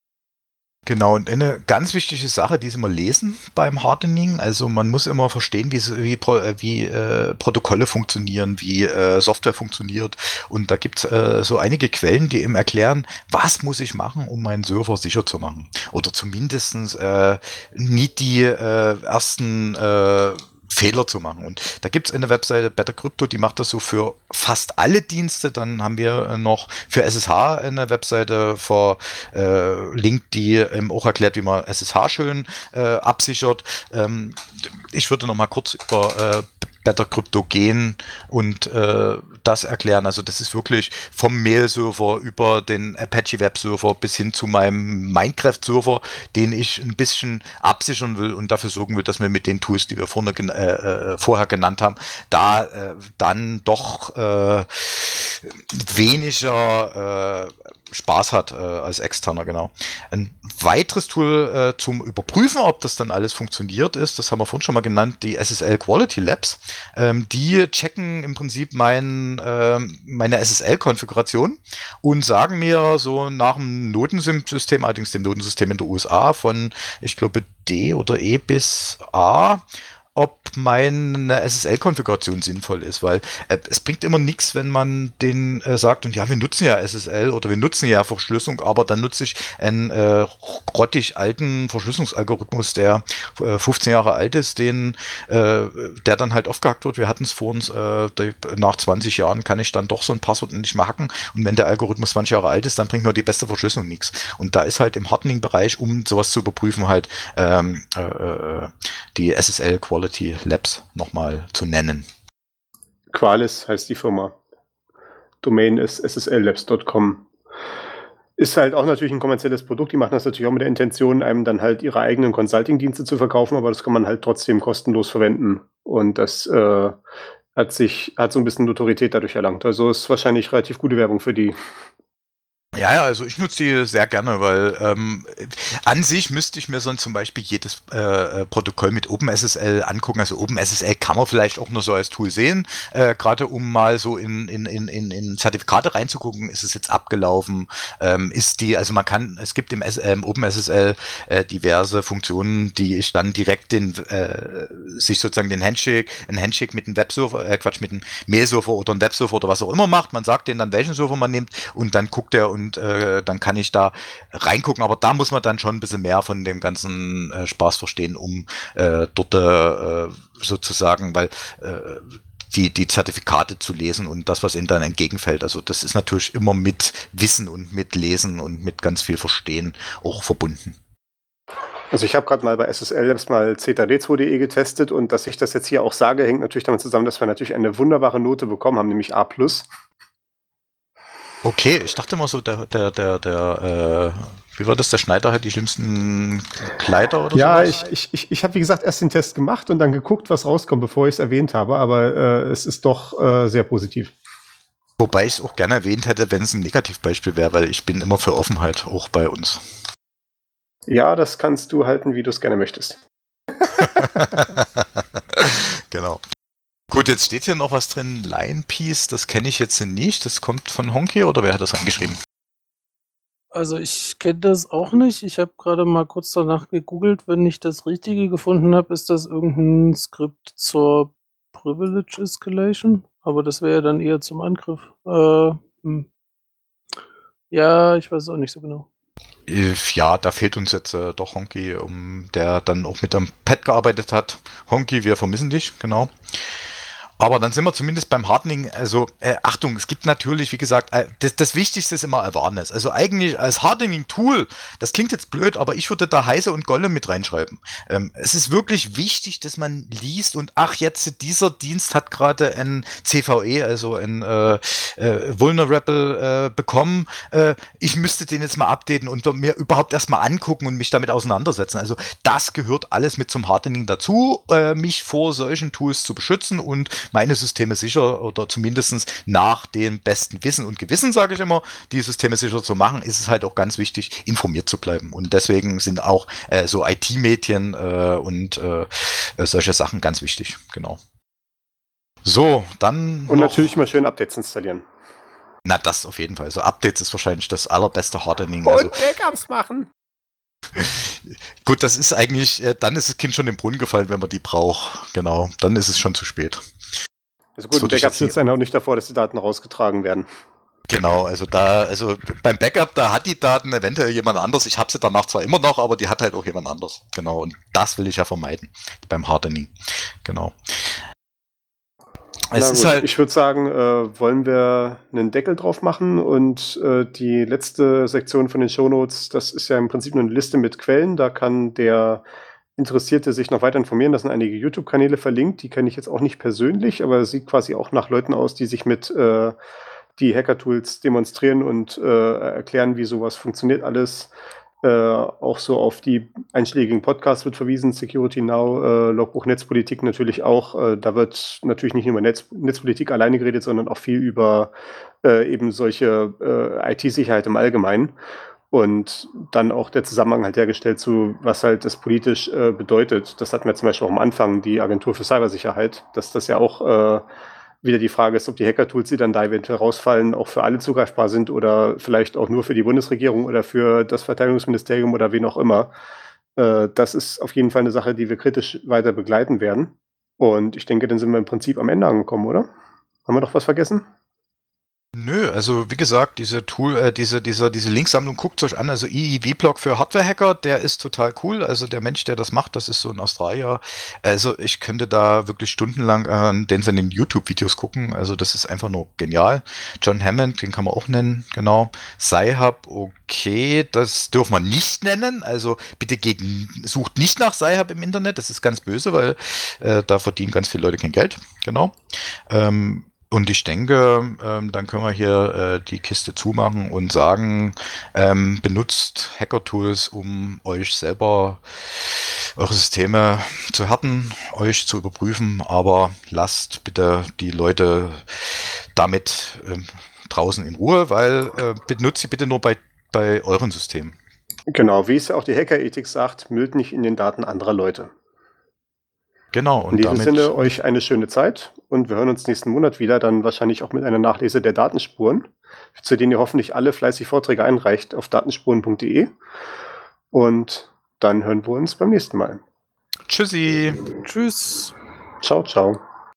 Genau, und eine ganz wichtige Sache, die Sie immer lesen beim Hardening, also man muss immer verstehen, wie Protokolle funktionieren, wie Software funktioniert und da gibt es so einige Quellen, die eben erklären, was muss ich machen, um meinen Server sicher zu machen oder zumindestens nie die ersten Fehler zu machen. Und da gibt es eine Webseite, Better Crypto, die macht das so für fast alle Dienste. Dann haben wir noch für SSH eine Webseite verlinkt, die auch erklärt, wie man SSH schön absichert. Ich würde noch mal kurz über Better Crypto gehen und das erklären. Also das ist wirklich vom Mail-Server über den Apache Web-Server bis hin zu meinem Minecraft-Server, den ich ein bisschen absichern will und dafür sorgen will, dass wir mit den Tools, die wir vorher genannt haben, da dann doch weniger Spaß hat als Externer, genau. Ein weiteres Tool zum Überprüfen, ob das dann alles funktioniert ist, das haben wir vorhin schon mal genannt, die SSL Quality Labs. Die checken im Prinzip meine SSL-Konfiguration und sagen mir so nach dem Notensystem, allerdings dem Notensystem in der USA von, ich glaube, D oder E bis A, ob meine SSL-Konfiguration sinnvoll ist, weil es bringt immer nichts, wenn man den sagt, und ja, wir nutzen ja SSL oder wir nutzen ja Verschlüsselung, aber dann nutze ich einen grottig alten Verschlüsselungsalgorithmus, der 15 Jahre alt ist, der dann halt aufgehackt wird. Wir hatten es vor uns, nach 20 Jahren kann ich dann doch so ein Passwort nicht mehr hacken, und wenn der Algorithmus 20 Jahre alt ist, dann bringt nur die beste Verschlüsselung nichts. Und da ist halt im Hardening-Bereich, um sowas zu überprüfen, halt die SSL Quality Labs nochmal zu nennen. Qualys heißt die Firma. Domain ist sslabs.com. Ist halt auch natürlich ein kommerzielles Produkt. Die machen das natürlich auch mit der Intention, einem dann halt ihre eigenen Consulting-Dienste zu verkaufen, aber das kann man halt trotzdem kostenlos verwenden. Und das hat so ein bisschen Notorietät dadurch erlangt. Also ist wahrscheinlich relativ gute Werbung für die. Ja, also ich nutze die sehr gerne, weil an sich müsste ich mir sonst zum Beispiel jedes Protokoll mit OpenSSL angucken. Also OpenSSL kann man vielleicht auch nur so als Tool sehen, gerade um mal so in Zertifikate reinzugucken. Ist es jetzt abgelaufen? Es gibt im OpenSSL diverse Funktionen, die ich dann direkt ein Handshake mit einem Webserver, mit einem Mail-Server oder einem Webserver oder was auch immer macht. Man sagt denen dann, welchen Server man nimmt, und dann guckt er und dann kann ich da reingucken, aber da muss man dann schon ein bisschen mehr von dem ganzen Spaß verstehen, um dort sozusagen, weil die Zertifikate zu lesen und das, was ihnen dann entgegenfällt. Also das ist natürlich immer mit Wissen und mit Lesen und mit ganz viel Verstehen auch verbunden. Also ich habe gerade mal bei SSL Labs mal ctd2.de getestet, und dass ich das jetzt hier auch sage, hängt natürlich damit zusammen, dass wir natürlich eine wunderbare Note bekommen haben, nämlich A+. Okay, ich dachte mal so, wie war das, der Schneider hat die schlimmsten Kleider oder ja, sowas? ich habe, wie gesagt, erst den Test gemacht und dann geguckt, was rauskommt, bevor ich es erwähnt habe, aber es ist doch sehr positiv. Wobei ich es auch gerne erwähnt hätte, wenn es ein Negativbeispiel wäre, weil ich bin immer für Offenheit, auch bei uns. Ja, das kannst du halten, wie du es gerne möchtest. Genau. Gut, jetzt steht hier noch was drin, Line Piece, das kenne ich jetzt nicht. Das kommt von Honky, oder wer hat das angeschrieben? Also ich kenne das auch nicht. Ich habe gerade mal kurz danach gegoogelt. Wenn ich das Richtige gefunden habe, ist das irgendein Skript zur Privilege Escalation. Aber das wäre ja dann eher zum Angriff. Ja, ich weiß es auch nicht so genau. Ja, da fehlt uns jetzt doch Honky, der dann auch mit am Pad gearbeitet hat. Honky, wir vermissen dich, genau. Aber dann sind wir zumindest beim Hardening, also Achtung, es gibt natürlich, wie gesagt, das Wichtigste ist immer Awareness. Also eigentlich als Hardening-Tool, das klingt jetzt blöd, aber ich würde da Heise und Gollum mit reinschreiben. Es ist wirklich wichtig, dass man liest und jetzt dieser Dienst hat gerade ein CVE, also ein Vulnerable bekommen. Ich müsste den jetzt mal updaten und mir überhaupt erstmal angucken und mich damit auseinandersetzen. Also das gehört alles mit zum Hardening dazu, mich vor solchen Tools zu beschützen und meine Systeme sicher, oder zumindest nach dem besten Wissen und Gewissen, sage ich immer, die Systeme sicher zu machen, ist es halt auch ganz wichtig, informiert zu bleiben. Und deswegen sind auch so IT-Medien und solche Sachen ganz wichtig. Genau. So, dann. Und natürlich mal schön Updates installieren. Na, das auf jeden Fall. Also Updates ist wahrscheinlich das allerbeste Hardening. Und Also, Backups machen. Gut, das ist eigentlich, dann ist das Kind schon im Brunnen gefallen, wenn man die braucht. Genau, dann ist es schon zu spät. Also gut, Backup schützt einen auch nicht davor, dass die Daten rausgetragen werden. Genau, also beim Backup, da hat die Daten eventuell jemand anders. Ich habe sie danach zwar immer noch, aber die hat halt auch jemand anders. Genau, und das will ich ja vermeiden beim Hardening. Genau. Es ist halt, ich würde sagen, wollen wir einen Deckel drauf machen, und die letzte Sektion von den Shownotes, das ist ja im Prinzip nur eine Liste mit Quellen. Da kann der Interessierte sich noch weiter informieren, da sind einige YouTube-Kanäle verlinkt, die kenne ich jetzt auch nicht persönlich, aber es sieht quasi auch nach Leuten aus, die sich mit die Hacker-Tools demonstrieren und erklären, wie sowas funktioniert alles. Auch so auf die einschlägigen Podcasts wird verwiesen, Security Now, Logbuch Netzpolitik natürlich auch. Da wird natürlich nicht nur über Netzpolitik alleine geredet, sondern auch viel über eben solche IT-Sicherheit im Allgemeinen. Und dann auch der Zusammenhang halt hergestellt zu, was halt das politisch bedeutet. Das hatten wir zum Beispiel auch am Anfang, die Agentur für Cybersicherheit, dass das ja auch wieder die Frage ist, ob die Hacker-Tools, die dann da eventuell rausfallen, auch für alle zugreifbar sind oder vielleicht auch nur für die Bundesregierung oder für das Verteidigungsministerium oder wen auch immer. Das ist auf jeden Fall eine Sache, die wir kritisch weiter begleiten werden. Und ich denke, dann sind wir im Prinzip am Ende angekommen, oder? Haben wir noch was vergessen? Nö, also wie gesagt, diese Linksammlung guckt euch an, also IIV-Blog für Hardware-Hacker, der ist total cool. Also der Mensch, der das macht, das ist so ein Australier. Also ich könnte da wirklich stundenlang an seinen YouTube-Videos gucken. Also das ist einfach nur genial. John Hammond, den kann man auch nennen, genau. Sci-Hub, okay, das dürfen wir nicht nennen. Also bitte sucht nicht nach Sci-Hub im Internet, das ist ganz böse, weil da verdienen ganz viele Leute kein Geld. Genau. Und ich denke, dann können wir hier die Kiste zumachen und sagen, benutzt Hacker-Tools, um euch selber eure Systeme zu härten, euch zu überprüfen, aber lasst bitte die Leute damit draußen in Ruhe, weil benutzt sie bitte nur bei euren Systemen. Genau, wie es ja auch die Hackerethik sagt, müllt nicht in den Daten anderer Leute. Genau. Und in diesem damit Sinne euch eine schöne Zeit und wir hören uns nächsten Monat wieder, dann wahrscheinlich auch mit einer Nachlese der Datenspuren, zu denen ihr hoffentlich alle fleißig Vorträge einreicht auf datenspuren.de. Und dann hören wir uns beim nächsten Mal. Tschüssi. Tschüss. Ciao, ciao.